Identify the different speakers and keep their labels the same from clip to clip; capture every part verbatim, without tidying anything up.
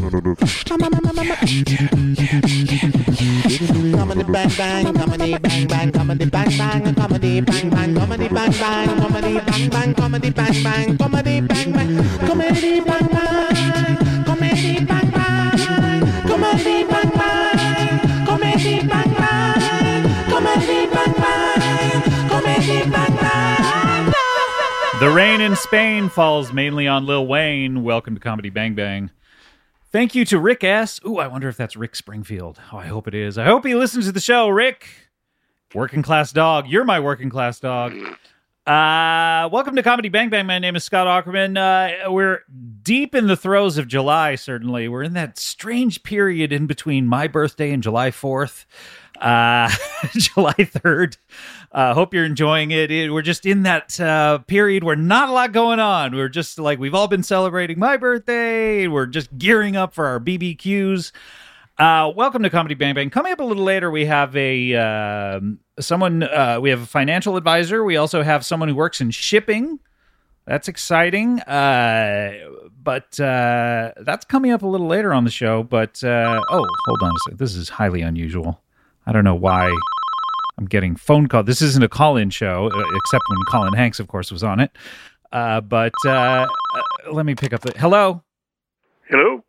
Speaker 1: Comedy bang bang, comedy bang bang, comedy bang bang, comedy bang bang, comedy bang bang, comedy bang bang, comedy bang bang, comedy bang bang, comedy bang bang, comedy bang bang, comedy bang bang, comedy bang bang, comedy bang bang, comedy bang bang.
Speaker 2: The rain in Spain falls mainly on Lil Wayne. Welcome to Comedy Bang Bang. Thank you to Rick S. Ooh, I wonder if that's Rick Springfield. Oh, I hope it is. I hope he listens to the show, Rick. Working class dog. You're my working class dog. Uh, welcome to Comedy Bang Bang. My name is Scott Aukerman. Uh, we're deep in the throes of July, certainly. We're in that strange period in between my birthday and July fourth. Uh, July third. Uh, hope you're enjoying it. it. We're just in that uh, period where not a lot going on. We're just like, we've all been celebrating my birthday. We're just gearing up for our B B Qs. Uh, welcome to Comedy Bang Bang. Coming up a little later, we have a uh, someone. Uh, we have a financial advisor. We also have someone who works in shipping. That's exciting. Uh, but uh, that's coming up a little later on the show. But uh, oh, hold on a second. This is highly unusual. I don't know why I'm getting phone call. This isn't a call-in show, except when Colin Hanks, of course, was on it. Uh, but uh, uh, let me pick up the... Hello?
Speaker 3: Hello?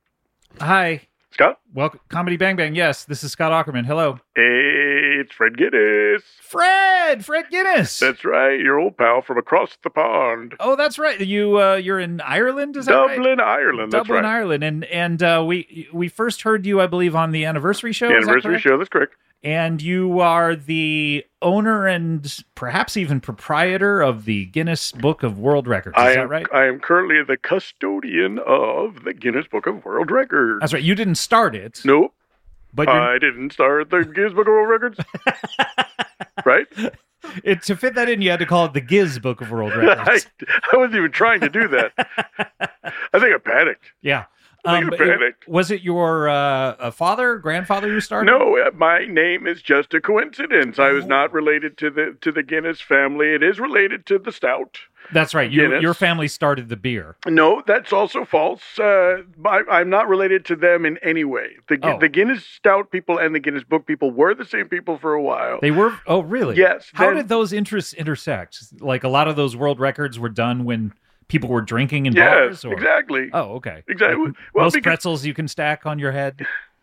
Speaker 2: Hi.
Speaker 3: Scott?
Speaker 2: Welcome. Comedy Bang Bang. Yes, this is Scott Aukerman. Hello.
Speaker 3: Hey, it's Fred Guinness.
Speaker 2: Fred! Fred Guinness!
Speaker 3: That's right, your old pal from across the pond.
Speaker 2: Oh, that's right. You, uh, you're in Ireland, is that
Speaker 3: Dublin,
Speaker 2: right?
Speaker 3: Ireland, that's
Speaker 2: Dublin,
Speaker 3: right.
Speaker 2: Ireland. And, and uh, we, we first heard you, I believe, on the anniversary show.
Speaker 3: The
Speaker 2: is that
Speaker 3: anniversary
Speaker 2: correct?
Speaker 3: show, that's correct.
Speaker 2: And you are the owner and perhaps even proprietor of the Guinness Book of World Records. Is
Speaker 3: I
Speaker 2: that
Speaker 3: am,
Speaker 2: right?
Speaker 3: I am currently the custodian of the Guinness Book of World Records.
Speaker 2: That's right. You didn't start it.
Speaker 3: Nope,
Speaker 2: But you're,
Speaker 3: I didn't start the Guinness Book of World Records. Right?
Speaker 2: it, to fit that in, you had to call it the Giz Book of World Records.
Speaker 3: I, I wasn't even trying to do that. I think I panicked.
Speaker 2: Yeah.
Speaker 3: I
Speaker 2: Um,
Speaker 3: think I
Speaker 2: it-
Speaker 3: panicked.
Speaker 2: was it your uh, uh, father, grandfather who started?
Speaker 3: No, uh, my name is just a coincidence. I was not related to the to the Guinness family. It is related to the stout.
Speaker 2: That's right. You,
Speaker 3: Guinness.
Speaker 2: your family started the beer.
Speaker 3: No, that's also false. Uh, I, I'm not related to them in any way. The, Gu-
Speaker 2: Oh.
Speaker 3: the Guinness Stout people and the Guinness Book people were the same people for a while.
Speaker 2: They were. Oh, really?
Speaker 3: Yes,
Speaker 2: How
Speaker 3: then-
Speaker 2: did those interests intersect? Like a lot of those world records were done when people were drinking in
Speaker 3: yes,
Speaker 2: bars. Or...
Speaker 3: exactly.
Speaker 2: Oh, okay.
Speaker 3: Exactly.
Speaker 2: Like
Speaker 3: Well,
Speaker 2: most
Speaker 3: because-
Speaker 2: pretzels you can stack on your head.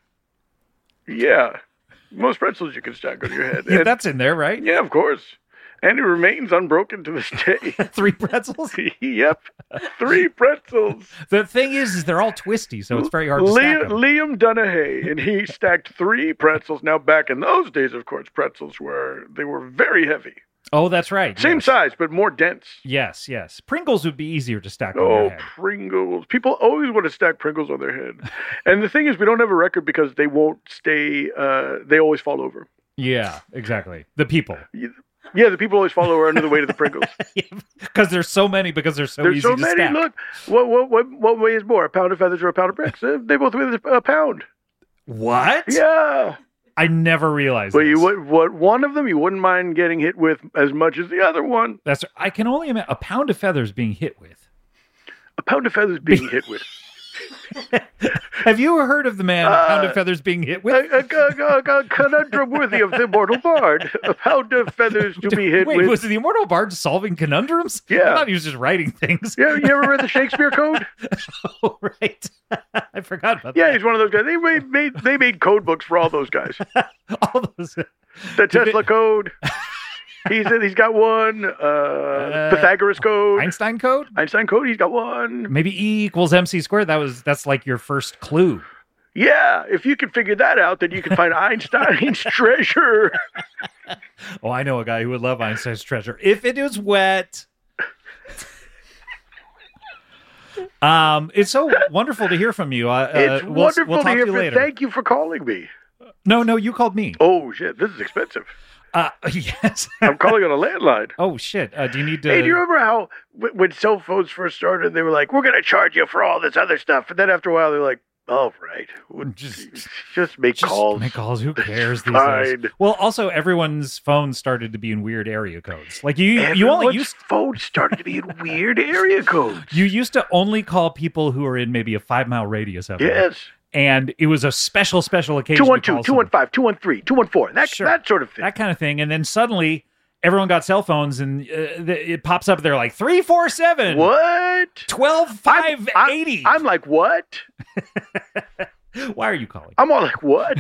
Speaker 3: Yeah, most pretzels you can stack on your head.
Speaker 2: Yeah,
Speaker 3: And-
Speaker 2: that's in there, right?
Speaker 3: yeah, of course. And it remains unbroken to this day.
Speaker 2: Three pretzels.
Speaker 3: Yep, three pretzels.
Speaker 2: The thing is, is they're all twisty, so it's very hard to stack
Speaker 3: Liam,
Speaker 2: them.
Speaker 3: Liam Dunahey, and he stacked three pretzels. Now, back in those days, of course, pretzels were they were very heavy.
Speaker 2: Oh, that's right.
Speaker 3: Same
Speaker 2: yes.
Speaker 3: size, but more dense.
Speaker 2: Yes, yes. Pringles would be easier to stack on
Speaker 3: Oh,
Speaker 2: your head.
Speaker 3: Pringles. People always want to stack Pringles on their head. And the thing is, we don't have a record because they won't stay, uh, they always fall over.
Speaker 2: Yeah, exactly. The people.
Speaker 3: Yeah, the people always fall over under the weight of the Pringles.
Speaker 2: Because there's so many, because they're so
Speaker 3: There's
Speaker 2: easy
Speaker 3: so
Speaker 2: to
Speaker 3: many.
Speaker 2: stack.
Speaker 3: Look, what, what, what, what weighs more, a pound of feathers or a pound of bricks? Uh, They both weigh a pound.
Speaker 2: What?
Speaker 3: Yeah.
Speaker 2: I never realized
Speaker 3: But
Speaker 2: this.
Speaker 3: you would, what one of them you wouldn't mind getting hit with as much as the other one.
Speaker 2: That's I can only imagine a pound of feathers being hit with.
Speaker 3: A pound of feathers being hit with.
Speaker 2: Have you ever heard of the man a pound
Speaker 3: Uh,
Speaker 2: of feathers being hit
Speaker 3: A,
Speaker 2: with?
Speaker 3: a, a, a, a conundrum worthy of the immortal bard. A pound of feathers to be hit
Speaker 2: Wait,
Speaker 3: with.
Speaker 2: was the immortal bard solving conundrums?
Speaker 3: Yeah.
Speaker 2: I thought he was just writing things.
Speaker 3: Yeah, you ever read the Shakespeare Code?
Speaker 2: Oh, right. I forgot about
Speaker 3: Yeah,
Speaker 2: that.
Speaker 3: he's one of those guys. They made, made they made code books for all those guys.
Speaker 2: All those.
Speaker 3: The Tesla Code. He's he's got one. Uh, Pythagoras Code.
Speaker 2: Einstein code?
Speaker 3: Einstein Code. He's got one.
Speaker 2: Maybe E equals M C squared. That was that's like your first clue.
Speaker 3: Yeah, if you can figure that out, then you can find Einstein's treasure.
Speaker 2: Oh, I know a guy who would love Einstein's treasure. If it is wet. Um, it's so wonderful to hear from you. Uh,
Speaker 3: It's
Speaker 2: uh, we'll,
Speaker 3: wonderful
Speaker 2: we'll talk
Speaker 3: to hear
Speaker 2: you
Speaker 3: from.
Speaker 2: later.
Speaker 3: Thank you for calling me.
Speaker 2: No, no, you called me.
Speaker 3: Oh shit, this is expensive.
Speaker 2: Uh, yes.
Speaker 3: I'm calling on a landline.
Speaker 2: Oh shit. Uh, do you need to?
Speaker 3: Hey, do you remember how w- when cell phones first started, they were like, "We're going to charge you for all this other stuff," and then after a while, they're like, all right. We'll
Speaker 2: Just-
Speaker 3: just just make
Speaker 2: Just
Speaker 3: calls.
Speaker 2: make calls. Who cares these
Speaker 3: Fine.
Speaker 2: days? Well, also everyone's phones started to be in weird area codes. Like you, you
Speaker 3: Everyone's
Speaker 2: only used
Speaker 3: phone started to be in weird area codes.
Speaker 2: you used to only call people who are in maybe a five mile radius of it.
Speaker 3: Yes.
Speaker 2: And it was a special, special occasion.
Speaker 3: two one
Speaker 2: to
Speaker 3: two,
Speaker 2: call
Speaker 3: two one five, two one three, two one four. That
Speaker 2: Sure.
Speaker 3: that sort of thing.
Speaker 2: that kind of thing. And then suddenly everyone got cell phones and uh, th- it pops up. They're like three four seven
Speaker 3: What?
Speaker 2: twelve five
Speaker 3: I'm-
Speaker 2: eighty.
Speaker 3: I'm like, what?
Speaker 2: Why are you calling?
Speaker 3: I'm all like, what?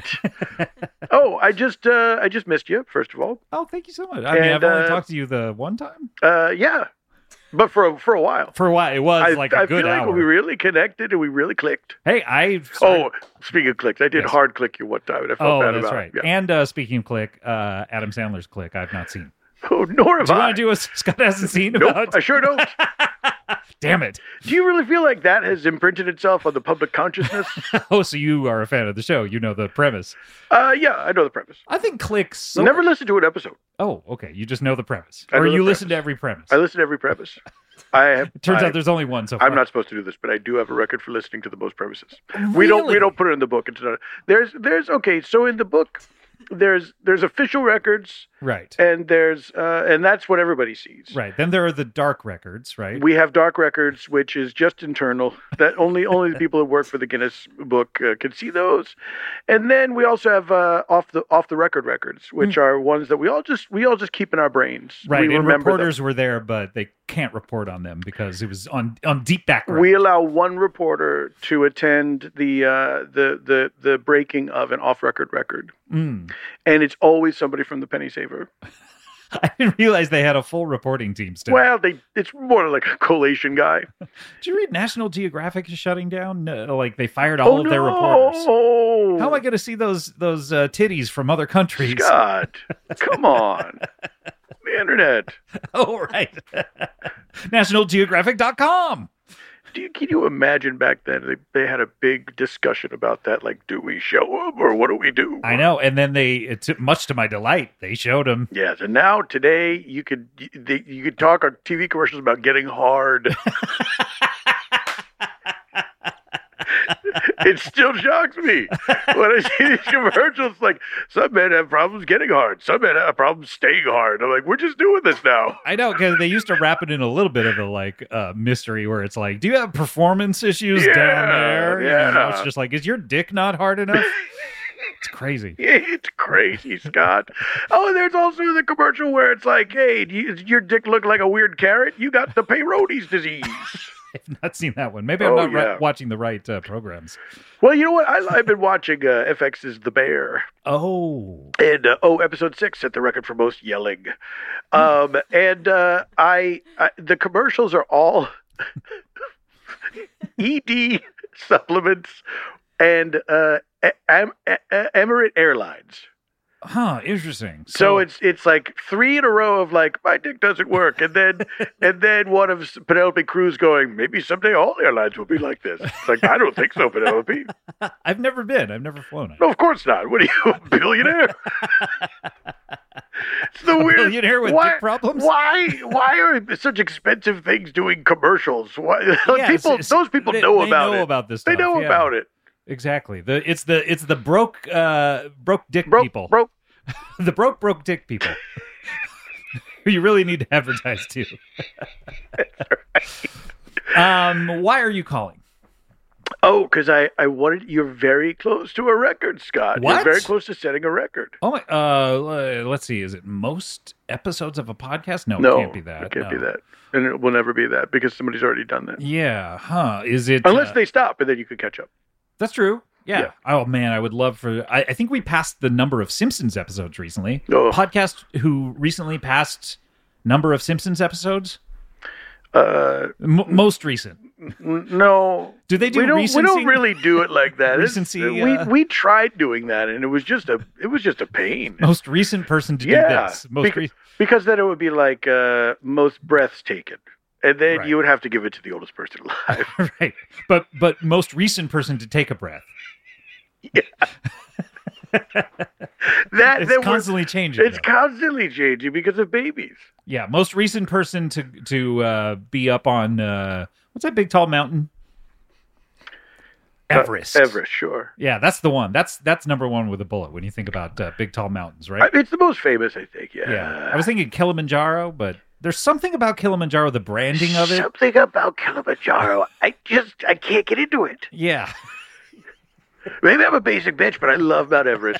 Speaker 3: oh, I just uh, I just missed you, first of all.
Speaker 2: Oh, thank you so much. I mean,
Speaker 3: And,
Speaker 2: I've only
Speaker 3: uh,
Speaker 2: talked to you the one time.
Speaker 3: Uh, yeah, but for a, for a while.
Speaker 2: For a while. It was
Speaker 3: I,
Speaker 2: like a
Speaker 3: I
Speaker 2: good
Speaker 3: feel
Speaker 2: hour.
Speaker 3: like we really connected and we really clicked.
Speaker 2: Hey, I.
Speaker 3: Oh, speaking of clicks, I did
Speaker 2: Yes.
Speaker 3: hard click you one time and I felt
Speaker 2: Oh,
Speaker 3: bad
Speaker 2: that's
Speaker 3: about
Speaker 2: right.
Speaker 3: it. Yeah.
Speaker 2: And uh, speaking of Click, uh, Adam Sandler's Click, I've not seen.
Speaker 3: Oh, nor have
Speaker 2: Do you
Speaker 3: I.
Speaker 2: want to do a Scott hasn't seen
Speaker 3: Nope,
Speaker 2: about?
Speaker 3: I sure don't.
Speaker 2: Damn it!
Speaker 3: Do you really feel like that has imprinted itself on the public consciousness?
Speaker 2: Oh, so you are a fan of the show? You know the premise.
Speaker 3: uh, yeah, I know the premise.
Speaker 2: I think Click's. So...
Speaker 3: Never listened to an episode.
Speaker 2: Oh, okay. You just know the premise,
Speaker 3: I know
Speaker 2: or
Speaker 3: the
Speaker 2: you listen
Speaker 3: premise.
Speaker 2: to every premise.
Speaker 3: I listen to every premise. I have.
Speaker 2: It turns
Speaker 3: I,
Speaker 2: out there's only one so far.
Speaker 3: I'm not supposed to do this, but I do have a record for listening to the most premises. We don't. We
Speaker 2: Really?
Speaker 3: don't put it in the book. It's not. There's. There's. Okay. So in the book, there's. There's official records,
Speaker 2: Right.
Speaker 3: and there's. Uh, and that's what everybody sees.
Speaker 2: Right. Then there are the dark records, right?
Speaker 3: We have dark records, which is just internal. That only only the people who work for the Guinness Book uh, can see those. And then we also have uh, off the off the record records, which are ones that we all just we all just keep in our brains.
Speaker 2: Hmm. right.
Speaker 3: We
Speaker 2: And
Speaker 3: remember them.
Speaker 2: reporters were there, but they can't report on them because it was on on deep background.
Speaker 3: We allow one reporter to attend the uh, the the the breaking of an off-record record,
Speaker 2: Mm.
Speaker 3: and it's always somebody from the Penny Saver.
Speaker 2: I didn't realize they had a full reporting team still.
Speaker 3: Well, they it's more like a collation guy.
Speaker 2: Did you read National Geographic is shutting down? No, like they fired all
Speaker 3: oh
Speaker 2: of their
Speaker 3: no!
Speaker 2: reporters. How am I going to see those those uh, titties from other countries?
Speaker 3: Scott, come on, the internet.
Speaker 2: Oh, right. National Geographic dot com.
Speaker 3: Do you, can you imagine back then they, they had a big discussion about that? Like, do we show them or what do we do?
Speaker 2: I know. And then they, it's, much to my delight, they showed him.
Speaker 3: Yes, and now today you could you, they, you could talk on T V commercials about getting hard. It still shocks me when I see these commercials. Like, some men have problems getting hard, some men have problems staying hard. I'm like, we're just doing this now.
Speaker 2: I know, because they used to wrap it in a little bit of a like uh, mystery where it's like, do you have performance issues
Speaker 3: Yeah,
Speaker 2: down there? You know,
Speaker 3: yeah.
Speaker 2: it's just like, is your dick not hard enough? It's crazy.
Speaker 3: It's crazy, Scott. Oh, and there's also the commercial where it's like, hey, do you, does your dick look like a weird carrot? You got the Peyronie's disease.
Speaker 2: I've not seen that one. Maybe I'm
Speaker 3: Oh,
Speaker 2: not ri-
Speaker 3: yeah.
Speaker 2: watching the right uh, programs.
Speaker 3: Well, you know what? I, I've been watching uh, F X's The Bear.
Speaker 2: Oh.
Speaker 3: And uh, oh, episode six set the record for most yelling. Um, and uh, I, I, the commercials are all E D supplements and uh, Am- Am- Emirates Airlines.
Speaker 2: Huh, interesting.
Speaker 3: So, it's it's like three in a row of like, my dick doesn't work, and then and then one of Penelope Cruz going, maybe someday all airlines will be like this. It's like, I don't think so, Penelope.
Speaker 2: I've never been. I've never flown it.
Speaker 3: No, of course not. What are you, a billionaire? It's the weird
Speaker 2: billionaire with
Speaker 3: why,
Speaker 2: dick problems?
Speaker 3: Why? Why are such expensive things doing commercials? Why?
Speaker 2: Yeah,
Speaker 3: people,
Speaker 2: it's-
Speaker 3: those people
Speaker 2: they-
Speaker 3: know
Speaker 2: they
Speaker 3: about
Speaker 2: know
Speaker 3: it.
Speaker 2: about this
Speaker 3: They
Speaker 2: stuff,
Speaker 3: know
Speaker 2: yeah.
Speaker 3: about it.
Speaker 2: Exactly. The it's the it's the broke uh broke dick
Speaker 3: Broke,
Speaker 2: people.
Speaker 3: broke.
Speaker 2: The broke broke dick people. Who you really need to advertise to. Um, why are you calling?
Speaker 3: Oh, because I, I wanted. You're very close to a record, Scott.
Speaker 2: What?
Speaker 3: You're very close to setting a record.
Speaker 2: Oh my uh let's see, is it most episodes of a podcast? No,
Speaker 3: No,
Speaker 2: it can't be that.
Speaker 3: It can't
Speaker 2: no.
Speaker 3: be that, and it will never be that because somebody's already done that.
Speaker 2: Yeah, huh. Is it
Speaker 3: Unless
Speaker 2: uh,
Speaker 3: they stop, and then you could catch up.
Speaker 2: That's true. Yeah.
Speaker 3: Yeah.
Speaker 2: Oh man, I would love for. I, I think we passed the number of Simpsons episodes recently.
Speaker 3: Oh.
Speaker 2: Podcast who recently passed number of Simpsons episodes.
Speaker 3: Uh,
Speaker 2: M- most recent.
Speaker 3: n- no.
Speaker 2: Do they do
Speaker 3: we don't,
Speaker 2: recency?
Speaker 3: We don't really do it like that. It's-
Speaker 2: Recency,
Speaker 3: we
Speaker 2: uh,
Speaker 3: we tried doing that, and it was just a it was just a pain.
Speaker 2: Most recent person to
Speaker 3: yeah,
Speaker 2: do this. Most
Speaker 3: beca-
Speaker 2: re-
Speaker 3: because then it would be like uh, most breaths taken, and then
Speaker 2: Right.
Speaker 3: you would have to give it to the oldest person alive.
Speaker 2: right. But but most recent person to take a breath.
Speaker 3: that
Speaker 2: It's
Speaker 3: that we're-
Speaker 2: constantly changing.
Speaker 3: it's
Speaker 2: though.
Speaker 3: constantly changing because of babies.
Speaker 2: Yeah, most recent person to to uh, be up on uh, what's that big tall mountain? Everest.
Speaker 3: Uh, Everest, sure.
Speaker 2: Yeah, that's the one. That's that's number one with a bullet when you think about uh, big, tall mountains, right?
Speaker 3: I, it's the most famous, I think. Yeah.
Speaker 2: Yeah. I was thinking Kilimanjaro, but there's something about Kilimanjaro, the branding of it.
Speaker 3: Something about Kilimanjaro. I just I can't get into it.
Speaker 2: Yeah.
Speaker 3: Maybe I'm a basic bitch, but I love Mount Everest.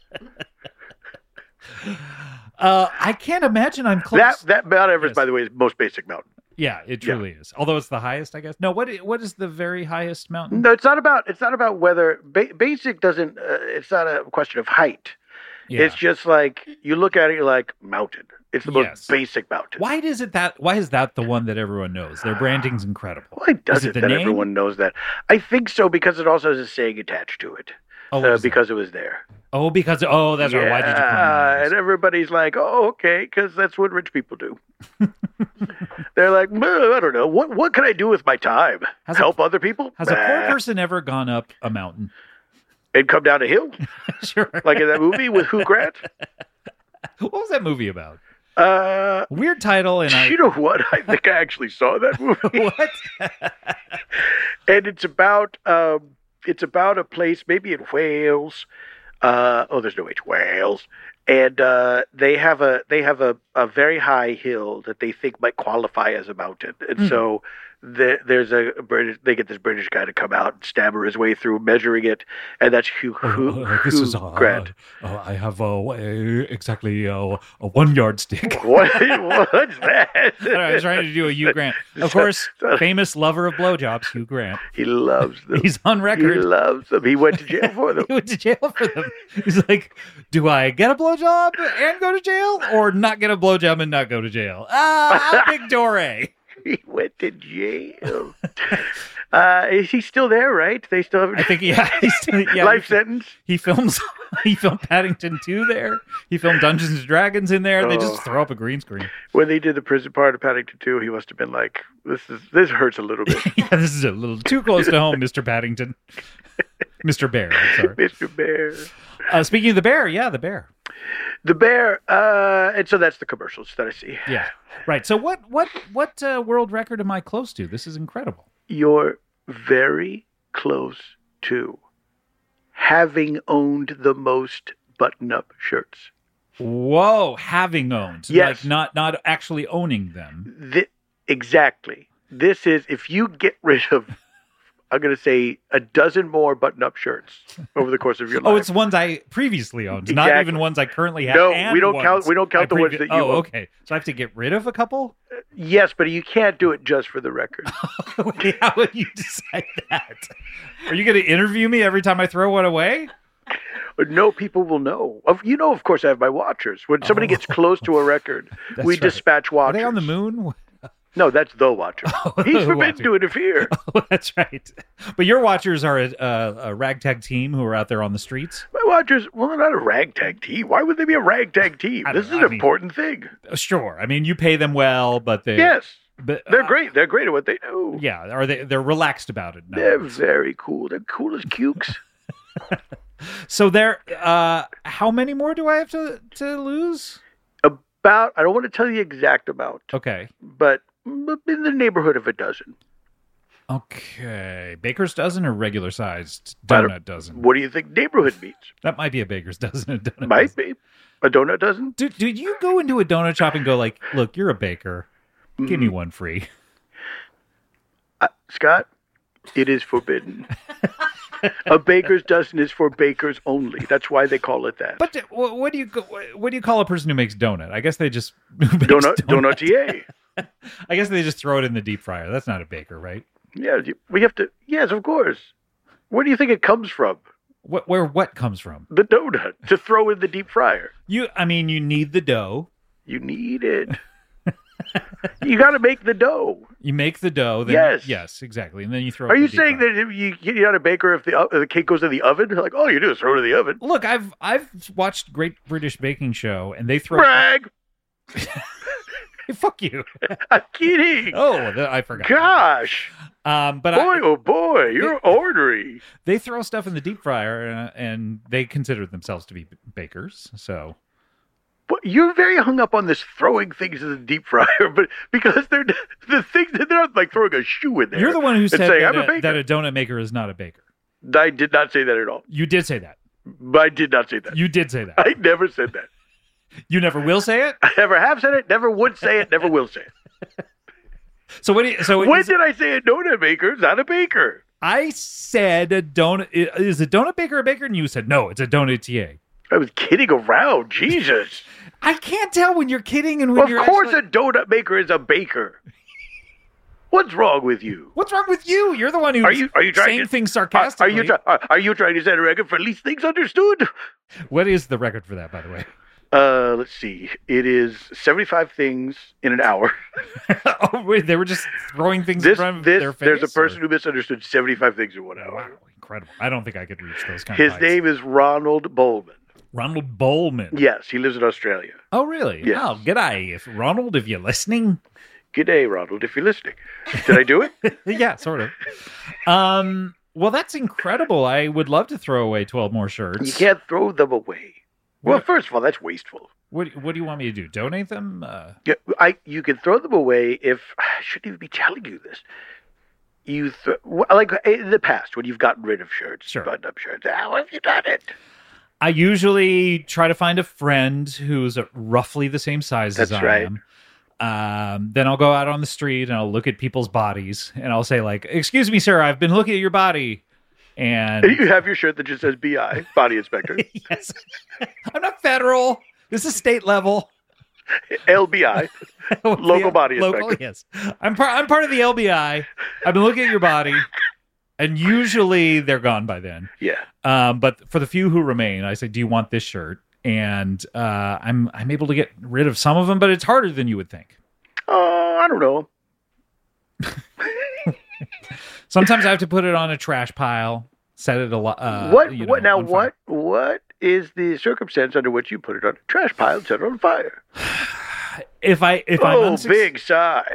Speaker 2: uh, I can't imagine I'm close.
Speaker 3: That that Mount Everest,
Speaker 2: Yes.
Speaker 3: by the way, is most basic mountain.
Speaker 2: Yeah, it truly is. Although it's the highest, I guess. No, what i- what is the very highest mountain?
Speaker 3: No, it's not about it's not about whether ba- basic doesn't. Uh, it's not a question of height.
Speaker 2: Yeah.
Speaker 3: It's just like you look at it, you're like mountain. It's the most
Speaker 2: Yes.
Speaker 3: basic mountain.
Speaker 2: Why is it that? Why is that the one that everyone knows? Their branding's incredible.
Speaker 3: Why does
Speaker 2: Is it
Speaker 3: it
Speaker 2: the
Speaker 3: that
Speaker 2: name?
Speaker 3: everyone knows that? I think so because it also has a saying attached to it.
Speaker 2: Oh, what
Speaker 3: uh,
Speaker 2: was that?
Speaker 3: because it was there.
Speaker 2: Oh, because oh, that's right. Why did you climb
Speaker 3: Yeah,
Speaker 2: Mount
Speaker 3: and everybody's like, "Oh, okay," because that's what rich people do. They're like, "Well, I don't know. What what can I do with my time?
Speaker 2: Has a-
Speaker 3: Help other people?
Speaker 2: Has a poor
Speaker 3: Nah."
Speaker 2: person ever gone up a mountain?
Speaker 3: And come down a hill,
Speaker 2: Sure.
Speaker 3: like in that movie with Hugh Grant.
Speaker 2: What was that movie about?
Speaker 3: Uh,
Speaker 2: Weird title, and I.
Speaker 3: you know what? I think I actually saw that movie,
Speaker 2: What?
Speaker 3: and it's about um, it's about a place maybe in Wales. Uh, oh, there's no H, Wales, and uh, they have a they have a, a very high hill that they think might qualify as a mountain, and
Speaker 2: Hmm.
Speaker 3: so the, there's a British. They get this British guy to come out and stammer his way through measuring it, and that's Hugh, Hugh,
Speaker 2: Uh, this
Speaker 3: Hugh
Speaker 2: is uh,
Speaker 3: Grant.
Speaker 2: uh, I have uh, exactly uh, a one yardstick.
Speaker 3: What? What's that?
Speaker 2: I don't know, I was trying to do a Hugh Grant. Of course, famous lover of blowjobs, Hugh Grant.
Speaker 3: He loves them.
Speaker 2: He's on
Speaker 3: He
Speaker 2: record.
Speaker 3: loves them. He went to jail for them.
Speaker 2: He went to jail for them. He's like, do I get a blowjob and go to jail, or not get a blowjob and not go to jail? Ah, big dore.
Speaker 3: He went to jail. Uh, is he still there? Right? They still have
Speaker 2: I think, yeah, he's still, yeah.
Speaker 3: life
Speaker 2: he,
Speaker 3: sentence.
Speaker 2: he films. He filmed Paddington two there. He filmed Dungeons and Dragons in there. They
Speaker 3: Oh.
Speaker 2: just throw up a green screen.
Speaker 3: When they did the prison part of Paddington two, he must have been like, "This is this hurts a little bit."
Speaker 2: Yeah, this is a little too close to home, Mister Paddington. Mister Bear. I'm sorry.
Speaker 3: Mister Bear.
Speaker 2: Uh, speaking of the bear, yeah, the bear.
Speaker 3: The bear. Uh, and so that's the commercials that I see.
Speaker 2: Yeah, right. So what what what uh, world record am I close to? This is incredible.
Speaker 3: You're very close to having owned the most button-up shirts.
Speaker 2: Whoa, having owned,
Speaker 3: Yes.
Speaker 2: like not not actually owning them.
Speaker 3: Th- exactly. This is if you get rid of, I'm going to say a dozen more button-up shirts over the course of your life.
Speaker 2: Oh, it's ones I previously owned, not
Speaker 3: Exactly.
Speaker 2: even ones I currently have.
Speaker 3: No,
Speaker 2: and
Speaker 3: we don't
Speaker 2: ones
Speaker 3: count- we don't count
Speaker 2: I
Speaker 3: the ones
Speaker 2: previ-
Speaker 3: that you
Speaker 2: Oh,
Speaker 3: own.
Speaker 2: okay. So I have to get rid of a couple.
Speaker 3: Yes, but you can't do it just for the record.
Speaker 2: How would you decide that? Are you going to interview me every time I throw one away?
Speaker 3: No, people will know. Of You know, of course, I have my watchers. When somebody gets close to a record,
Speaker 2: That's
Speaker 3: we
Speaker 2: right.
Speaker 3: dispatch
Speaker 2: Are
Speaker 3: watchers.
Speaker 2: they on the moon?
Speaker 3: No, that's the watcher. He's
Speaker 2: The
Speaker 3: forbidden
Speaker 2: watcher.
Speaker 3: to interfere.
Speaker 2: Oh, that's right. But your watchers are a, a, a ragtag team who are out there on the streets.
Speaker 3: My watchers, well, they're not a ragtag team. Why would they be a ragtag team?
Speaker 2: I don't
Speaker 3: This is
Speaker 2: know,
Speaker 3: an
Speaker 2: I mean-
Speaker 3: important thing.
Speaker 2: Uh, Sure. I mean, you pay them well, but they
Speaker 3: Yes,
Speaker 2: but,
Speaker 3: they're
Speaker 2: uh,
Speaker 3: great. They're great at what they do.
Speaker 2: Yeah, are they? They're relaxed about it.
Speaker 3: They're
Speaker 2: Now.
Speaker 3: very cool. They're cool as cukes.
Speaker 2: So there. Uh, how many more do I have to to lose?
Speaker 3: About, I don't want to tell you the exact amount,
Speaker 2: Okay.
Speaker 3: but in the neighborhood of a dozen.
Speaker 2: Okay. Baker's dozen or regular sized
Speaker 3: I don't-
Speaker 2: donut dozen?
Speaker 3: What do you think neighborhood means?
Speaker 2: That might be a baker's dozen. A donut
Speaker 3: Might
Speaker 2: dozen.
Speaker 3: be. A donut dozen?
Speaker 2: Do, do you go into a donut shop and go like, look, you're a baker. Give me one free.
Speaker 3: Uh, Scott, it is forbidden. A baker's dozen is for bakers only. That's why they call it that.
Speaker 2: But uh, wh- what do you go, what do you call a person who makes donut? I guess they just who makes
Speaker 3: Donut,
Speaker 2: donut.
Speaker 3: donutier.
Speaker 2: I guess they just throw it in the deep fryer. That's not a baker, right?
Speaker 3: Yeah, you- we have to. Yes, of course. Where do you think it comes from?
Speaker 2: What where what comes from?
Speaker 3: The donut to throw in the deep fryer.
Speaker 2: You I mean you need the dough.
Speaker 3: You need it. You got to make the dough.
Speaker 2: You make the dough. Then
Speaker 3: Yes.
Speaker 2: yes, exactly. And then you throw.
Speaker 3: Are
Speaker 2: it in
Speaker 3: you
Speaker 2: the deep
Speaker 3: saying
Speaker 2: fryer.
Speaker 3: that if you you're not a baker if the uh, the cake goes in the oven? Like, all you do is throw it in the oven.
Speaker 2: Look, I've I've watched Great British Baking Show, and they throw.
Speaker 3: Brag.
Speaker 2: Hey, fuck you.
Speaker 3: I'm kidding.
Speaker 2: Oh, th- I forgot.
Speaker 3: Gosh.
Speaker 2: Um, but
Speaker 3: Boy,
Speaker 2: I,
Speaker 3: oh boy, you're ornery.
Speaker 2: they throw stuff in the deep fryer, uh, and they consider themselves to be b- bakers. So
Speaker 3: But you're very hung up on this throwing things in the deep fryer, but because they're the things that they're not like throwing a shoe in there.
Speaker 2: you're the one who
Speaker 3: and
Speaker 2: said
Speaker 3: saying,
Speaker 2: that,
Speaker 3: I'm a
Speaker 2: a,
Speaker 3: baker.
Speaker 2: that a donut maker is not a baker.
Speaker 3: I did not say that at all.
Speaker 2: You did say that.
Speaker 3: But I did not say that.
Speaker 2: You did say that.
Speaker 3: I never said that.
Speaker 2: You never will say it?
Speaker 3: I never have said it, never would say it, never will say it.
Speaker 2: So what do you, so
Speaker 3: When
Speaker 2: is,
Speaker 3: did I say a donut maker is not a baker?
Speaker 2: I said a donut, is a donut baker a baker? And you said, no, it's a donutier.
Speaker 3: I was kidding around. Jesus.
Speaker 2: I can't tell when you're kidding and when
Speaker 3: Well, of
Speaker 2: you're
Speaker 3: course
Speaker 2: actually...
Speaker 3: a donut maker is a baker. What's wrong with you?
Speaker 2: What's wrong with you? You're the one who's
Speaker 3: Are you are you trying
Speaker 2: saying
Speaker 3: to,
Speaker 2: things
Speaker 3: are,
Speaker 2: sarcastically.
Speaker 3: are you try, are, are you trying to set a record for least things understood?
Speaker 2: What is the record for that, by the way?
Speaker 3: Uh, let's see. It is seventy-five things in an hour.
Speaker 2: Oh, wait, they were just throwing things
Speaker 3: This
Speaker 2: in front of
Speaker 3: this
Speaker 2: their face?
Speaker 3: there's a person
Speaker 2: or-
Speaker 3: who misunderstood seventy-five things in one hour.
Speaker 2: Wow, incredible. I don't think I could reach those kind
Speaker 3: His
Speaker 2: of heights.
Speaker 3: name is Ronald Bowman.
Speaker 2: Ronald Bowman.
Speaker 3: Yes, he lives in Australia.
Speaker 2: Oh, really?
Speaker 3: Yes.
Speaker 2: Oh, g'day. If Ronald, if you're listening.
Speaker 3: G'day, Ronald, if you're listening. Did I do it?
Speaker 2: Yeah, sort of. Um, well, that's incredible. I would love to throw away twelve more shirts.
Speaker 3: You can't throw them away. Well,
Speaker 2: What-
Speaker 3: first of all, that's wasteful.
Speaker 2: What, what do you want me to do? Donate them? Uh,
Speaker 3: Yeah, I you can throw them away if I shouldn't even be telling you this. You th- like in the past when you've gotten rid of shirts,
Speaker 2: Sure.
Speaker 3: button-up shirts. How have you done it?
Speaker 2: I usually try to find a friend who's roughly the same size as
Speaker 3: That's
Speaker 2: I
Speaker 3: right.
Speaker 2: am. Um, then I'll go out on the street and I'll look at people's bodies and I'll say like, "Excuse me, sir, I've been looking at your body." And
Speaker 3: You have your shirt that just says B I, body inspector,
Speaker 2: yes, I'm not federal. This is state level.
Speaker 3: L B I, local body
Speaker 2: Local,
Speaker 3: inspector.
Speaker 2: yes. I'm part. I'm part of the L B I. I've been looking at your body, and usually they're gone by then.
Speaker 3: Yeah.
Speaker 2: Um, but for the few who remain, I say, "Do you want this shirt?" And uh, I'm I'm able to get rid of some of them, but it's harder than you would think.
Speaker 3: Oh, I don't know.
Speaker 2: Sometimes I have to put it on a trash pile, set it a lot. Uh,
Speaker 3: what?
Speaker 2: you know,
Speaker 3: what now?
Speaker 2: on fire.
Speaker 3: What? What is the circumstance under which you put it on a trash pile and set it on fire?
Speaker 2: If I if I'm
Speaker 3: Oh,
Speaker 2: unsuc-
Speaker 3: big sigh.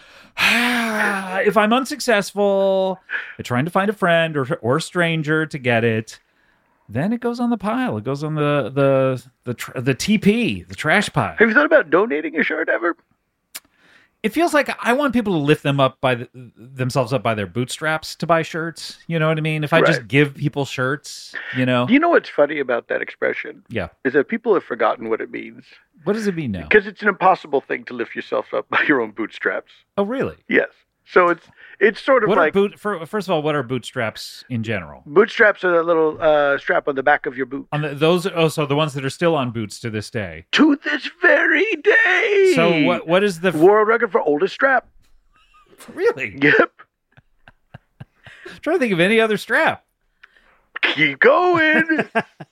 Speaker 2: if I'm unsuccessful at trying to find a friend or or a stranger to get it, then it goes on the pile. It goes on the the the tr- the T P, the trash pile.
Speaker 3: Have you thought about donating a shirt ever?
Speaker 2: It feels like I want people to lift them up by the, themselves up by their bootstraps to buy shirts. You know what I mean? If I just
Speaker 3: Right.
Speaker 2: give people shirts, you know,
Speaker 3: You know what's funny about that expression
Speaker 2: yeah.
Speaker 3: is that people have forgotten what it means.
Speaker 2: What does it mean now?
Speaker 3: Because it's an impossible thing to lift yourself up by your own bootstraps.
Speaker 2: Oh, really?
Speaker 3: Yes. So it's it's sort of
Speaker 2: What
Speaker 3: like
Speaker 2: are boot? For, first of all, what are bootstraps in general?
Speaker 3: bootstraps are a little uh, strap on the back of your boot.
Speaker 2: On the, those, oh, so the ones that are still on boots to this day.
Speaker 3: To this very day.
Speaker 2: So what? What is the f-
Speaker 3: World record for oldest strap.
Speaker 2: really?
Speaker 3: Yep.
Speaker 2: I'm trying to think of any other strap.
Speaker 3: Keep going.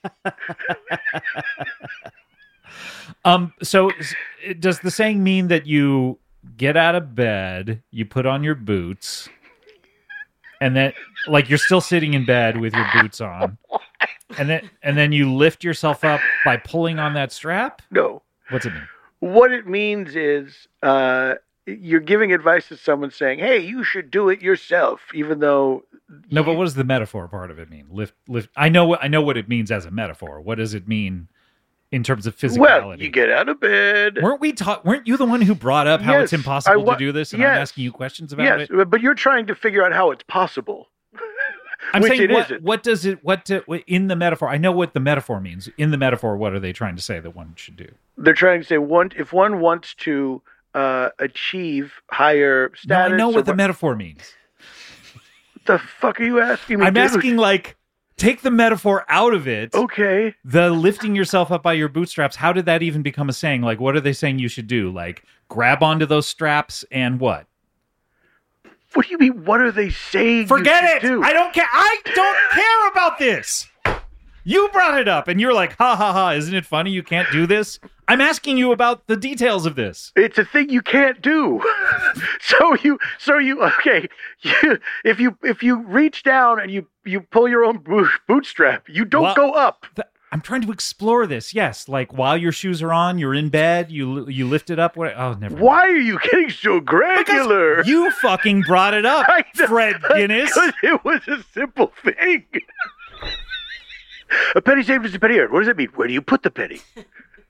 Speaker 2: Um. So, s- it- does the saying mean that you get out of bed, you put on your boots, and then, like, you're still sitting in bed with your boots on, and then and then you lift yourself up by pulling on that strap?
Speaker 3: No.
Speaker 2: What's it mean?
Speaker 3: What it means is uh, you're giving advice to someone saying, hey, you should do it yourself, even though...
Speaker 2: No, but what does the metaphor part of it mean? Lift, lift. I know what I know what it means as a metaphor. What does it mean in terms of physicality?
Speaker 3: Well, you get out of bed.
Speaker 2: Weren't we taught? Weren't you the one who brought up how it's
Speaker 3: Yes,
Speaker 2: impossible
Speaker 3: I wa-
Speaker 2: to do this? And
Speaker 3: yes.
Speaker 2: I'm asking you questions about
Speaker 3: Yes,
Speaker 2: it.
Speaker 3: but you're trying to figure out how it's possible.
Speaker 2: I'm
Speaker 3: which
Speaker 2: saying
Speaker 3: it
Speaker 2: what,
Speaker 3: isn't.
Speaker 2: what does it? What to, what- in the metaphor? I know what the metaphor means. In the metaphor, what are they trying to say that one should do?
Speaker 3: They're trying to say one if one wants to uh, achieve higher
Speaker 2: No,
Speaker 3: status.
Speaker 2: I know
Speaker 3: or
Speaker 2: what the
Speaker 3: what
Speaker 2: metaphor means.
Speaker 3: the fuck are you asking me?
Speaker 2: I'm
Speaker 3: dude?
Speaker 2: asking like, take the metaphor out of it.
Speaker 3: Okay.
Speaker 2: The lifting yourself up by your bootstraps. How did that even become a saying? Like, what are they saying you should do? Like, grab onto those straps and what?
Speaker 3: What do you mean? What are they saying? you
Speaker 2: Forget
Speaker 3: should
Speaker 2: it.
Speaker 3: do?
Speaker 2: I don't care. I don't care about this. You brought it up and you're like, ha ha ha, isn't it funny you can't do this? I'm asking you about the details of this.
Speaker 3: It's a thing you can't do. so you, so you, okay. You, if you if you reach down and you you pull your own boot, bootstrap, you don't
Speaker 2: Well-
Speaker 3: go up.
Speaker 2: Th- I'm trying to explore this. Yes, like while your shoes are on, you're in bed, you you lift it up. What? Oh, never. mind.
Speaker 3: Why are you getting so granular?
Speaker 2: Because you fucking brought it up,
Speaker 3: I know,
Speaker 2: Fred Guinness.
Speaker 3: because it was a simple thing. A penny saved is a penny earned. What does it mean? Where do you put the penny?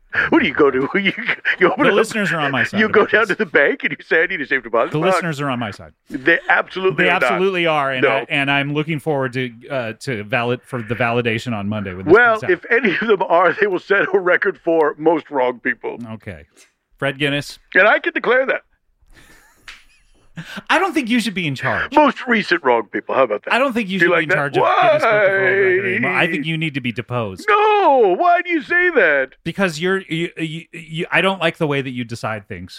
Speaker 3: What do you go to? You, you open
Speaker 2: The
Speaker 3: up,
Speaker 2: listeners are on my side.
Speaker 3: You go
Speaker 2: about
Speaker 3: down
Speaker 2: this.
Speaker 3: to the bank and you say, I need a safe deposit
Speaker 2: The
Speaker 3: box.
Speaker 2: listeners are on my side.
Speaker 3: They absolutely
Speaker 2: They
Speaker 3: are not.
Speaker 2: absolutely are, and
Speaker 3: No.
Speaker 2: I, and I'm looking forward to uh, to valid for the validation on Monday. When this
Speaker 3: Well,
Speaker 2: comes out.
Speaker 3: if any of them are, they will set a record for most wrong people.
Speaker 2: okay, Fred Guinness.
Speaker 3: And I can declare that.
Speaker 2: I don't think you should be in charge.
Speaker 3: Most recent wrong people. How about that?
Speaker 2: I don't think you
Speaker 3: Do
Speaker 2: should
Speaker 3: you
Speaker 2: be
Speaker 3: like
Speaker 2: in
Speaker 3: that?
Speaker 2: charge of Guinness Book of World Records
Speaker 3: Why?
Speaker 2: anymore. I think you need to be deposed
Speaker 3: No, why do you say that?
Speaker 2: because you're you, you, you. I don't like the way that you decide things.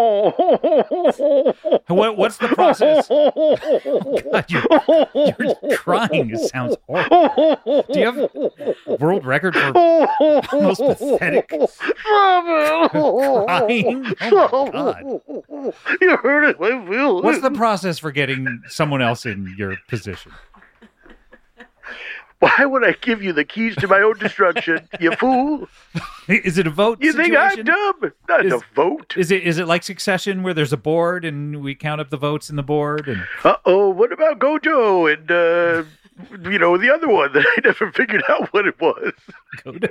Speaker 2: What what's the process? God, you, you're crying. It sounds horrible. Do you have world record for most pathetic crying? Oh my God.
Speaker 3: You heard it. I feel
Speaker 2: What's
Speaker 3: it.
Speaker 2: the process for getting someone else in your position?
Speaker 3: Why would I give you the keys to my own destruction, you fool?
Speaker 2: Is it a vote
Speaker 3: You think
Speaker 2: situation?
Speaker 3: I'm dumb? Not
Speaker 2: Is-
Speaker 3: a vote.
Speaker 2: Is it is it like Succession where there's a board and we count up the votes in the board and
Speaker 3: Uh-oh, what about Gojo and, uh, you know, the other one that I never figured out what it was?
Speaker 2: go to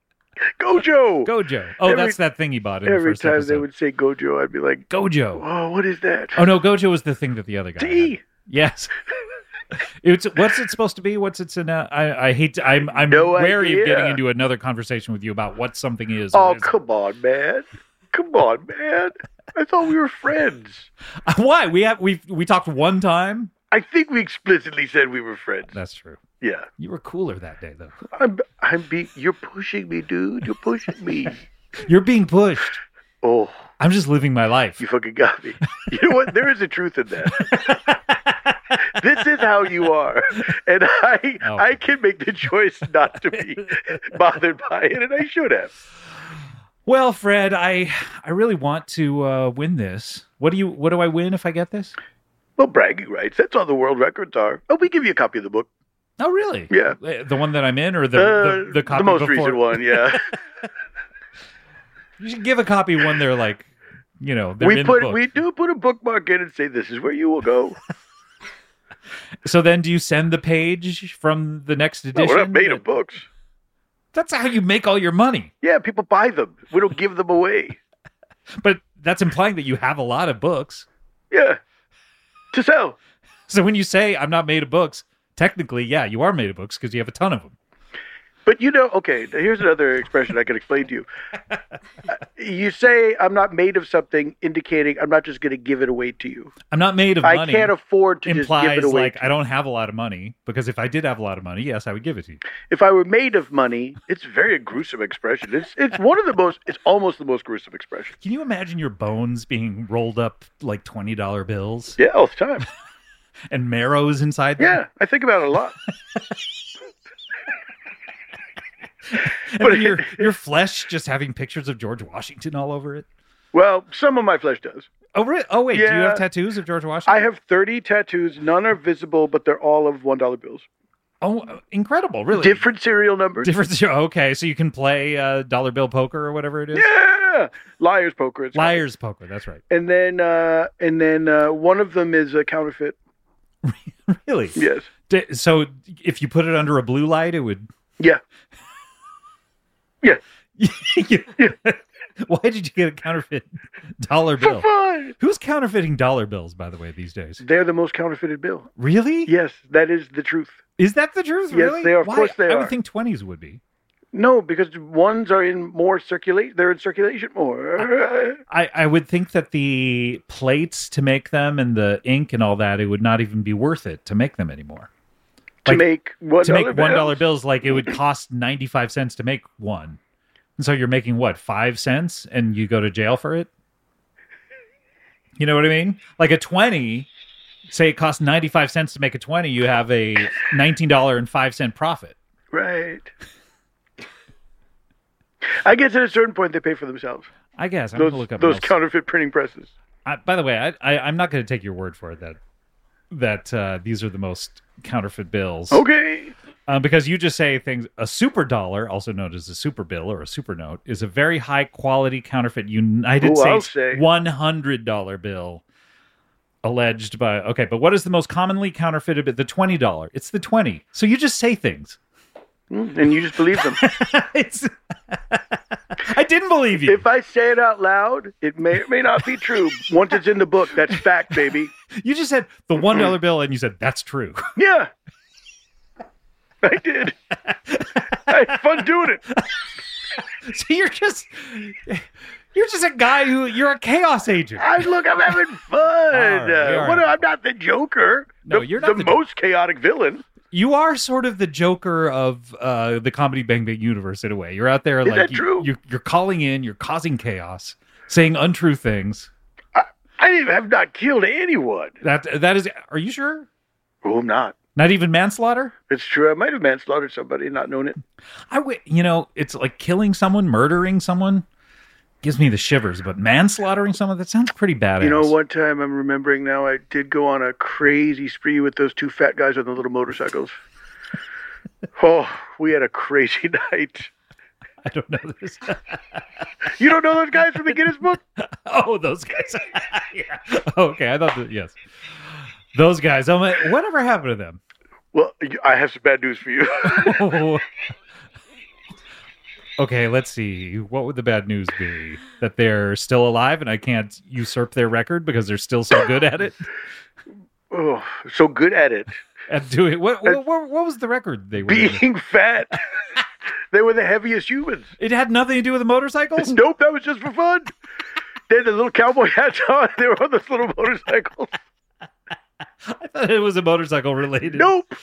Speaker 3: Gojo.
Speaker 2: Gojo? Oh,
Speaker 3: Every-
Speaker 2: that's that thing he bought in the
Speaker 3: Every
Speaker 2: first
Speaker 3: time
Speaker 2: episode.
Speaker 3: they would say Gojo, I'd be like,
Speaker 2: Gojo.
Speaker 3: oh, what is that?
Speaker 2: Oh no, Gojo was the thing that the other guy.
Speaker 3: Tea.
Speaker 2: had. Yes. It's what's it supposed to be? What's it's in? A, I I hate. To, I'm I'm
Speaker 3: No
Speaker 2: wary
Speaker 3: idea.
Speaker 2: of getting into another conversation with you about what something is. or
Speaker 3: Oh,
Speaker 2: isn't.
Speaker 3: come on, man. Come on, man. I thought we were friends.
Speaker 2: Why we have we we talked one time?
Speaker 3: I think we explicitly said we were friends.
Speaker 2: That's true.
Speaker 3: Yeah.
Speaker 2: You were cooler that day though.
Speaker 3: I'm, I'm be, you're pushing me, dude. You're pushing me.
Speaker 2: You're being pushed.
Speaker 3: Oh,
Speaker 2: I'm just living my life.
Speaker 3: you fucking got me. You know what? There is a truth in that. This is how you are. And I
Speaker 2: Oh.
Speaker 3: I can make the choice not to be bothered by it, and I should have.
Speaker 2: Well, Fred, I I really want to uh, win this. What do you? What do I win if I get this?
Speaker 3: Well, bragging rights. That's all the world records are. Oh, we give you a copy of the book.
Speaker 2: Oh, really?
Speaker 3: Yeah.
Speaker 2: Uh, The one that I'm in, or the
Speaker 3: Uh,
Speaker 2: the, the copy
Speaker 3: most
Speaker 2: before?
Speaker 3: recent one, yeah.
Speaker 2: You should give a copy when they're like, you know, they're
Speaker 3: we
Speaker 2: in
Speaker 3: put
Speaker 2: the book.
Speaker 3: we do put a bookmark in and say this is where you will go.
Speaker 2: So then, do you send the page from the next
Speaker 3: No,
Speaker 2: edition?
Speaker 3: we're not made of books.
Speaker 2: That's how you make all your money.
Speaker 3: Yeah, people buy them. We don't give them away.
Speaker 2: But that's implying that you have a lot of books.
Speaker 3: Yeah, to sell.
Speaker 2: So when you say I'm not made of books, technically, yeah, you are made of books because you have a ton of them.
Speaker 3: But you know, okay, here's another expression I can explain to you. Uh, You say I'm not made of something, indicating I'm not just going to give it away to you.
Speaker 2: I'm not made of
Speaker 3: I
Speaker 2: money.
Speaker 3: can't afford to just give
Speaker 2: implies
Speaker 3: it away.
Speaker 2: like
Speaker 3: to
Speaker 2: I
Speaker 3: you.
Speaker 2: don't have a lot of money, because if I did have a lot of money, yes, I would give it to you.
Speaker 3: If I were made of money, it's a very gruesome expression. It's it's one of the most. It's almost the most gruesome expression.
Speaker 2: Can you imagine your bones being rolled up like twenty dollar bills
Speaker 3: Yeah, all the time.
Speaker 2: and marrows inside them?
Speaker 3: Yeah, I think about it a lot.
Speaker 2: And
Speaker 3: But
Speaker 2: then your your flesh just having pictures of George Washington all over it.
Speaker 3: Well, some of my flesh does.
Speaker 2: Oh, really? Oh, wait. Do you
Speaker 3: Yeah.
Speaker 2: have tattoos of George Washington?
Speaker 3: I have thirty tattoos. None are visible, but they're all of one dollar bills.
Speaker 2: Oh, incredible! Really
Speaker 3: Different serial numbers.
Speaker 2: Different. Okay, so you can play uh, dollar bill poker or whatever it is.
Speaker 3: Yeah, liar's poker. It's called.
Speaker 2: Liar's poker. That's right.
Speaker 3: And then, uh, and then uh, one of them is a counterfeit.
Speaker 2: Really?
Speaker 3: Yes.
Speaker 2: D- So if you put it under a blue light, it would.
Speaker 3: Yeah. Yeah.
Speaker 2: Why did you get a counterfeit dollar
Speaker 3: For
Speaker 2: bill?
Speaker 3: fun.
Speaker 2: Who's counterfeiting dollar bills, by the way, these days?
Speaker 3: They're the most counterfeited bill.
Speaker 2: Really?
Speaker 3: Yes, that is the truth.
Speaker 2: Is that the truth?
Speaker 3: Yes,
Speaker 2: Really?
Speaker 3: they are. Of
Speaker 2: Why?
Speaker 3: course they
Speaker 2: I
Speaker 3: are.
Speaker 2: would think twenties would be.
Speaker 3: No, because ones are in more circulation. They're in circulation more.
Speaker 2: I, I would think that the plates to make them and the ink and all that, it would not even be worth it to make them anymore.
Speaker 3: to
Speaker 2: Like,
Speaker 3: make one
Speaker 2: to make
Speaker 3: dollar
Speaker 2: one dollar
Speaker 3: bills.
Speaker 2: bills, like it would cost ninety five cents to make one, and so you're making what, five cents, and you go to jail for it. You know what I mean? Like a twenty, say it costs ninety five cents to make a twenty, you have a nineteen dollar and five cent profit.
Speaker 3: Right. I guess at a certain point they pay for themselves.
Speaker 2: I guess I'm
Speaker 3: Those
Speaker 2: gonna look up
Speaker 3: those
Speaker 2: most-
Speaker 3: counterfeit printing presses.
Speaker 2: I, by the way, I, I I'm not going to take your word for it that that uh, these are the most counterfeit bills.
Speaker 3: Okay.
Speaker 2: Um, because you just say things. A super dollar, also known as a super bill or a super note, is a very high quality counterfeit United
Speaker 3: Ooh, I'll
Speaker 2: States
Speaker 3: say.
Speaker 2: one hundred dollar bill. Alleged by okay, but what is the most commonly counterfeited bit? The twenty dollar. It's the twenty. So you just say things.
Speaker 3: Mm, And you just believe them.
Speaker 2: It's, I didn't believe you.
Speaker 3: If I say it out loud, it may or may not be true. Once it's in the book, that's fact, baby.
Speaker 2: You just said the one dollar bill, and you said that's true.
Speaker 3: Yeah. I did. I had fun doing it.
Speaker 2: So you're just you're just a guy who you're a chaos agent.
Speaker 3: I look, I'm having fun.
Speaker 2: right,
Speaker 3: uh,
Speaker 2: all
Speaker 3: what,
Speaker 2: right.
Speaker 3: I'm not the Joker.
Speaker 2: No,
Speaker 3: the,
Speaker 2: you're not
Speaker 3: the,
Speaker 2: the
Speaker 3: most chaotic villain.
Speaker 2: You are sort of the Joker of uh, the Comedy Bang Bang universe in a way. You're out there
Speaker 3: Is
Speaker 2: like
Speaker 3: that
Speaker 2: you,
Speaker 3: true?
Speaker 2: You're, you're calling in, you're causing chaos, saying untrue things.
Speaker 3: I, I even have not killed anyone.
Speaker 2: That that is. Are you sure?
Speaker 3: Oh, I'm not.
Speaker 2: Not even manslaughter?
Speaker 3: It's true. I might have manslaughtered somebody, not known it.
Speaker 2: I w- you know, it's like killing someone, murdering someone gives me the shivers, but manslaughtering someone, that sounds pretty badass.
Speaker 3: You know, one time I'm remembering now, I did go on a crazy spree with those two fat guys on the little motorcycles. Oh, we had a crazy night.
Speaker 2: I don't know this.
Speaker 3: You don't know those guys from the Guinness Book?
Speaker 2: Oh, those guys. Yeah. Okay, I thought that, yes. Those guys. I'm like, whatever happened to them?
Speaker 3: Well, I have some bad news for you.
Speaker 2: Okay, let's see. What would the bad news be? That they're still alive and I can't usurp their record because they're still so good at it?
Speaker 3: Oh, so good at it.
Speaker 2: At doing what? What, what, what was the record they were doing?
Speaker 3: Being fat. They were the heaviest humans.
Speaker 2: It had nothing to do with the motorcycles?
Speaker 3: Nope, that was just for fun. They had the little cowboy hats on. They were on those little motorcycles.
Speaker 2: I thought it was a motorcycle related.
Speaker 3: Nope.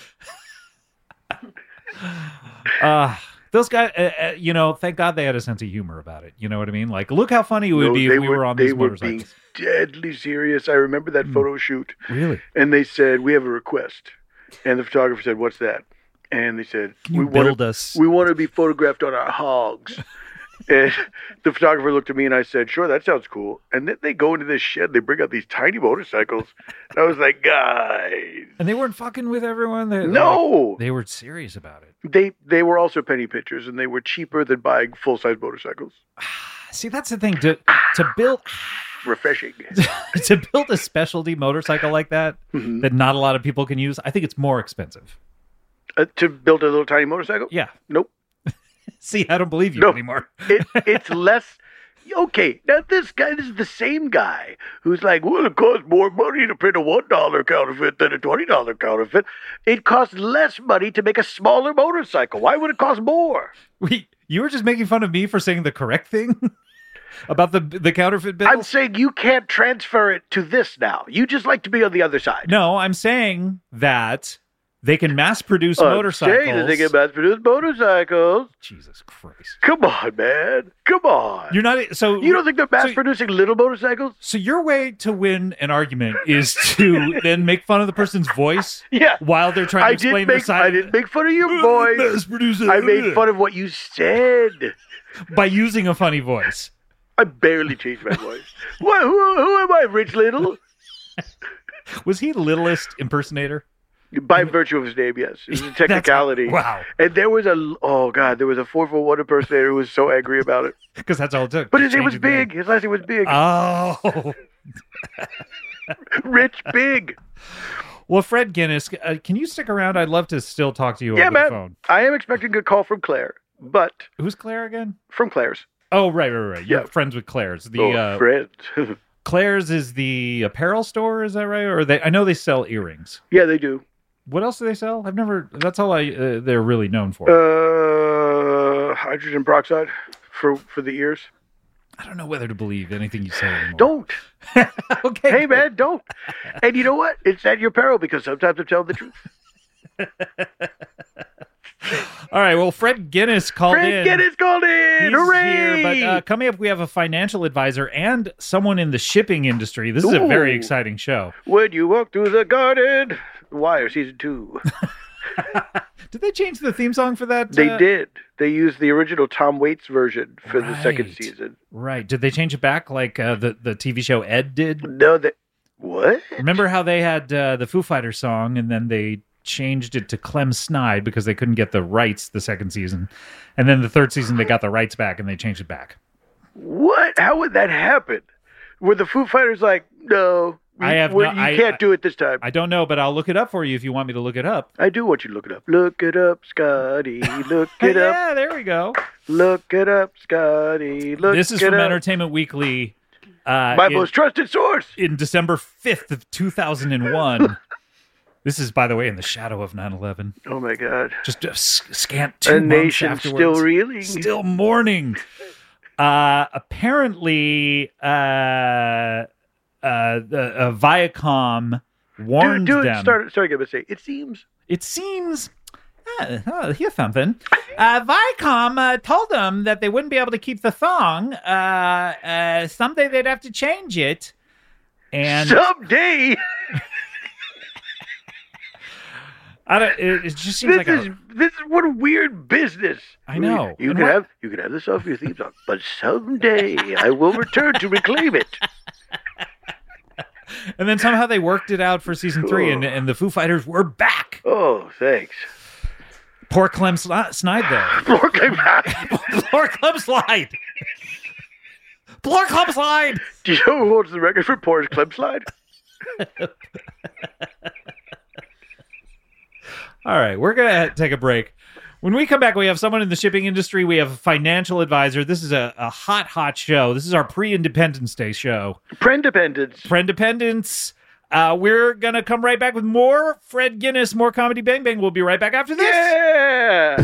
Speaker 2: Uh, those guys, uh, uh, you know, thank God they had a sense of humor about it. You know what I mean? Like, look how funny it would
Speaker 3: No,
Speaker 2: be
Speaker 3: they
Speaker 2: if we were, on
Speaker 3: they
Speaker 2: these
Speaker 3: were
Speaker 2: motorcycles.
Speaker 3: being deadly serious. I remember that
Speaker 2: Mm.
Speaker 3: photo shoot.
Speaker 2: Really?
Speaker 3: And they said, we have a request. And the photographer said, what's that? And they said,
Speaker 2: Can you
Speaker 3: we
Speaker 2: build
Speaker 3: want
Speaker 2: us?
Speaker 3: to, we want to be photographed on our hogs. And the photographer looked at me and I said, sure, that sounds cool. And then they go into this shed. They bring out these tiny motorcycles. And I was like, guys.
Speaker 2: And they weren't fucking with everyone? They,
Speaker 3: No.
Speaker 2: like, they were serious about it.
Speaker 3: They they were also penny pinchers, and they were cheaper than buying full-size motorcycles.
Speaker 2: See, that's the thing. To, to build...
Speaker 3: Refreshing.
Speaker 2: to build a specialty motorcycle like that,
Speaker 3: Mhm.
Speaker 2: that not a lot of people can use, I think it's more expensive.
Speaker 3: Uh, to build a little tiny motorcycle?
Speaker 2: Yeah.
Speaker 3: Nope.
Speaker 2: See, I don't believe you
Speaker 3: No.
Speaker 2: anymore.
Speaker 3: It, it's less. Okay, now this guy, this is the same guy who's like, well, it costs more money to print a one dollar counterfeit than a twenty dollar counterfeit. It costs less money to make a smaller motorcycle. Why would it cost more?
Speaker 2: Wait, you were just making fun of me for saying the correct thing about the the counterfeit bills?
Speaker 3: I'm saying you can't transfer it to this now. You just like to be on the other side.
Speaker 2: No, I'm saying that they can mass produce
Speaker 3: I'm
Speaker 2: motorcycles.
Speaker 3: saying that they can mass produce motorcycles.
Speaker 2: Jesus Christ.
Speaker 3: Come on, man. Come on.
Speaker 2: You're not so
Speaker 3: You don't think they're mass
Speaker 2: so-
Speaker 3: producing little motorcycles?
Speaker 2: So your way to win an argument is to then make fun of the person's voice
Speaker 3: Yeah.
Speaker 2: while they're trying to
Speaker 3: I
Speaker 2: explain
Speaker 3: did
Speaker 2: their
Speaker 3: make
Speaker 2: side
Speaker 3: I didn't make fun of your voice.
Speaker 2: Mass producer.
Speaker 3: I made fun of what you said.
Speaker 2: by using a funny voice.
Speaker 3: I barely changed my voice. What, who, who am I, Rich Little?
Speaker 2: Was he littlest impersonator?
Speaker 3: By virtue of his name, yes. It's a technicality.
Speaker 2: Wow.
Speaker 3: And there was a, oh God, there was a four for one impersonator who was so angry about it.
Speaker 2: Because that's all it took.
Speaker 3: But
Speaker 2: to
Speaker 3: his name was
Speaker 2: change the name.
Speaker 3: Big. His last name was Big.
Speaker 2: Oh.
Speaker 3: Rich Big.
Speaker 2: Well, Fred Guinness, uh, can you stick around? I'd love to still talk to you
Speaker 3: Yeah,
Speaker 2: over
Speaker 3: man.
Speaker 2: the phone.
Speaker 3: I am expecting a call from Claire, but
Speaker 2: Who's Claire again?
Speaker 3: from Claire's.
Speaker 2: Oh, right, right, right. You're
Speaker 3: Yeah.
Speaker 2: friends with Claire's. The
Speaker 3: oh,
Speaker 2: uh,
Speaker 3: friend.
Speaker 2: Claire's is the apparel store, is that right? Or they? I know they sell earrings.
Speaker 3: Yeah, they do.
Speaker 2: What else do they sell? I've never. That's all I. Uh, they're really known for.
Speaker 3: Uh, hydrogen peroxide for for the ears.
Speaker 2: I don't know whether to believe anything you say anymore.
Speaker 3: Don't.
Speaker 2: Okay.
Speaker 3: Hey, man, don't. And you know what? It's at your peril because sometimes I'm telling the truth.
Speaker 2: All right. Well, Fred Guinness called
Speaker 3: Fred
Speaker 2: in.
Speaker 3: Guinness called in.
Speaker 2: He's
Speaker 3: Hooray!
Speaker 2: here, but uh, coming up, we have a financial advisor and someone in the shipping industry. This is a very
Speaker 3: Ooh.
Speaker 2: exciting show.
Speaker 3: When you walk through the garden, Wire season two.
Speaker 2: Did they change the theme song for that?
Speaker 3: They
Speaker 2: uh,
Speaker 3: did. They used the original Tom Waits version for the second
Speaker 2: Right.
Speaker 3: season.
Speaker 2: Right. Did they change it back like uh, the the T V show Ed did?
Speaker 3: No, that what?
Speaker 2: Remember how they had uh, the Foo Fighters song and then they changed it to Clem Snide because they couldn't get the rights the second season, and then the third season they got the rights back and they changed it back.
Speaker 3: What? How would that happen? Were the Foo Fighters like, no,
Speaker 2: I have
Speaker 3: Well,
Speaker 2: no,
Speaker 3: you
Speaker 2: I,
Speaker 3: can't
Speaker 2: I,
Speaker 3: do it this time.
Speaker 2: I don't know, but I'll look it up for you if you want me to look it up.
Speaker 3: I do want you to look it up. Look it up, Scotty. Look it up.
Speaker 2: Yeah, there we go.
Speaker 3: Look it up, Scotty. Look
Speaker 2: This is
Speaker 3: it
Speaker 2: from
Speaker 3: up.
Speaker 2: Entertainment Weekly. Uh,
Speaker 3: My
Speaker 2: in,
Speaker 3: most trusted source.
Speaker 2: in December fifth of two thousand one. This is, by the way, in the shadow of nine eleven.
Speaker 3: Oh my God.
Speaker 2: Just a s- scant two
Speaker 3: A
Speaker 2: months
Speaker 3: nation
Speaker 2: afterwards.
Speaker 3: still reeling.
Speaker 2: Still mourning. Uh, apparently, uh, uh, the, uh, Viacom warned
Speaker 3: do, do
Speaker 2: them.
Speaker 3: it. Start, start again. But say it seems.
Speaker 2: It seems. Uh, oh, here's something. Uh, Viacom uh, told them that they wouldn't be able to keep the thong. Uh, uh, someday they'd have to change it. And
Speaker 3: Someday.
Speaker 2: I don't, it, it just seems
Speaker 3: This
Speaker 2: like
Speaker 3: is
Speaker 2: a,
Speaker 3: this is what a weird business.
Speaker 2: I know.
Speaker 3: You
Speaker 2: And
Speaker 3: can
Speaker 2: what-
Speaker 3: have you can have this off your theme song, but someday I will return to reclaim it.
Speaker 2: And then somehow they worked it out for season three, and, and the Foo Fighters were back.
Speaker 3: Oh, thanks.
Speaker 2: Poor Clem Sli- Snide, though.
Speaker 3: Poor came back.
Speaker 2: Poor Clem Slide. Poor Clem Slide.
Speaker 3: Do you know who holds the record for poorest Clem slide?
Speaker 2: All right, we're going to take a break. When we come back, we have someone in the shipping industry. We have a financial advisor. This is a, a hot, hot show. This is our pre-Independence Day show.
Speaker 3: Prendependence.
Speaker 2: Prendependence. Uh, we're going to come right back with more Fred Guinness, more Comedy Bang Bang. We'll be right back after this.
Speaker 3: Yeah.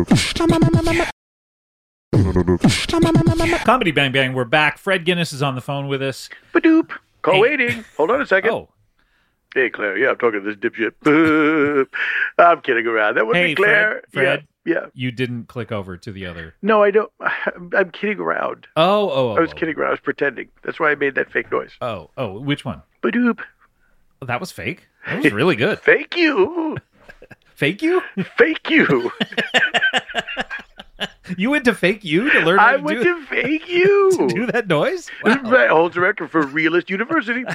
Speaker 2: Comedy Bang Bang, we're back. Fred Guinness is on the phone with us.
Speaker 3: Badoop. Call
Speaker 2: Hey.
Speaker 3: waiting. Hold on a second.
Speaker 2: Oh,
Speaker 3: Hey, Claire. Yeah, I'm talking to this dipshit. I'm kidding around. That would
Speaker 2: Hey,
Speaker 3: be Claire.
Speaker 2: Fred, Fred.
Speaker 3: Yeah. Yeah.
Speaker 2: you didn't click over to the other.
Speaker 3: No, I don't. I'm kidding around.
Speaker 2: Oh, oh, oh.
Speaker 3: I was
Speaker 2: oh.
Speaker 3: kidding around. I was pretending. That's why I made that fake noise.
Speaker 2: Oh, oh, which one?
Speaker 3: Badoop.
Speaker 2: Oh, that was fake. That was really good.
Speaker 3: Fake you.
Speaker 2: Fake you?
Speaker 3: Fake you.
Speaker 2: You went to fake you to learn how
Speaker 3: I
Speaker 2: to,
Speaker 3: went
Speaker 2: do,
Speaker 3: to fake you.
Speaker 2: to do that noise? Wow.
Speaker 3: That holds the record for Realist University.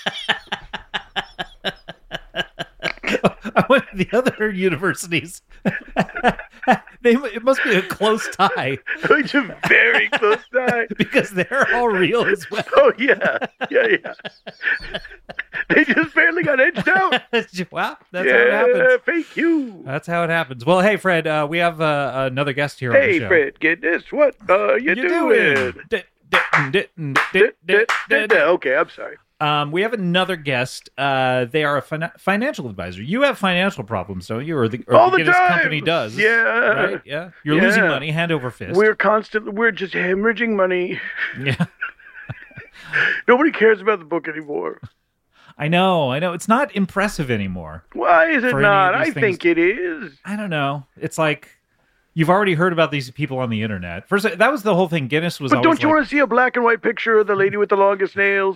Speaker 2: I went to the other universities. they, it must be a close tie
Speaker 3: It's a very close tie.
Speaker 2: because they're all real as well.
Speaker 3: Oh, yeah. Yeah, yeah. They just barely got edged out.
Speaker 2: Wow, that's
Speaker 3: yeah,
Speaker 2: how it happens.
Speaker 3: fake you.
Speaker 2: That's how it happens. Well, hey, Fred, uh, we have uh, another guest here on the
Speaker 3: Hey,
Speaker 2: show.
Speaker 3: Fred, get this. What are you,
Speaker 2: You
Speaker 3: doing?
Speaker 2: doing? D- d- d- d-
Speaker 3: Da-
Speaker 2: d-
Speaker 3: da- da- da. Okay, I'm sorry.
Speaker 2: Um, we have another guest. Uh, they are a fin- financial advisor. You have financial problems, don't you? Or the, or
Speaker 3: All
Speaker 2: the
Speaker 3: the
Speaker 2: Guinness
Speaker 3: time.
Speaker 2: company does.
Speaker 3: Yeah.
Speaker 2: Right? Yeah. You're
Speaker 3: Yeah.
Speaker 2: losing money hand over fist.
Speaker 3: We're constantly, we're just hemorrhaging money.
Speaker 2: Yeah.
Speaker 3: Nobody cares about the book anymore.
Speaker 2: I know. I know. It's not impressive anymore.
Speaker 3: Why is it
Speaker 2: For any
Speaker 3: not?
Speaker 2: of
Speaker 3: I
Speaker 2: these
Speaker 3: think it is.
Speaker 2: I don't know. It's like you've already heard about these people on the internet. First, that was the whole thing. Guinness was
Speaker 3: But
Speaker 2: always
Speaker 3: don't you
Speaker 2: like,
Speaker 3: want to see a black and white picture of the lady with the longest nails?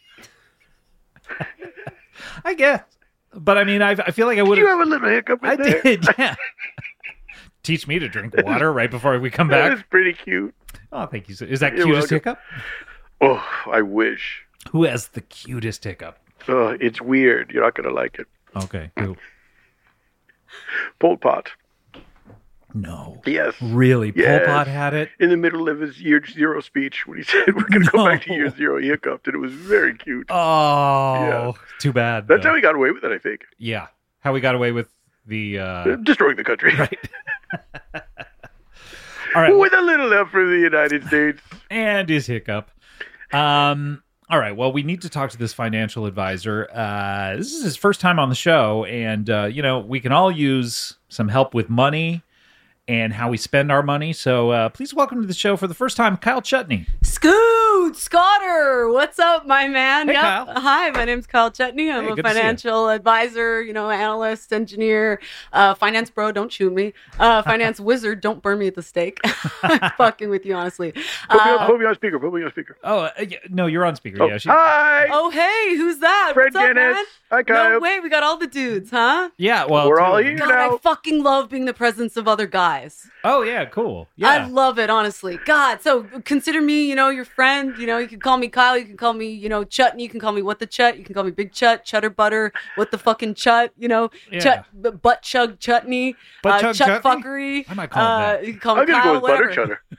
Speaker 2: I guess. But I mean, I, I feel like I would
Speaker 3: Did you
Speaker 2: have.
Speaker 3: have a little hiccup in
Speaker 2: I
Speaker 3: there?
Speaker 2: did, yeah. Teach me to drink water right before we come
Speaker 3: That
Speaker 2: back.
Speaker 3: was pretty cute.
Speaker 2: Oh, thank you. Is that
Speaker 3: You're
Speaker 2: cutest
Speaker 3: welcome.
Speaker 2: hiccup?
Speaker 3: Oh, I wish.
Speaker 2: Who has the cutest hiccup?
Speaker 3: Oh, it's weird. You're not going to like it.
Speaker 2: Okay. Who?
Speaker 3: Pol Pot.
Speaker 2: No.
Speaker 3: Yes.
Speaker 2: Really?
Speaker 3: Yes.
Speaker 2: Pol Pot had it?
Speaker 3: In the middle of his year zero speech, when he said, we're going to go back to
Speaker 2: No.
Speaker 3: year zero, he hiccuped, and it was very cute.
Speaker 2: Oh,
Speaker 3: Yeah.
Speaker 2: too bad.
Speaker 3: That's
Speaker 2: though.
Speaker 3: how he got away with it, I think.
Speaker 2: Yeah. How we got away with the. Uh,
Speaker 3: Destroying the country.
Speaker 2: right. All right.
Speaker 3: With a little help from the United States.
Speaker 2: And his hiccup. Um. All right. Well, we need to talk to this financial advisor. Uh, this is his first time on the show, and uh, you know we can all use some help with money and how we spend our money. So uh, please welcome to the show for the first time, Kyle Chutney.
Speaker 4: Scoot, Scotter, what's up, my man?
Speaker 2: Hey,
Speaker 4: Yep.
Speaker 2: Kyle.
Speaker 4: Hi, my name's Kyle Chutney. I'm
Speaker 2: Hey,
Speaker 4: a
Speaker 2: good to see you.
Speaker 4: financial advisor, you know, analyst, engineer, uh, finance bro. Don't shoot me. Uh, finance wizard. Don't burn me at the stake. I'm fucking with you, honestly.
Speaker 3: Put, me on,
Speaker 4: Uh,
Speaker 3: put me on speaker. Put me on speaker.
Speaker 2: Oh uh, yeah, no, you're on speaker.
Speaker 3: Oh,
Speaker 2: Yeah. She,
Speaker 3: hi.
Speaker 4: oh, hey, who's that?
Speaker 3: Fred
Speaker 4: what's up,
Speaker 3: Guinness.
Speaker 4: man?
Speaker 3: Hi, Kyle.
Speaker 4: No way, we got all the dudes, huh?
Speaker 2: yeah. Well,
Speaker 3: We're
Speaker 2: two
Speaker 3: all
Speaker 2: of them.
Speaker 3: here.
Speaker 4: God,
Speaker 3: know.
Speaker 4: I fucking love being the presence of other guys.
Speaker 2: Oh yeah, cool.
Speaker 4: I
Speaker 2: Yeah.
Speaker 4: love it, honestly. God, so consider me, you know, your friend. You know, you can call me Kyle. You can call me, you know, Chutney. You can call me What the Chut. You can call me Big Chut, Chutter Butter, What the fucking Chut. You know,
Speaker 2: Yeah.
Speaker 4: Chut, b- Butt Chug Chutney,
Speaker 2: Butt
Speaker 4: uh,
Speaker 2: chug
Speaker 4: Chut
Speaker 2: chutney?
Speaker 4: Fuckery.
Speaker 2: I might call it
Speaker 4: uh,
Speaker 2: that.
Speaker 4: You can call me
Speaker 3: I'm going to
Speaker 4: Kyle,
Speaker 3: go with butter
Speaker 4: whatever.
Speaker 3: chutter.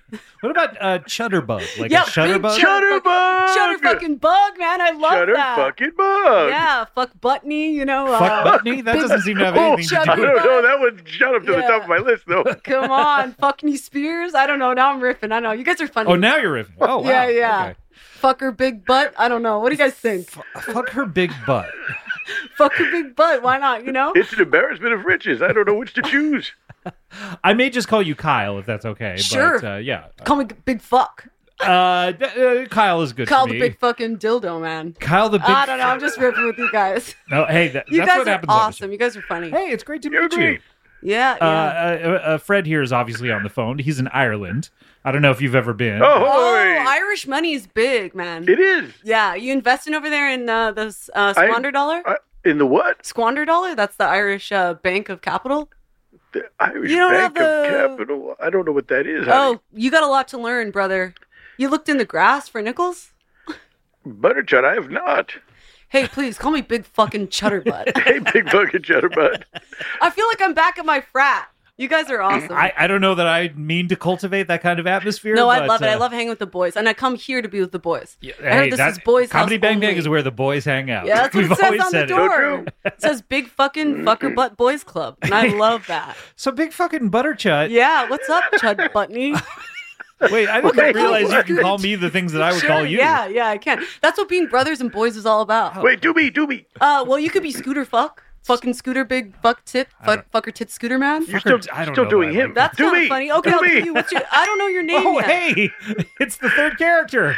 Speaker 2: What about uh, Chutterbug? Like
Speaker 4: Yeah,
Speaker 2: a Shutterbug?
Speaker 4: big Chutter-
Speaker 3: Shutterbug!
Speaker 4: Shutter fucking bug, man. I love
Speaker 3: Shutter
Speaker 4: that.
Speaker 3: fucking bug!
Speaker 4: Yeah, fuck Buttney, you know.
Speaker 2: Fuck
Speaker 4: uh,
Speaker 2: Buttney? That doesn't seem to have
Speaker 3: Oh,
Speaker 2: anything to
Speaker 3: I
Speaker 2: do
Speaker 4: Shutter-
Speaker 2: with
Speaker 3: don't know. That would shut up to the
Speaker 4: Yeah.
Speaker 3: top of my list, though.
Speaker 4: Come on, fucking Spears. I don't know. Now I'm riffing. I know you guys are funny.
Speaker 2: Oh, now you're riffing. Oh, wow.
Speaker 4: Yeah, yeah.
Speaker 2: Okay.
Speaker 4: Fuck her big butt. I don't know. What do you guys think?
Speaker 2: F- fuck her big butt.
Speaker 4: Fuck her big butt. Why not? You know.
Speaker 3: It's an embarrassment of riches. I don't know which to choose.
Speaker 2: I may just call you Kyle if that's okay.
Speaker 4: Sure.
Speaker 2: But, uh, yeah.
Speaker 4: Call me big fuck.
Speaker 2: Uh, d- uh, Kyle is good
Speaker 4: Kyle
Speaker 2: for
Speaker 4: the
Speaker 2: me.
Speaker 4: big fucking dildo, man.
Speaker 2: Kyle the big.
Speaker 4: I don't know. I'm just ripping with you guys.
Speaker 2: No, hey, that,
Speaker 4: You
Speaker 2: that's
Speaker 4: guys
Speaker 2: what
Speaker 4: are
Speaker 2: happens. on the
Speaker 4: awesome. You guys are funny.
Speaker 2: show. Hey, it's great to
Speaker 3: You're
Speaker 2: meet
Speaker 3: great.
Speaker 2: you.
Speaker 4: Yeah,
Speaker 2: Uh,
Speaker 4: yeah.
Speaker 2: uh, uh, Fred here is obviously on the phone. He's in Ireland. I don't know if you've ever been.
Speaker 3: Oh,
Speaker 4: oh,
Speaker 3: boy.
Speaker 4: Irish money is big, man.
Speaker 3: It is.
Speaker 4: Yeah, you investing over there in uh, the uh, Squander Dollar?
Speaker 3: I, in the what?
Speaker 4: Squander Dollar? That's the Irish uh, Bank of Capital.
Speaker 3: The Irish
Speaker 4: You don't
Speaker 3: Bank
Speaker 4: have
Speaker 3: of
Speaker 4: the-
Speaker 3: Capital. I don't know what that is.
Speaker 4: Oh, you got a lot to learn, brother. You looked in the grass for nickels?
Speaker 3: Butterchut, I have not.
Speaker 4: Hey, please call me big fucking Chutterbutt.
Speaker 3: Hey, big bucket Chutterbug.
Speaker 4: I feel like I'm back at my frat. You guys are awesome.
Speaker 2: I, I don't know that I mean to cultivate that kind of atmosphere.
Speaker 4: no, I
Speaker 2: but,
Speaker 4: love it. I
Speaker 2: uh,
Speaker 4: love hanging with the boys, and I come here to be with the boys.
Speaker 2: Yeah,
Speaker 4: I heard
Speaker 2: hey,
Speaker 4: this
Speaker 2: that-
Speaker 4: is boys'
Speaker 2: Comedy
Speaker 4: house
Speaker 2: Bang Bang
Speaker 4: only.
Speaker 2: is where the boys hang out.
Speaker 4: Yeah, that's what
Speaker 2: We've
Speaker 4: it says
Speaker 2: always
Speaker 4: on the
Speaker 2: said it.
Speaker 3: So
Speaker 4: door.
Speaker 3: true.
Speaker 4: It says big fucking fucker butt boys club, and I love that.
Speaker 2: So big fucking Butterchut.
Speaker 4: Yeah, what's up, Chud Buttney?
Speaker 2: Wait, I didn't
Speaker 3: Wait,
Speaker 2: realize you
Speaker 3: what?
Speaker 2: can call me the things that I would
Speaker 4: Sure,
Speaker 2: call you.
Speaker 4: yeah, yeah, I can. That's what being brothers and boys is all about.
Speaker 3: Wait, do me, do me.
Speaker 4: Uh, well, you could be Scooter Fuck, fucking Scooter Big Fuck Tit, fuck, Fucker Tit Scooter Man.
Speaker 3: You're still,
Speaker 2: I don't
Speaker 3: still
Speaker 2: know
Speaker 3: doing
Speaker 2: that,
Speaker 3: him.
Speaker 2: like-
Speaker 4: That's
Speaker 3: do
Speaker 4: kind
Speaker 3: me.
Speaker 4: of funny. Okay,
Speaker 3: do
Speaker 4: I'll
Speaker 3: me.
Speaker 4: give you. What's your? I don't know your name
Speaker 2: Oh,
Speaker 4: yet.
Speaker 2: hey, it's the third character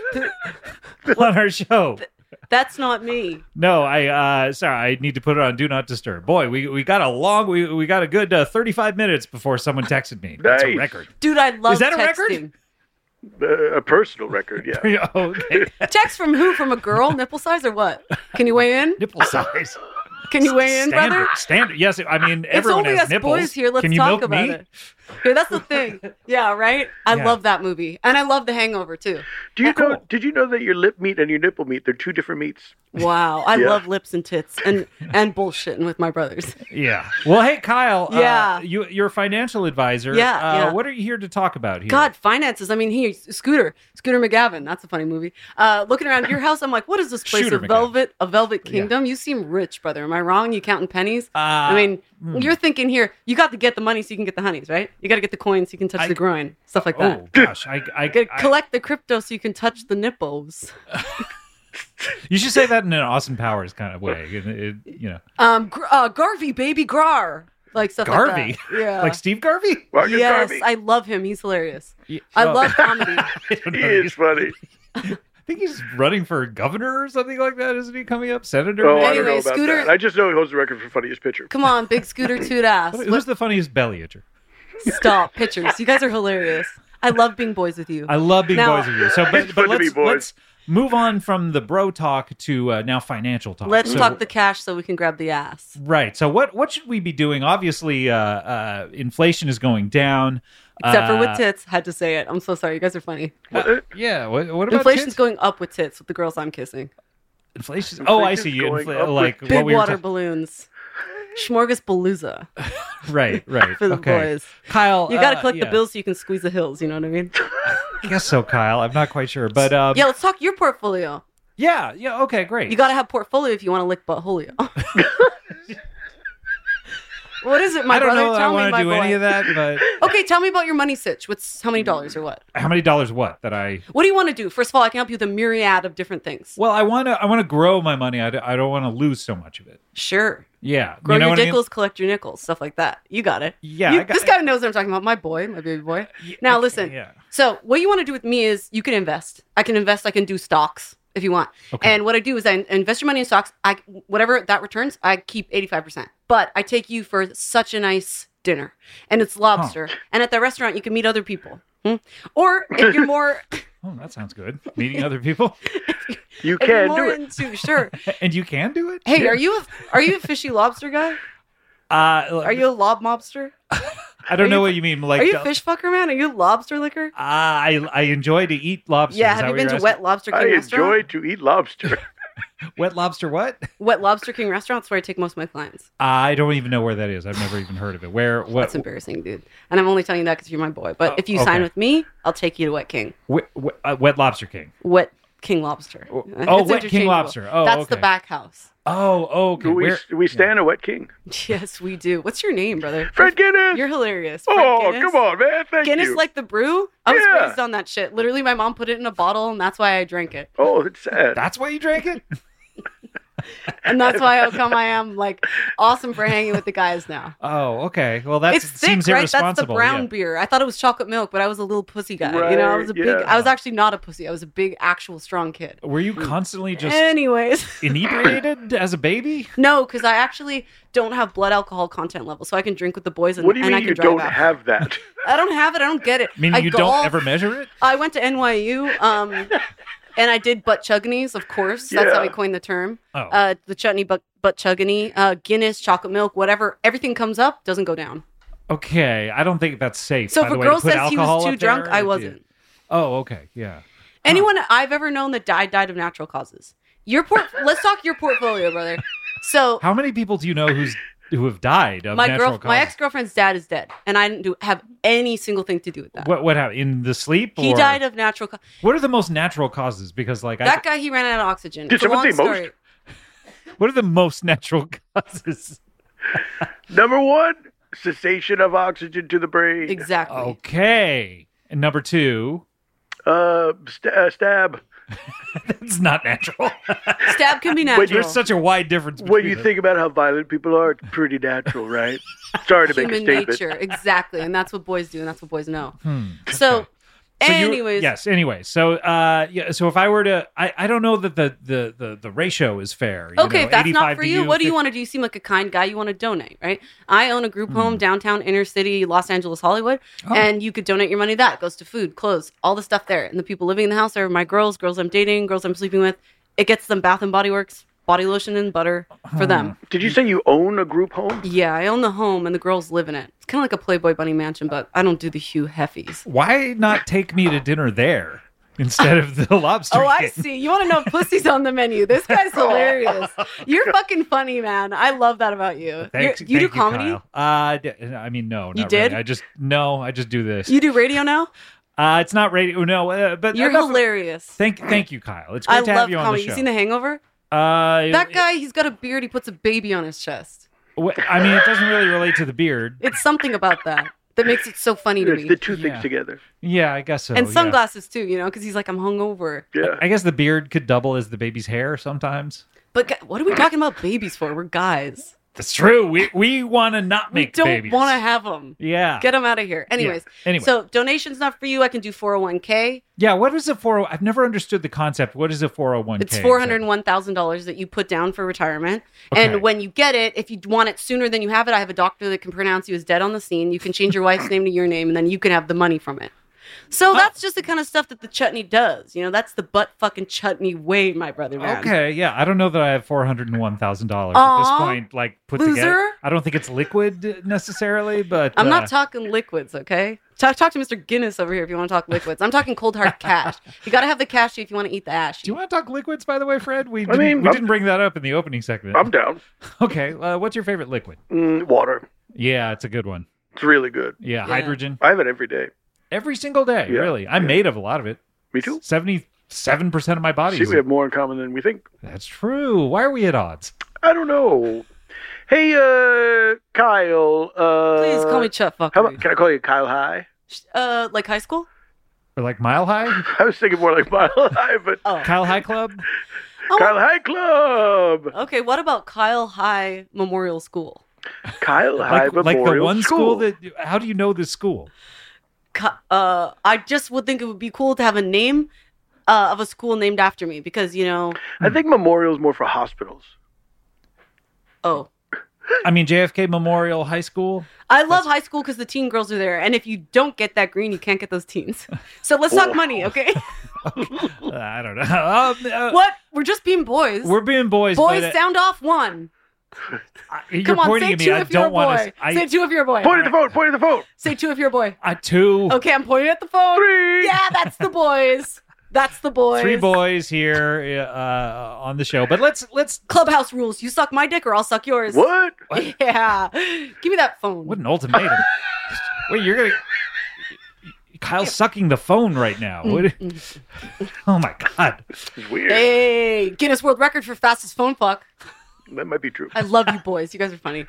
Speaker 2: on our show.
Speaker 4: That's not me.
Speaker 2: No, I uh sorry, I need to put it on Do Not Disturb. Boy, we we got a long we we got a good uh, thirty-five minutes before someone texted me. That's a
Speaker 3: Nice.
Speaker 2: record.
Speaker 4: Dude, I love
Speaker 2: Is that a
Speaker 4: texting.
Speaker 2: record?
Speaker 3: Uh, a personal record, yeah.
Speaker 2: Oh, okay.
Speaker 4: Text from who? From a girl? Nipple size or what? Can you weigh in?
Speaker 2: Nipple size.
Speaker 4: Can you weigh in,
Speaker 2: standard,
Speaker 4: brother?
Speaker 2: Standard. Yes, I mean
Speaker 4: It's
Speaker 2: everyone
Speaker 4: only
Speaker 2: has
Speaker 4: us
Speaker 2: nipples.
Speaker 4: boys here. Let's
Speaker 2: Can you
Speaker 4: talk
Speaker 2: milk
Speaker 4: about
Speaker 2: me?
Speaker 4: it. Okay, that's the thing. Yeah, right? I
Speaker 2: Yeah.
Speaker 4: love that movie. And I love The Hangover, too.
Speaker 3: Do you
Speaker 2: Cool.
Speaker 3: know? Did you know that your lip meat and your nipple meat, they're two different meats?
Speaker 4: Wow. I
Speaker 3: Yeah.
Speaker 4: love lips and tits and, and bullshitting with my brothers.
Speaker 2: Yeah. Well, hey, Kyle.
Speaker 4: Yeah.
Speaker 2: Uh, you you're a financial advisor.
Speaker 4: Yeah,
Speaker 2: Uh,
Speaker 4: yeah.
Speaker 2: What are you here to talk about here?
Speaker 4: God, finances. I mean, he Scooter, Scooter McGavin. That's a funny movie. Uh, looking around your house, I'm like, what is this place?
Speaker 2: Shooter
Speaker 4: A
Speaker 2: McGavin.
Speaker 4: velvet, a velvet kingdom. You seem rich, brother. Am I wrong? You counting pennies?
Speaker 2: Uh,
Speaker 4: I mean, you're thinking here. You got to get the money so you can get the honeys, right? You got to get the coins so you can touch
Speaker 2: I-
Speaker 4: the groin, stuff like that.
Speaker 2: Oh gosh, I I,
Speaker 4: You got to
Speaker 2: I-
Speaker 4: collect the crypto so you can touch the nipples.
Speaker 2: you should say that in an Austin Powers kind of way. It- it- you know,
Speaker 4: Um, gr- uh, Garvey, baby, Grar, like stuff
Speaker 2: Garvey.
Speaker 4: like that. Yeah.
Speaker 2: like Steve Garvey.
Speaker 3: Marcus
Speaker 4: yes,
Speaker 3: Garvey.
Speaker 4: I love him. He's hilarious.
Speaker 2: Yeah,
Speaker 4: I
Speaker 2: oh.
Speaker 4: love comedy.
Speaker 2: I don't
Speaker 3: He
Speaker 2: know.
Speaker 3: is
Speaker 2: He's-
Speaker 3: funny.
Speaker 2: I think he's running for governor or something like that, isn't he? Coming up, senator.
Speaker 3: Oh, I
Speaker 2: maybe?
Speaker 3: don't know
Speaker 4: Anyway,
Speaker 3: about
Speaker 4: Scooter-
Speaker 3: that. I just know he holds the record for funniest pitcher.
Speaker 4: Come on, big Scooter toot ass.
Speaker 2: Who's the funniest belly itcher?
Speaker 4: Stop pictures. You guys are hilarious. I love being boys with you.
Speaker 2: I love being
Speaker 4: Now-
Speaker 2: boys with you. So, but,
Speaker 3: It's
Speaker 2: but
Speaker 3: fun to be
Speaker 2: let's,
Speaker 3: boys.
Speaker 2: let's move on from the bro talk to uh, now financial talk.
Speaker 4: Let's
Speaker 2: So-
Speaker 4: talk the cash so we can grab the ass.
Speaker 2: Right. So what what should we be doing? Obviously, uh, uh, inflation is going down.
Speaker 4: Except for
Speaker 2: Uh,
Speaker 4: with tits. Had to say it. I'm so sorry. You guys are funny.
Speaker 3: What?
Speaker 2: Yeah. What, what about
Speaker 4: Inflation's
Speaker 2: tits?
Speaker 4: going up with tits with the girls I'm kissing.
Speaker 2: Inflation. Oh, I
Speaker 3: Inflation's
Speaker 2: see you.
Speaker 3: going
Speaker 2: Infl-
Speaker 3: up with
Speaker 2: like
Speaker 3: tits.
Speaker 2: what
Speaker 4: Big
Speaker 2: we were
Speaker 4: water
Speaker 2: ta-
Speaker 4: balloons. Smorgasbalooza
Speaker 2: Right. Right.
Speaker 4: for the
Speaker 2: okay.
Speaker 4: boys.
Speaker 2: Kyle,
Speaker 4: You got to
Speaker 2: uh,
Speaker 4: collect
Speaker 2: yeah.
Speaker 4: the bills so you can squeeze the hills. You know what I mean?
Speaker 2: I guess so, Kyle. I'm not quite sure, but um,
Speaker 4: Yeah, let's talk your portfolio.
Speaker 2: yeah, yeah. Okay, great.
Speaker 4: You got to have portfolio if you want to lick buttholio. What is it, my
Speaker 2: I don't
Speaker 4: brother?
Speaker 2: know that I
Speaker 4: Tell me,
Speaker 2: want
Speaker 4: my
Speaker 2: to do
Speaker 4: boy.
Speaker 2: any of that, but
Speaker 4: Okay, tell me about your money sitch. What's how many dollars or what?
Speaker 2: how many dollars? What that I?
Speaker 4: What do you want to do? First of all, I can help you with a myriad of different things.
Speaker 2: Well, I want to. I want to grow my money. I, d- I don't want to lose so much of it.
Speaker 4: Sure.
Speaker 2: Yeah.
Speaker 4: Grow
Speaker 2: you know
Speaker 4: your
Speaker 2: what I mean?
Speaker 4: nickels, collect your nickels, stuff like that. You got it.
Speaker 2: Yeah,
Speaker 4: You-
Speaker 2: I got-
Speaker 4: this guy knows what I'm talking about. My boy, my baby boy. Now
Speaker 2: okay,
Speaker 4: listen.
Speaker 2: yeah.
Speaker 4: So what you want to do with me is you can invest. I can invest. I can do stocks if you want.
Speaker 2: Okay.
Speaker 4: And what I do is I invest your money in stocks. I whatever that returns, I keep eighty-five percent. But I take you for such a nice dinner, and it's lobster. And at the restaurant, you can meet other people. Hmm? Or if you're more,
Speaker 2: Oh, that sounds good. Meeting other people,
Speaker 3: You
Speaker 4: if you're
Speaker 3: can
Speaker 4: more
Speaker 3: do it.
Speaker 4: into sure.
Speaker 2: and you can do it.
Speaker 4: Hey, are you a, are you a fishy lobster guy?
Speaker 2: Uh,
Speaker 4: Are you a lob mobster?
Speaker 2: I don't
Speaker 4: are
Speaker 2: know
Speaker 4: you-
Speaker 2: what you mean. Like,
Speaker 4: Are you
Speaker 2: uh,
Speaker 4: a fish fucker, man? Are you a lobster licker?
Speaker 2: I I enjoy to eat lobster.
Speaker 4: Yeah,
Speaker 2: Is that
Speaker 4: have you
Speaker 2: what
Speaker 4: been
Speaker 2: you're
Speaker 4: to
Speaker 2: asking?
Speaker 4: Wet Lobster
Speaker 3: I
Speaker 4: King
Speaker 3: enjoy
Speaker 4: restaurant?
Speaker 3: to eat lobster.
Speaker 2: Wet Lobster what?
Speaker 4: Wet Lobster King restaurant's where I take most of my clients.
Speaker 2: I don't even know where that is. I've never even heard of it. Where? What?
Speaker 4: That's embarrassing, dude. And I'm only telling you that because you're my boy. But
Speaker 2: Oh,
Speaker 4: if you
Speaker 2: okay.
Speaker 4: sign with me, I'll take you to Wet King.
Speaker 2: Wet, wet, uh, Wet Lobster King.
Speaker 4: Wet King Lobster.
Speaker 2: Oh,
Speaker 4: It's
Speaker 2: Wet King
Speaker 4: interchangeable.
Speaker 2: Lobster. Oh,
Speaker 4: That's the
Speaker 2: okay.
Speaker 4: back house.
Speaker 2: Oh, oh, okay.
Speaker 3: Do we,
Speaker 2: Where?
Speaker 3: we stand a Wet King.
Speaker 4: Yes, we do. What's your name, brother?
Speaker 3: Fred Guinness.
Speaker 4: You're hilarious. Fred
Speaker 3: oh,
Speaker 4: Guinness.
Speaker 3: come on, man. Thank
Speaker 4: Guinness
Speaker 3: you.
Speaker 4: like the brew? I was
Speaker 3: Yeah.
Speaker 4: raised on that shit. Literally, my mom put it in a bottle, and that's why I drank it.
Speaker 3: oh, it's sad.
Speaker 2: That's why you drank it?
Speaker 4: And that's why how come I am like awesome for hanging with the guys now.
Speaker 2: Oh, okay. Well, that
Speaker 4: It's thick,
Speaker 2: seems
Speaker 4: right? That's the
Speaker 2: irresponsible.
Speaker 4: brown
Speaker 2: yeah.
Speaker 4: beer. I thought it was chocolate milk, but I was a little pussy guy. you know, I was a
Speaker 3: Right,
Speaker 4: big.
Speaker 3: yeah.
Speaker 4: I was actually not a pussy. I was a big, actual, strong kid.
Speaker 2: Were you constantly just
Speaker 4: Anyways,
Speaker 2: inebriated as a baby?
Speaker 4: no, because I actually don't have blood alcohol content level, so I can drink with the boys and,
Speaker 3: What do you
Speaker 4: and I
Speaker 3: mean
Speaker 4: can
Speaker 3: you
Speaker 4: drive
Speaker 3: don't
Speaker 4: out.
Speaker 3: have that?
Speaker 4: I don't have it. I don't get it.
Speaker 2: Meaning
Speaker 4: I
Speaker 2: you
Speaker 4: golf.
Speaker 2: don't ever measure it?
Speaker 4: I went to N Y U, um, and I did butt chugganies, of course. That's how
Speaker 3: Yeah.
Speaker 4: I coined the term.
Speaker 2: Oh.
Speaker 4: Uh, the chutney butt, butt chuggany, uh, Guinness, chocolate milk, whatever. Everything comes up, doesn't go down.
Speaker 2: Okay. I don't think that's safe.
Speaker 4: So
Speaker 2: by
Speaker 4: if
Speaker 2: the
Speaker 4: a
Speaker 2: way,
Speaker 4: girl
Speaker 2: to put
Speaker 4: says he was
Speaker 2: alcohol
Speaker 4: too
Speaker 2: up
Speaker 4: drunk,
Speaker 2: there,
Speaker 4: I
Speaker 2: if you-
Speaker 4: wasn't.
Speaker 2: Oh, okay. Yeah.
Speaker 4: Anyone I've ever known that died, died of natural causes. Your port. Let's talk your portfolio, brother. So
Speaker 2: How many people do you know who's who have died of
Speaker 4: my
Speaker 2: natural
Speaker 4: girl,
Speaker 2: causes?
Speaker 4: my ex girlfriend's dad is dead, and I didn't do have any single thing to do with that.
Speaker 2: What what happened in the sleep?
Speaker 4: He
Speaker 2: or-
Speaker 4: died of natural. Ca-
Speaker 2: What are the most natural causes? Because like I,
Speaker 4: that guy, he ran out of oxygen.
Speaker 3: Did
Speaker 4: It's a
Speaker 3: someone
Speaker 4: long
Speaker 3: say most?
Speaker 4: story.
Speaker 2: what are the most natural causes?
Speaker 3: Number one, cessation of oxygen to the brain.
Speaker 4: Exactly.
Speaker 2: Okay. And number two,
Speaker 3: Uh, st- uh, stab.
Speaker 2: it's not natural.
Speaker 4: Stab can be
Speaker 3: When
Speaker 4: natural.
Speaker 2: There's such a wide difference.
Speaker 3: When
Speaker 2: between
Speaker 3: you
Speaker 2: them.
Speaker 3: think about how violent people are, it's pretty natural, right? Sorry to make a
Speaker 4: Human
Speaker 3: statement.
Speaker 4: nature, exactly, and that's what boys do, and that's what boys know.
Speaker 2: Hmm,
Speaker 4: So,
Speaker 2: okay. So you-
Speaker 4: anyways,
Speaker 2: yes. Anyway, so uh, yeah. So if I were to, I, I don't know that the the the, the ratio is fair. you
Speaker 4: okay,
Speaker 2: know,
Speaker 4: if that's not
Speaker 2: eighty-five
Speaker 4: for
Speaker 2: to
Speaker 4: you, what do you
Speaker 2: fifty
Speaker 4: want to do? You seem like a kind guy. You want to donate, right? I own a group
Speaker 2: Hmm.
Speaker 4: home downtown, inner city, Los Angeles, Hollywood,
Speaker 2: Oh.
Speaker 4: and you could donate your money. That It goes to food, clothes, all the stuff there, and the people living in the house are my girls, girls I'm dating, girls I'm sleeping with. It gets them Bath and Body Works body lotion and butter for them.
Speaker 3: Did you say you own a group home?
Speaker 4: Yeah, I own the home, and the girls live in it. It's kind of like a Playboy Bunny mansion, but I don't do the Hugh Heffies.
Speaker 2: Why not take me to dinner there instead of the lobster?
Speaker 4: Oh, I
Speaker 2: King?
Speaker 4: see. You want to know if pussy's on the menu. This guy's hilarious. You're fucking funny, man. I love that about you.
Speaker 2: Thanks,
Speaker 4: You're- you do
Speaker 2: thank
Speaker 4: comedy?
Speaker 2: Kyle. Uh, d- I mean, no, not
Speaker 4: You did?
Speaker 2: really. I just no, I just do this.
Speaker 4: You do radio now?
Speaker 2: Uh, it's not radio. No, uh, but
Speaker 4: You're
Speaker 2: enough-
Speaker 4: hilarious.
Speaker 2: Thank, thank you, Kyle. It's great
Speaker 4: I
Speaker 2: to have
Speaker 4: love
Speaker 2: you on
Speaker 4: comedy.
Speaker 2: the
Speaker 4: You
Speaker 2: show.
Speaker 4: seen The Hangover?
Speaker 2: uh,
Speaker 4: That guy, he's got a beard. He puts a baby on his chest.
Speaker 2: wh- I mean, it doesn't really relate to the beard.
Speaker 4: It's something about that that makes it so funny to
Speaker 3: It's
Speaker 4: me.
Speaker 3: the two
Speaker 2: Yeah.
Speaker 3: things together.
Speaker 2: Yeah, I guess so.
Speaker 4: and
Speaker 2: yeah.
Speaker 4: sunglasses too, you know, because he's like, I'm hungover.
Speaker 3: Yeah.
Speaker 2: I guess the beard could double as the baby's hair sometimes.
Speaker 4: But gu- what are we talking about babies for? We're guys.
Speaker 2: That's true. We we want to not
Speaker 4: We
Speaker 2: make
Speaker 4: don't
Speaker 2: babies.
Speaker 4: want to have them.
Speaker 2: Yeah.
Speaker 4: Get them out of here. Anyways,
Speaker 2: Anyway.
Speaker 4: so donations not for you. I can do four oh one k.
Speaker 2: Yeah. What is a four oh? I've never understood the concept. What is a four oh one k?
Speaker 4: It's four hundred one thousand dollars that you put down for retirement.
Speaker 2: Okay.
Speaker 4: And when you get it, if you want it sooner than you have it, I have a doctor that can pronounce you as dead on the scene. You can change your wife's name to your name, and then you can have the money from it. So that's just the kind of stuff that the chutney does. You know, that's the butt fucking chutney way, my brother, man.
Speaker 2: Okay, yeah. I don't know that I have four hundred and one thousand dollars at this
Speaker 4: Aw,
Speaker 2: point. Like put
Speaker 4: loser.
Speaker 2: together. I don't think it's liquid necessarily, but
Speaker 4: I'm
Speaker 2: uh,
Speaker 4: not talking liquids, okay? Talk, talk to Mister Guinness over here if you want to talk liquids. I'm talking cold hard cash. You got to have the cash if you want to eat the ash.
Speaker 2: Do you want to talk liquids, by the way, Fred? We
Speaker 3: I
Speaker 2: didn't,
Speaker 3: mean,
Speaker 2: we
Speaker 3: I'm-
Speaker 2: didn't bring that up in the opening segment.
Speaker 3: I'm down.
Speaker 2: Okay, uh, what's your favorite liquid?
Speaker 3: Mm, water.
Speaker 2: Yeah, it's a good one.
Speaker 3: It's really good.
Speaker 2: Yeah,
Speaker 4: Yeah.
Speaker 2: hydrogen.
Speaker 3: I have it every day.
Speaker 2: Every single day,
Speaker 3: Yeah,
Speaker 2: really. I'm
Speaker 3: yeah.
Speaker 2: made of a lot of it.
Speaker 3: Me too.
Speaker 2: seventy-seven percent of my body
Speaker 3: See,
Speaker 2: is.
Speaker 3: we have more in common than we think.
Speaker 2: That's true. Why are we at odds?
Speaker 3: I don't know. Hey, uh, Kyle. Uh,
Speaker 4: Please call me Chuck
Speaker 3: How
Speaker 4: Fuckery.
Speaker 3: about, can I call you Kyle High?
Speaker 4: Uh, like high school?
Speaker 2: Or like Mile High?
Speaker 3: I was thinking more like Mile High, but
Speaker 4: Oh.
Speaker 2: Kyle High Club?
Speaker 4: Oh,
Speaker 3: Kyle High Club.
Speaker 4: okay, what about Kyle High Memorial School?
Speaker 3: Kyle High
Speaker 2: Like, like
Speaker 3: Memorial
Speaker 2: the one school.
Speaker 3: School
Speaker 2: that. How do you know this school?
Speaker 4: Ki- Uh, I just would think it would be cool to have a name uh, of a school named after me because, you know,
Speaker 3: I think Memorial is more for hospitals.
Speaker 4: oh.
Speaker 2: I mean, J F K Memorial High School.
Speaker 4: I love high school because the teen girls are there. And if you don't get that green, you can't get those teens. So let's talk money, okay?
Speaker 2: Uh, I don't know. Um, uh,
Speaker 4: What? We're just being boys.
Speaker 2: We're being boys.
Speaker 4: boys,
Speaker 2: but, uh,
Speaker 4: sound off one.
Speaker 2: you're
Speaker 4: Come on,
Speaker 2: pointing
Speaker 4: say
Speaker 2: at me.
Speaker 4: two
Speaker 2: I
Speaker 4: if you're a
Speaker 2: don't want
Speaker 4: boy.
Speaker 2: to.
Speaker 4: Say
Speaker 2: I,
Speaker 4: two if you're a boy.
Speaker 3: Point at the phone. Point at the phone.
Speaker 4: Say two if you're a boy.
Speaker 2: I two.
Speaker 4: Okay, I'm pointing at the phone.
Speaker 3: Three.
Speaker 4: Yeah, that's the boys. That's the boys.
Speaker 2: Three boys here uh, on the show. But let's let's
Speaker 4: Clubhouse rules. You suck my dick or I'll suck yours.
Speaker 3: What?
Speaker 4: Yeah. Give me that phone.
Speaker 2: what an ultimatum. Wait, you're gonna Kyle's sucking the phone right now. What? Oh my god.
Speaker 3: It's weird.
Speaker 4: Hey, Guinness World Record for fastest phone fuck.
Speaker 3: That might be true.
Speaker 4: I love you boys. You guys are funny.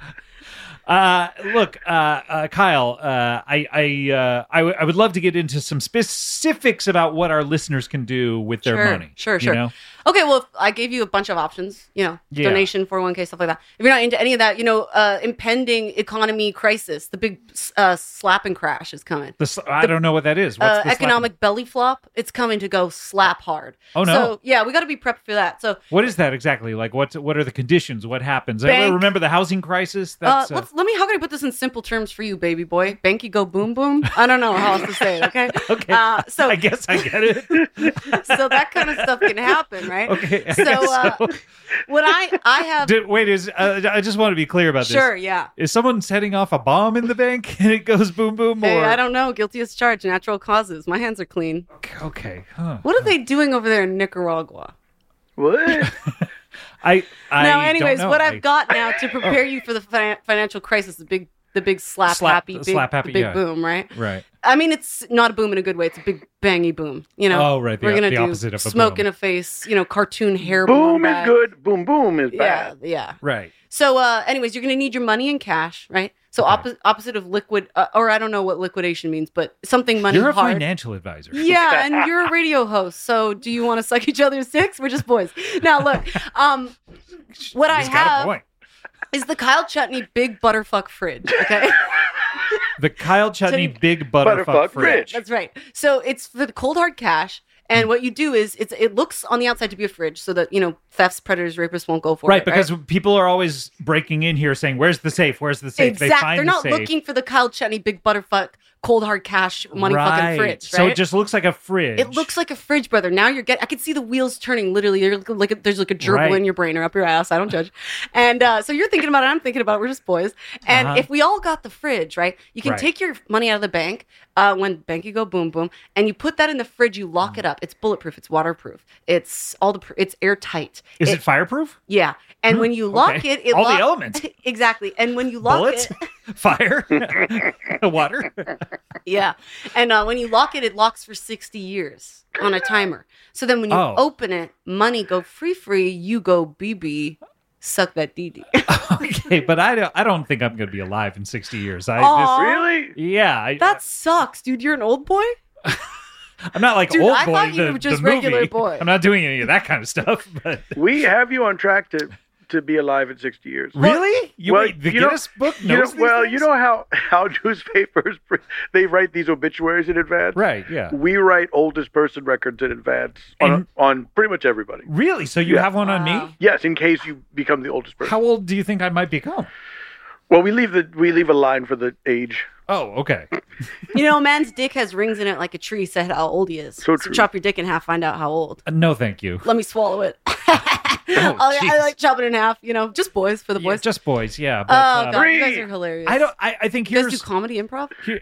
Speaker 2: Uh, look, uh, uh, Kyle, uh, I I, uh, I, w- I would love to get into some specifics about what our listeners can do with their
Speaker 4: Sure,
Speaker 2: money.
Speaker 4: sure,
Speaker 2: you
Speaker 4: sure.
Speaker 2: know?
Speaker 4: Okay, well, if I gave you a bunch of options, you know,
Speaker 2: Yeah.
Speaker 4: donation, four oh one k, stuff like that. If you're not into any of that, you know, uh, impending economy crisis, the big uh, slap and crash is coming.
Speaker 2: The sl- I don't know what that is. What's
Speaker 4: Uh,
Speaker 2: the slap-
Speaker 4: economic belly flop, it's coming to go slap hard.
Speaker 2: Oh, no.
Speaker 4: So, yeah, we got to be prepped for that. So,
Speaker 2: What is that exactly? Like, what what are the conditions? What happens? I
Speaker 4: Bank-
Speaker 2: remember the housing crisis.
Speaker 4: uh,
Speaker 2: That's uh,
Speaker 4: let's, let me, how can I put this in simple terms for you, baby boy? Banky go boom boom? I don't know how else to say it, okay?
Speaker 2: okay.
Speaker 4: Uh, so,
Speaker 2: I guess I get it.
Speaker 4: so that kind of stuff can happen, right?
Speaker 2: Okay. I
Speaker 4: So,
Speaker 2: guess
Speaker 4: uh,
Speaker 2: so.
Speaker 4: when I, I have,
Speaker 2: Did, wait, is uh, I just want to be clear about this.
Speaker 4: sure, yeah.
Speaker 2: Is someone setting off a bomb in the bank and it goes boom boom?
Speaker 4: Hey,
Speaker 2: Or
Speaker 4: I don't know. Guilty as charged. Natural causes. My hands are clean.
Speaker 2: okay. Huh.
Speaker 4: What are they doing over there in Nicaragua?
Speaker 3: What?
Speaker 2: I I
Speaker 4: now,
Speaker 2: don't
Speaker 4: anyways,
Speaker 2: know.
Speaker 4: what
Speaker 2: I-
Speaker 4: I've got now to prepare you for the finan- financial crisis, the big, the big slap,
Speaker 2: Slap-
Speaker 4: happy, big,
Speaker 2: slap happy,
Speaker 4: the big
Speaker 2: yeah.
Speaker 4: boom, right?
Speaker 2: Right.
Speaker 4: I mean, it's not a boom in a good way. It's a big bangy boom. You know.
Speaker 2: Oh, right, the-
Speaker 4: We're gonna
Speaker 2: the
Speaker 4: do
Speaker 2: opposite of a
Speaker 4: smoke
Speaker 2: boom.
Speaker 4: in a face. You know, cartoon hair.
Speaker 3: Boom is
Speaker 4: back.
Speaker 3: good. Boom boom is
Speaker 4: Yeah,
Speaker 3: bad.
Speaker 4: yeah.
Speaker 2: Right.
Speaker 4: So, uh, anyways, you're gonna need your money in cash, right? So,
Speaker 2: Okay.
Speaker 4: opposite opposite of liquid, uh, or I don't know what liquidation means, but something money
Speaker 2: You're a
Speaker 4: hard.
Speaker 2: financial advisor.
Speaker 4: Yeah, and you're a radio host, so do you want to suck each other's dicks? We're just boys. Now, look, um, what I
Speaker 2: He's got a
Speaker 4: have
Speaker 2: point.
Speaker 4: is the Kyle Chutney Big Butterfuck Fridge. Okay,
Speaker 2: The Kyle Chutney
Speaker 4: Chutney-
Speaker 2: Big Butterfuck,
Speaker 3: Butterfuck
Speaker 2: Fridge.
Speaker 3: Fridge.
Speaker 4: that's right. So it's for the cold hard cash, and what you do is it's it looks on the outside to be a fridge, so that you know thefts, predators, rapists won't go for
Speaker 2: Right,
Speaker 4: it.
Speaker 2: because people are always breaking in here saying, "Where's the safe? Where's the safe?" They
Speaker 4: exactly,
Speaker 2: find
Speaker 4: they're
Speaker 2: the
Speaker 4: not
Speaker 2: safe.
Speaker 4: looking for the Kyle Chutney Big Butterfuck cold hard cash money fucking fridge. Right?
Speaker 2: So it just looks like a fridge.
Speaker 4: It looks like a fridge, brother. Now you're getting. I can see the wheels turning. Literally, there's like a, there's like a gerbil
Speaker 2: Right.
Speaker 4: in your brain or up your ass. I don't judge. And uh, so you're thinking about it. I'm thinking about it. We're just boys. And
Speaker 2: Uh-huh.
Speaker 4: if we all got the fridge, right? You can
Speaker 2: Right.
Speaker 4: take your money out of the bank uh, when banky go boom boom, and you put that in the fridge. You lock it up. It's bulletproof. It's waterproof. It's all the. pr- It's airtight.
Speaker 2: Is it, fireproof?
Speaker 4: Yeah. And when you lock
Speaker 2: okay.
Speaker 4: it, it
Speaker 2: All the
Speaker 4: lock-
Speaker 2: elements.
Speaker 4: exactly. And when you lock
Speaker 2: Bullets,
Speaker 4: it,
Speaker 2: fire, water.
Speaker 4: yeah. And uh, when you lock it, it locks for sixty years on a timer. So then when you
Speaker 2: Oh.
Speaker 4: open it, money go free free, you go B B, suck that D D.
Speaker 2: Okay, but I don't. I don't think I'm going to be alive in sixty years. I
Speaker 4: Aw.
Speaker 3: Really?
Speaker 2: just, yeah. I,
Speaker 4: That sucks, dude. You're an old boy?
Speaker 2: I'm not like
Speaker 4: Dude,
Speaker 2: old
Speaker 4: I
Speaker 2: boy.
Speaker 4: thought you
Speaker 2: the,
Speaker 4: were just
Speaker 2: the movie.
Speaker 4: regular boy.
Speaker 2: I'm not doing any of that kind of stuff. But
Speaker 3: We have you on track to to be alive in sixty years.
Speaker 2: really, you
Speaker 3: well,
Speaker 2: wait, the
Speaker 3: you know-
Speaker 2: Guinness book
Speaker 3: You know,
Speaker 2: knows these
Speaker 3: well,
Speaker 2: things?
Speaker 3: you know how how newspapers pr- they write these obituaries in advance.
Speaker 2: right? Yeah.
Speaker 3: We write oldest person records in advance on
Speaker 2: And-
Speaker 3: on pretty much everybody.
Speaker 2: Really? So you
Speaker 3: Yeah.
Speaker 2: have one on
Speaker 4: Wow.
Speaker 2: me?
Speaker 3: Yes, in case you become the oldest person.
Speaker 2: How old do you think I might become?
Speaker 3: Well, we leave the we leave a line for the age.
Speaker 2: Oh, okay.
Speaker 4: You know, a man's dick has rings in it like a tree, said how old he is.
Speaker 3: So true.
Speaker 4: chop your dick in half, find out how old.
Speaker 2: Uh, no, thank you.
Speaker 4: Let me swallow it.
Speaker 2: Oh,
Speaker 4: I, I
Speaker 2: jeez.
Speaker 4: like chopping it in half, you know, just boys for the
Speaker 2: Yeah,
Speaker 4: boys.
Speaker 2: just boys, yeah. But
Speaker 4: oh,
Speaker 2: um,
Speaker 4: God, you guys
Speaker 3: Three.
Speaker 4: are hilarious.
Speaker 2: I don't. I, I think
Speaker 4: You guys do
Speaker 2: here's.
Speaker 4: comedy improv?
Speaker 2: Here,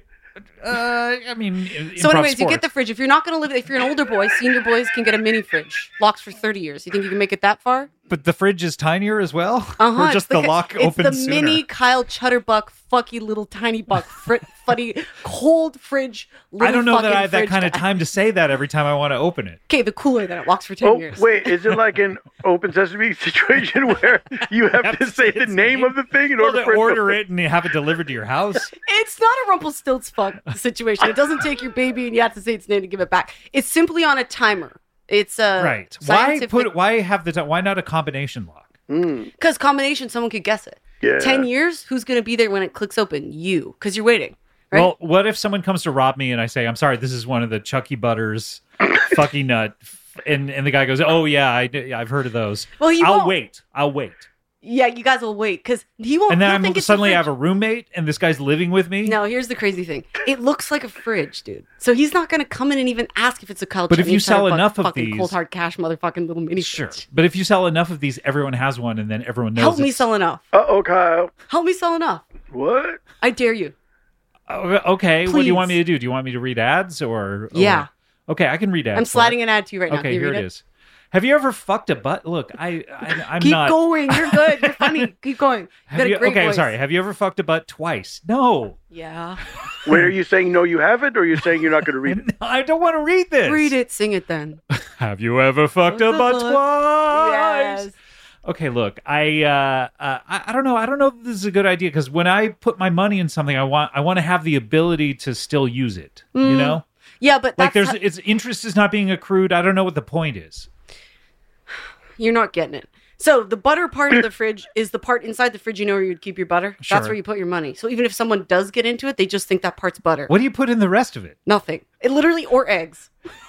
Speaker 2: uh, I mean, in-
Speaker 4: So,
Speaker 2: improv
Speaker 4: anyways, you get
Speaker 2: sport.
Speaker 4: the fridge. If you're not going to live, if you're an older boy, senior boys can get a mini fridge. Locks for thirty years. You think you can make it that far?
Speaker 2: But the fridge is tinier as well?
Speaker 4: Uh huh.
Speaker 2: Or just the, lock
Speaker 4: it's
Speaker 2: opens
Speaker 4: the
Speaker 2: sooner?
Speaker 4: mini Kyle Chutterbuck, fucky little tiny buck, fr- funny cold fridge.
Speaker 2: I don't know that
Speaker 4: fucking
Speaker 2: I have that
Speaker 4: fridge
Speaker 2: kind of
Speaker 4: guy.
Speaker 2: time to say that every time I want to open it.
Speaker 4: Okay, the cooler that it locks for ten
Speaker 3: Oh,
Speaker 4: years.
Speaker 3: wait, is it like an open sesame situation where you have
Speaker 2: have
Speaker 3: to
Speaker 2: to
Speaker 3: say
Speaker 2: say
Speaker 3: the
Speaker 2: its
Speaker 3: name
Speaker 2: name?
Speaker 3: of the thing in
Speaker 2: Well,
Speaker 3: order
Speaker 2: to
Speaker 3: for it to
Speaker 2: order
Speaker 3: open?
Speaker 2: it and have it delivered to your house?
Speaker 4: It's not a Rumpelstiltsfuck situation. It doesn't take your baby and you have to say its name to give it back. It's simply on a timer. It's a
Speaker 2: Right. Why
Speaker 4: scientific-
Speaker 2: put? Why have the? Why not a combination lock?
Speaker 4: Because combination, someone could guess it.
Speaker 3: Yeah.
Speaker 4: Ten years, who's going to be there when it clicks open? You, because you're waiting. Right?
Speaker 2: Well, what if someone comes to rob me and I say, "I'm sorry, this is one of the Chucky Butters, fucky nut," and and the guy goes, "Oh yeah, I, I've heard of those."
Speaker 4: Well, you
Speaker 2: I'll
Speaker 4: won't.
Speaker 2: wait. I'll wait.
Speaker 4: yeah, you guys will wait because he won't.
Speaker 2: And then
Speaker 4: he'll
Speaker 2: I'm
Speaker 4: think it's a
Speaker 2: suddenly I
Speaker 4: fridge.
Speaker 2: have a roommate, and this guy's living with me.
Speaker 4: No, here's the crazy thing. It looks like a fridge, dude. So he's not going to come in and even ask if it's a Kyle
Speaker 2: But if
Speaker 4: Chutney
Speaker 2: you sell
Speaker 4: Chutterbuck
Speaker 2: enough of
Speaker 4: fucking
Speaker 2: these-
Speaker 4: cold hard cash motherfucking little mini
Speaker 2: Sure,
Speaker 4: fridge.
Speaker 2: but if you sell enough of these, everyone has one, and then everyone knows.
Speaker 4: Help me
Speaker 2: it's-
Speaker 4: sell enough.
Speaker 3: Uh-oh, Kyle.
Speaker 4: Help me sell enough.
Speaker 3: What?
Speaker 4: I dare you.
Speaker 2: Oh, okay, what do you want
Speaker 4: Please.
Speaker 2: me to do? Do you want me to read ads or? or-
Speaker 4: Yeah.
Speaker 2: Okay, I can read ads.
Speaker 4: I'm
Speaker 2: for
Speaker 4: sliding an ad to you right now.
Speaker 2: Okay,
Speaker 4: Can you
Speaker 2: here
Speaker 4: read
Speaker 2: it is. Have you ever fucked a butt? Look, I, I I'm
Speaker 4: Keep
Speaker 2: not.
Speaker 4: going. You're good. You're funny. Keep going. You
Speaker 2: Have
Speaker 4: got a
Speaker 2: you,
Speaker 4: great
Speaker 2: okay,
Speaker 4: voice.
Speaker 2: sorry. Have you ever fucked a butt twice? No.
Speaker 4: Yeah.
Speaker 3: Wait, are you saying no, you haven't, or are you saying you're not going to read it?
Speaker 2: I don't want to read this.
Speaker 4: Read it. Sing it then.
Speaker 2: Have you ever fucked a
Speaker 4: Fucked a
Speaker 2: butt
Speaker 4: butt.
Speaker 2: twice?
Speaker 4: Yes.
Speaker 2: Okay, look, I, uh, uh, I I don't know. I don't know if this is a good idea because when I put my money in something, I want I want to have the ability to still use it. You
Speaker 4: Mm.
Speaker 2: know,
Speaker 4: Yeah, but
Speaker 2: like
Speaker 4: that's
Speaker 2: there's its interest is not being accrued. I don't know what the point is.
Speaker 4: You're not getting it. So the butter part of the fridge is the part inside the fridge, you know, where you'd keep your butter.
Speaker 2: Sure.
Speaker 4: That's where you put your money. So even if someone does get into it, they just think that part's butter.
Speaker 2: What do you put in the rest of it?
Speaker 4: Nothing. It literally, or eggs.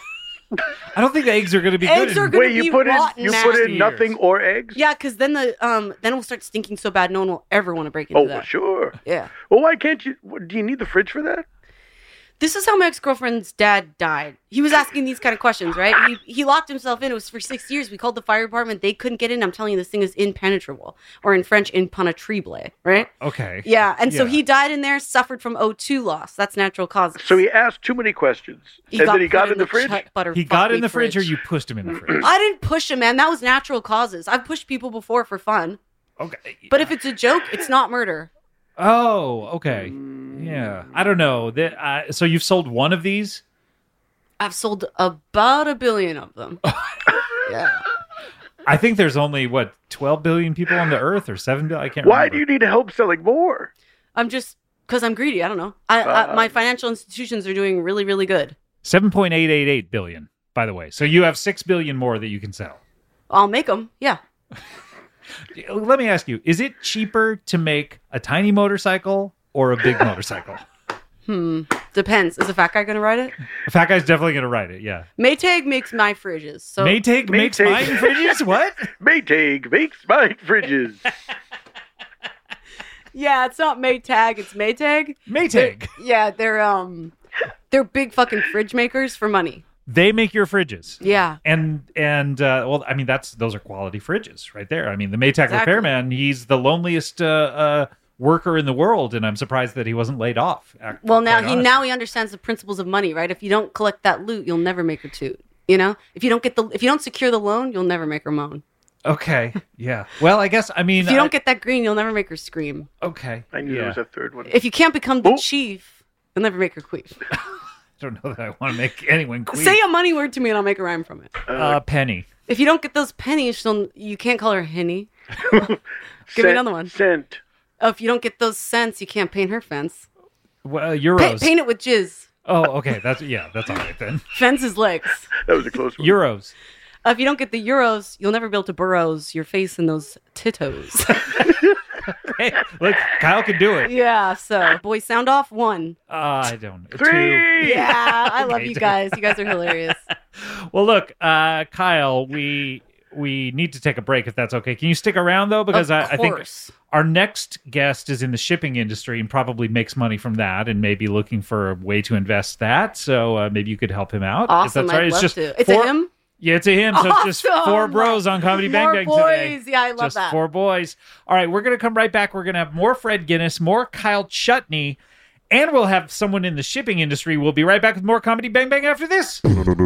Speaker 2: I don't think the eggs are going to be
Speaker 4: Eggs
Speaker 2: good.
Speaker 4: are
Speaker 2: in-
Speaker 4: gonna
Speaker 3: Wait, you
Speaker 4: be
Speaker 3: put in
Speaker 4: rotten
Speaker 3: you put
Speaker 2: nasty
Speaker 3: in nothing
Speaker 2: years.
Speaker 3: or eggs?
Speaker 4: Yeah, because then the um then it will start stinking so bad, no one will ever want to break into
Speaker 3: Oh,
Speaker 4: that.
Speaker 3: sure.
Speaker 4: Yeah.
Speaker 3: Well, why can't you? what- Do you need the fridge for that?
Speaker 4: This is how my ex-girlfriend's dad died. He was asking these kind of questions, right? He he locked himself in. It was for six years. We called the fire department. They couldn't get in. I'm telling you, this thing is impenetrable. Or in French, impenetrable, right?
Speaker 2: Okay.
Speaker 4: Yeah. And so
Speaker 2: Yeah.
Speaker 4: he died in there, suffered from O two loss. That's natural causes.
Speaker 3: So he asked too many questions,
Speaker 4: He
Speaker 3: and then he
Speaker 4: put
Speaker 3: got in the fridge.
Speaker 4: chut butter
Speaker 2: He
Speaker 4: fuck
Speaker 2: got in
Speaker 4: me
Speaker 2: the fridge, or you pushed him in the fridge?
Speaker 4: I didn't push him, man. That was natural causes. I've pushed people before for fun.
Speaker 2: Okay.
Speaker 4: But if it's a joke, it's not murder.
Speaker 2: Oh, okay. Yeah. I don't know. That uh, so you've sold one of these?
Speaker 4: I've sold about a billion of them. yeah.
Speaker 2: I think there's only what twelve billion people on the earth, or seven billion. I can't.
Speaker 3: Why
Speaker 2: remember.
Speaker 3: do you need help selling more?
Speaker 4: I'm just because I'm greedy. I don't know. I,
Speaker 3: Uh,
Speaker 4: I my financial institutions are doing really, really good.
Speaker 2: Seven point eight eight eight billion. By the way, so you have six billion more that you can sell.
Speaker 4: I'll make them. Yeah.
Speaker 2: Let me ask you: is it cheaper to make a tiny motorcycle or a big motorcycle?
Speaker 4: Hmm. Depends. Is the fat guy going to ride it?
Speaker 2: The fat guy's definitely going to ride it. Yeah.
Speaker 4: Maytag makes my fridges. So
Speaker 2: Maytag makes
Speaker 3: Maytag.
Speaker 2: mine fridges. What?
Speaker 3: Maytag makes mine fridges.
Speaker 4: yeah, it's not Maytag. It's Maytag.
Speaker 2: Maytag.
Speaker 4: Yeah, they're um, they're big fucking fridge makers for money.
Speaker 2: They make your fridges.
Speaker 4: Yeah.
Speaker 2: And and uh, well, I mean that's those are quality fridges right there. I mean the Maytag
Speaker 4: Exactly.
Speaker 2: repairman, he's the loneliest uh, uh, worker in the world, and I'm surprised that he wasn't laid off. ac-
Speaker 4: Well, now
Speaker 2: quite
Speaker 4: he
Speaker 2: honestly.
Speaker 4: now he understands the principles of money, right? If you don't collect that loot, you'll never make her toot. You know, if you don't get the if you don't secure the loan, you'll never make her moan.
Speaker 2: Okay, yeah. Well, I guess I mean
Speaker 4: If you
Speaker 2: I-
Speaker 4: don't get that green, you'll never make her scream.
Speaker 2: okay.
Speaker 3: I knew
Speaker 2: yeah.
Speaker 3: there was a third one.
Speaker 4: If you can't become the
Speaker 3: Oh.
Speaker 4: chief, you'll never make her queef.
Speaker 2: I don't know that I want to make anyone queen.
Speaker 4: Say a money word to me, and I'll make a rhyme from it.
Speaker 2: uh, penny.
Speaker 4: If you don't get those pennies, she'll, you can't call her Henny. Give me
Speaker 3: Cent-
Speaker 4: another one.
Speaker 3: Cent.
Speaker 4: Oh, if you don't get those cents, you can't paint her fence.
Speaker 2: Well,
Speaker 4: Pa-
Speaker 2: euros.
Speaker 4: paint it with jizz.
Speaker 2: Oh, okay. That's yeah. That's all right then.
Speaker 4: Fence his legs.
Speaker 3: That was a close one.
Speaker 2: Euros.
Speaker 4: Uh, if you don't get the euros, you'll never be able to burrows your face in those tittos.
Speaker 2: Hey, look, Kyle can do it.
Speaker 4: yeah, so boys, sound off one.
Speaker 2: Uh, I don't. Two.
Speaker 3: Three.
Speaker 4: Yeah, I love
Speaker 2: Okay,
Speaker 4: you
Speaker 2: two.
Speaker 4: guys. You guys are hilarious.
Speaker 2: Well, look, uh, Kyle, we we need to take a break if that's okay. Can you stick around though? Because
Speaker 4: Of
Speaker 2: I, I think
Speaker 4: course.
Speaker 2: our next guest is in the shipping industry and probably makes money from that, and maybe looking for a way to invest that. So uh, maybe you could help him out. if
Speaker 4: Awesome.
Speaker 2: that's right.
Speaker 4: I'd
Speaker 2: It's
Speaker 4: love
Speaker 2: just
Speaker 4: to. It's
Speaker 2: four,
Speaker 4: a him?
Speaker 2: Yeah, it's a him. So it's just
Speaker 4: Awesome.
Speaker 2: four bros on Comedy Bang
Speaker 4: More
Speaker 2: Bang
Speaker 4: boys.
Speaker 2: today.
Speaker 4: Yeah, I love
Speaker 2: just
Speaker 4: that.
Speaker 2: four boys. All right, we're gonna come right back. We're gonna have more Fred Guinness, more Kyle Chutney, and we'll have someone in the shipping industry. We'll be right back with more Comedy Bang Bang after this.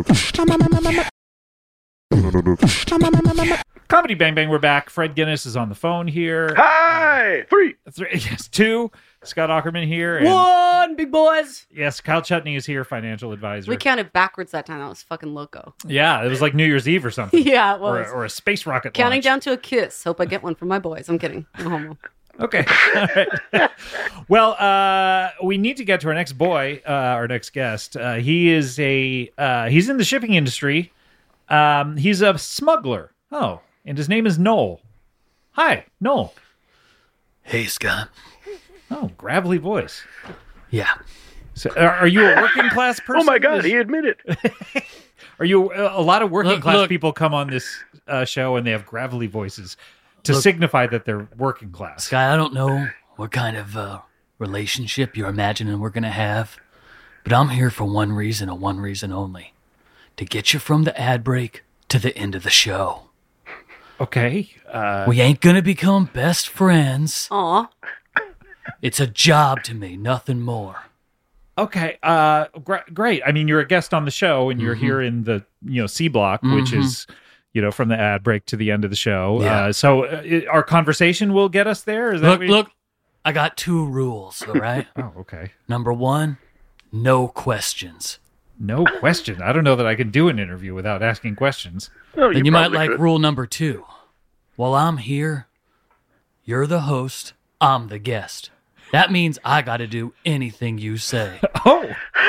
Speaker 2: Comedy Bang Bang, we're back. Fred Guinness is on the phone here.
Speaker 3: Hi. Three.
Speaker 2: Three, yes, two. Scott Ackerman here. And
Speaker 4: One, big boys.
Speaker 2: yes, Kyle Chutney is here, financial advisor.
Speaker 4: We counted backwards that time. That was fucking loco.
Speaker 2: Yeah, it was like New Year's Eve or something.
Speaker 4: Yeah, it
Speaker 2: Or,
Speaker 4: was.
Speaker 2: a- or a space rocket
Speaker 4: Counting
Speaker 2: launch.
Speaker 4: down to a kiss. Hope I get one from my boys. I'm kidding. No homo.
Speaker 2: Okay. All right. Well, uh, we need to get to our next boy, uh, our next guest. Uh, he is a uh, he's in the shipping industry. Um, he's a smuggler. Oh, and his name is Noel. Hi, Noel.
Speaker 5: Hey, Scott.
Speaker 2: Oh, gravelly voice.
Speaker 5: Yeah.
Speaker 2: So, are, are you a working class person?
Speaker 3: Oh my God,
Speaker 2: Is-
Speaker 3: he admitted.
Speaker 2: Are you a lot of working
Speaker 5: Look,
Speaker 2: class
Speaker 5: look.
Speaker 2: people come on this uh, show and they have gravelly voices to signify that they're working class?
Speaker 5: Scott, I don't know what kind of uh, relationship you're imagining we're going to have, but I'm here for one reason and one reason only. To get you from the ad break to the end of the show.
Speaker 2: Okay. Uh,
Speaker 5: We ain't going to become best friends.
Speaker 4: Aw.
Speaker 5: It's a job to me, nothing more.
Speaker 2: Okay, uh, gr- great. I mean, you're a guest on the show, and you're
Speaker 5: Mm-hmm.
Speaker 2: here in the you know C block, which
Speaker 5: Mhm.
Speaker 2: is you know from the ad break to the end of the show.
Speaker 5: Yeah.
Speaker 2: Uh, so uh, it, our conversation will get us there. Is that
Speaker 5: Look,
Speaker 2: what-
Speaker 5: look, I got two rules, all right?
Speaker 2: Oh, okay.
Speaker 5: Number one, no questions.
Speaker 2: No question. I don't know that I can do an interview without asking questions.
Speaker 3: Oh,
Speaker 5: Then you, might
Speaker 3: probably
Speaker 5: like
Speaker 3: could.
Speaker 5: rule number two. While I'm here, you're the host, I'm the guest. That means I got to do anything you say.
Speaker 2: Oh,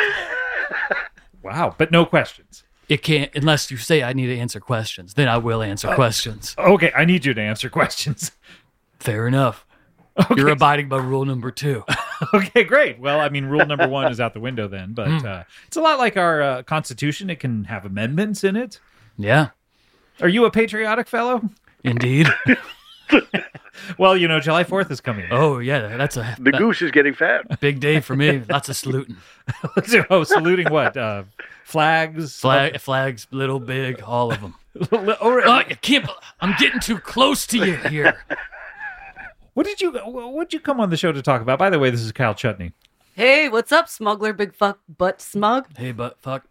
Speaker 2: wow! But no questions.
Speaker 5: It can't, unless you say I need to answer questions. Then I will answer questions.
Speaker 2: Okay, I need you to answer questions.
Speaker 5: Fair enough. You're abiding by rule number two.
Speaker 2: Okay, great. Well, I mean, rule number one is out the window then, but
Speaker 5: Hmm.
Speaker 2: uh, it's a lot like our uh, Constitution. It can have amendments in it.
Speaker 5: Yeah,
Speaker 2: Are you a patriotic fellow?
Speaker 5: indeed.
Speaker 2: Well, you know, July fourth is coming.
Speaker 5: Oh, yeah, that's a
Speaker 3: The
Speaker 5: that-
Speaker 3: goose is getting fat.
Speaker 5: big day for me. Lots of saluting.
Speaker 2: Oh, saluting what? Uh, flags?
Speaker 5: Flag, flags, little, big, all of them.
Speaker 2: Oh,
Speaker 5: Oh, you can't. bel- I'm getting too close to you here.
Speaker 2: what did you? What did you come on the show to talk about? By the way, this is Kyle Chutney.
Speaker 4: Hey, what's up, smuggler, big fuck, butt smug?
Speaker 5: Hey, but fuck.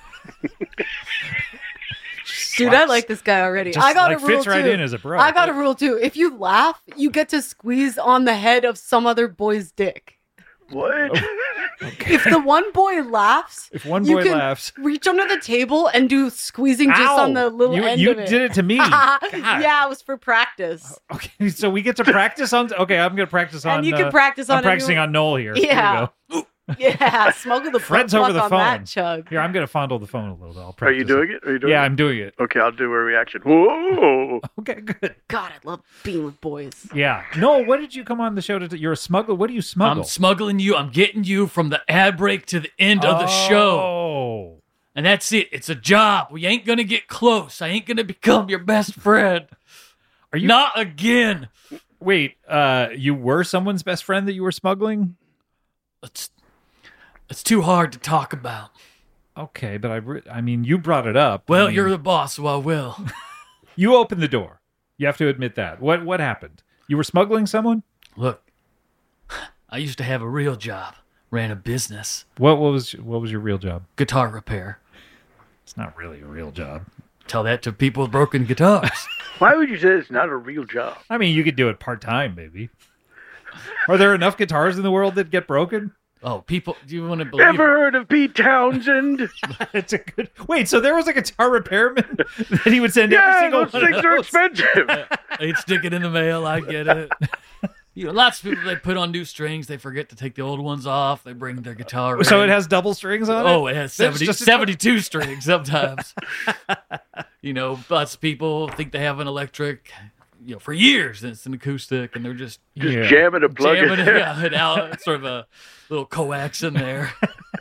Speaker 4: Dude, I like this guy already.
Speaker 2: Just,
Speaker 4: I got
Speaker 2: like,
Speaker 4: a rule
Speaker 2: fits right
Speaker 4: too.
Speaker 2: in as a bro.
Speaker 4: I got a rule too. If you laugh, you get to squeeze on the head of some other boy's dick.
Speaker 3: What?
Speaker 4: If the one boy laughs,
Speaker 2: If one
Speaker 4: you
Speaker 2: boy
Speaker 4: can
Speaker 2: laughs,
Speaker 4: reach under the table and do squeezing just
Speaker 2: Ow!
Speaker 4: on the little
Speaker 2: you,
Speaker 4: end
Speaker 2: you
Speaker 4: of it.
Speaker 2: did it to me. God.
Speaker 4: Yeah, it was for practice.
Speaker 2: Okay, so we get to practice on. Okay, I'm going to practice on.
Speaker 4: And you can
Speaker 2: uh,
Speaker 4: practice
Speaker 2: I'm
Speaker 4: on
Speaker 2: practicing
Speaker 4: anyone-
Speaker 2: on Noel here. Here we
Speaker 4: Yeah.
Speaker 2: go.
Speaker 4: Yeah, smuggle the
Speaker 2: Fred's
Speaker 4: butt
Speaker 2: over
Speaker 4: fuck
Speaker 2: the
Speaker 4: on
Speaker 2: phone.
Speaker 4: that chug.
Speaker 2: Here, I'm going to fondle the phone a little bit. I'll
Speaker 3: Are
Speaker 2: practice
Speaker 3: you doing it? Are you doing
Speaker 2: Yeah,
Speaker 3: it?
Speaker 2: I'm doing it.
Speaker 3: Okay, I'll do a reaction. Whoa!
Speaker 2: Okay, good.
Speaker 4: God, I love being with boys.
Speaker 2: Yeah. Noel, what did you come on the show to do? You're a smuggler. What do you smuggle?
Speaker 5: I'm smuggling you. I'm getting you from the ad break to the end of the show.
Speaker 2: Oh.
Speaker 5: And that's it. It's a job. We ain't going to get close. I ain't going to become your best friend.
Speaker 2: Are you
Speaker 5: Not again.
Speaker 2: Wait, uh, you were someone's best friend that you were smuggling?
Speaker 5: It's, it's too hard to talk about.
Speaker 2: Okay, but I, re- I mean, you brought it up.
Speaker 5: Well,
Speaker 2: I mean,
Speaker 5: you're the boss, so I will.
Speaker 2: you opened the door. You have to admit that. What what happened? You were smuggling someone?
Speaker 5: Look, I used to have a real job. Ran a business.
Speaker 2: What, what was what was your real job?
Speaker 5: Guitar repair.
Speaker 2: It's not really a real job.
Speaker 5: Tell that to people with broken guitars.
Speaker 3: Why would you say it's not a real job?
Speaker 2: I mean, you could do it part time, maybe. Are there enough guitars in the world that get broken?
Speaker 5: Oh, people, do you want to believe
Speaker 3: Ever heard of Pete Townsend?
Speaker 2: It's a good. Wait, so there was a guitar repairman that he would send every
Speaker 3: Yeah,
Speaker 2: single
Speaker 3: those
Speaker 2: one
Speaker 3: things
Speaker 2: of
Speaker 3: are
Speaker 2: those.
Speaker 3: expensive.
Speaker 5: They'd stick it in the mail. I get it. You know, lots of people, they put on new strings. They forget to take the old ones off. They bring their guitar.
Speaker 2: So
Speaker 5: in.
Speaker 2: it has double strings on it.
Speaker 5: Oh, it has
Speaker 2: That's
Speaker 5: seventy,
Speaker 2: just a-
Speaker 5: seventy-two strings sometimes. You know, lots of people think they have an electric, you know, for years. And it's an acoustic, and they're just
Speaker 3: Just
Speaker 2: Yeah.
Speaker 3: jamming a plug
Speaker 5: jamming
Speaker 3: in
Speaker 5: it,
Speaker 3: there.
Speaker 5: yeah, it out, sort of a little coax in there.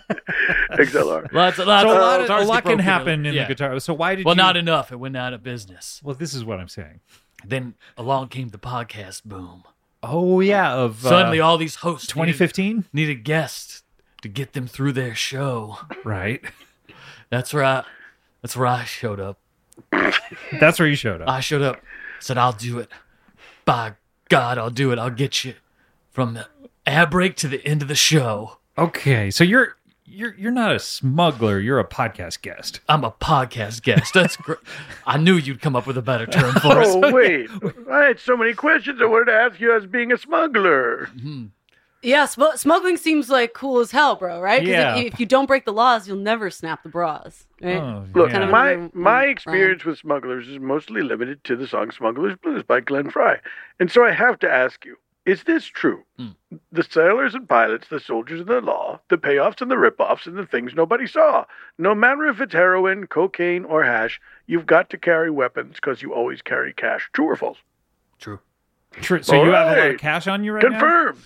Speaker 3: X L R.
Speaker 5: Lots of lots
Speaker 2: So a
Speaker 5: of
Speaker 2: lot, of,
Speaker 5: guitars
Speaker 2: a
Speaker 5: get
Speaker 2: lot can
Speaker 5: broken
Speaker 2: happen in
Speaker 5: yeah.
Speaker 2: the guitar. So why did
Speaker 5: Well,
Speaker 2: you?
Speaker 5: not enough. It went out of business.
Speaker 2: Well, this is what I'm saying.
Speaker 5: Then along came the podcast boom.
Speaker 2: Oh yeah, of uh,
Speaker 5: Suddenly, all these hosts
Speaker 2: twenty
Speaker 5: needed,
Speaker 2: fifteen,
Speaker 5: needed guests to get them through their show.
Speaker 2: right?
Speaker 5: That's where I, that's where I showed up.
Speaker 2: That's where you showed up.
Speaker 5: I showed up, said, "I'll do it. By God, I'll do it. I'll get you from the ad break to the end of the show."
Speaker 2: Okay, so you're you're you're not a smuggler. You're a podcast guest.
Speaker 5: I'm a podcast guest. That's great. I knew you'd come up with a better term for it.
Speaker 3: Oh, wait. I had so many questions I wanted to ask you as being a smuggler.
Speaker 4: Yeah, sm- smuggling seems like cool as hell, bro, right? 'Cause
Speaker 2: Yeah.
Speaker 4: if, if you don't break the laws, you'll never snap the bras, right?
Speaker 2: Oh,
Speaker 3: Look,
Speaker 2: yeah.
Speaker 4: Kind of
Speaker 3: my
Speaker 4: a-
Speaker 3: my
Speaker 4: a-
Speaker 3: experience with smugglers is mostly limited to the song Smuggler's Blues by Glenn Fry. And so I have to ask you, is this true?
Speaker 5: Mm.
Speaker 3: The sailors and pilots, the soldiers of the law, the payoffs and the ripoffs and the things nobody saw. No matter if it's heroin, cocaine, or hash, you've got to carry weapons because you always carry cash. True or false?
Speaker 5: True.
Speaker 2: True. So
Speaker 3: All
Speaker 2: you have a lot
Speaker 3: right.
Speaker 2: of cash on you right now.
Speaker 3: Confirmed.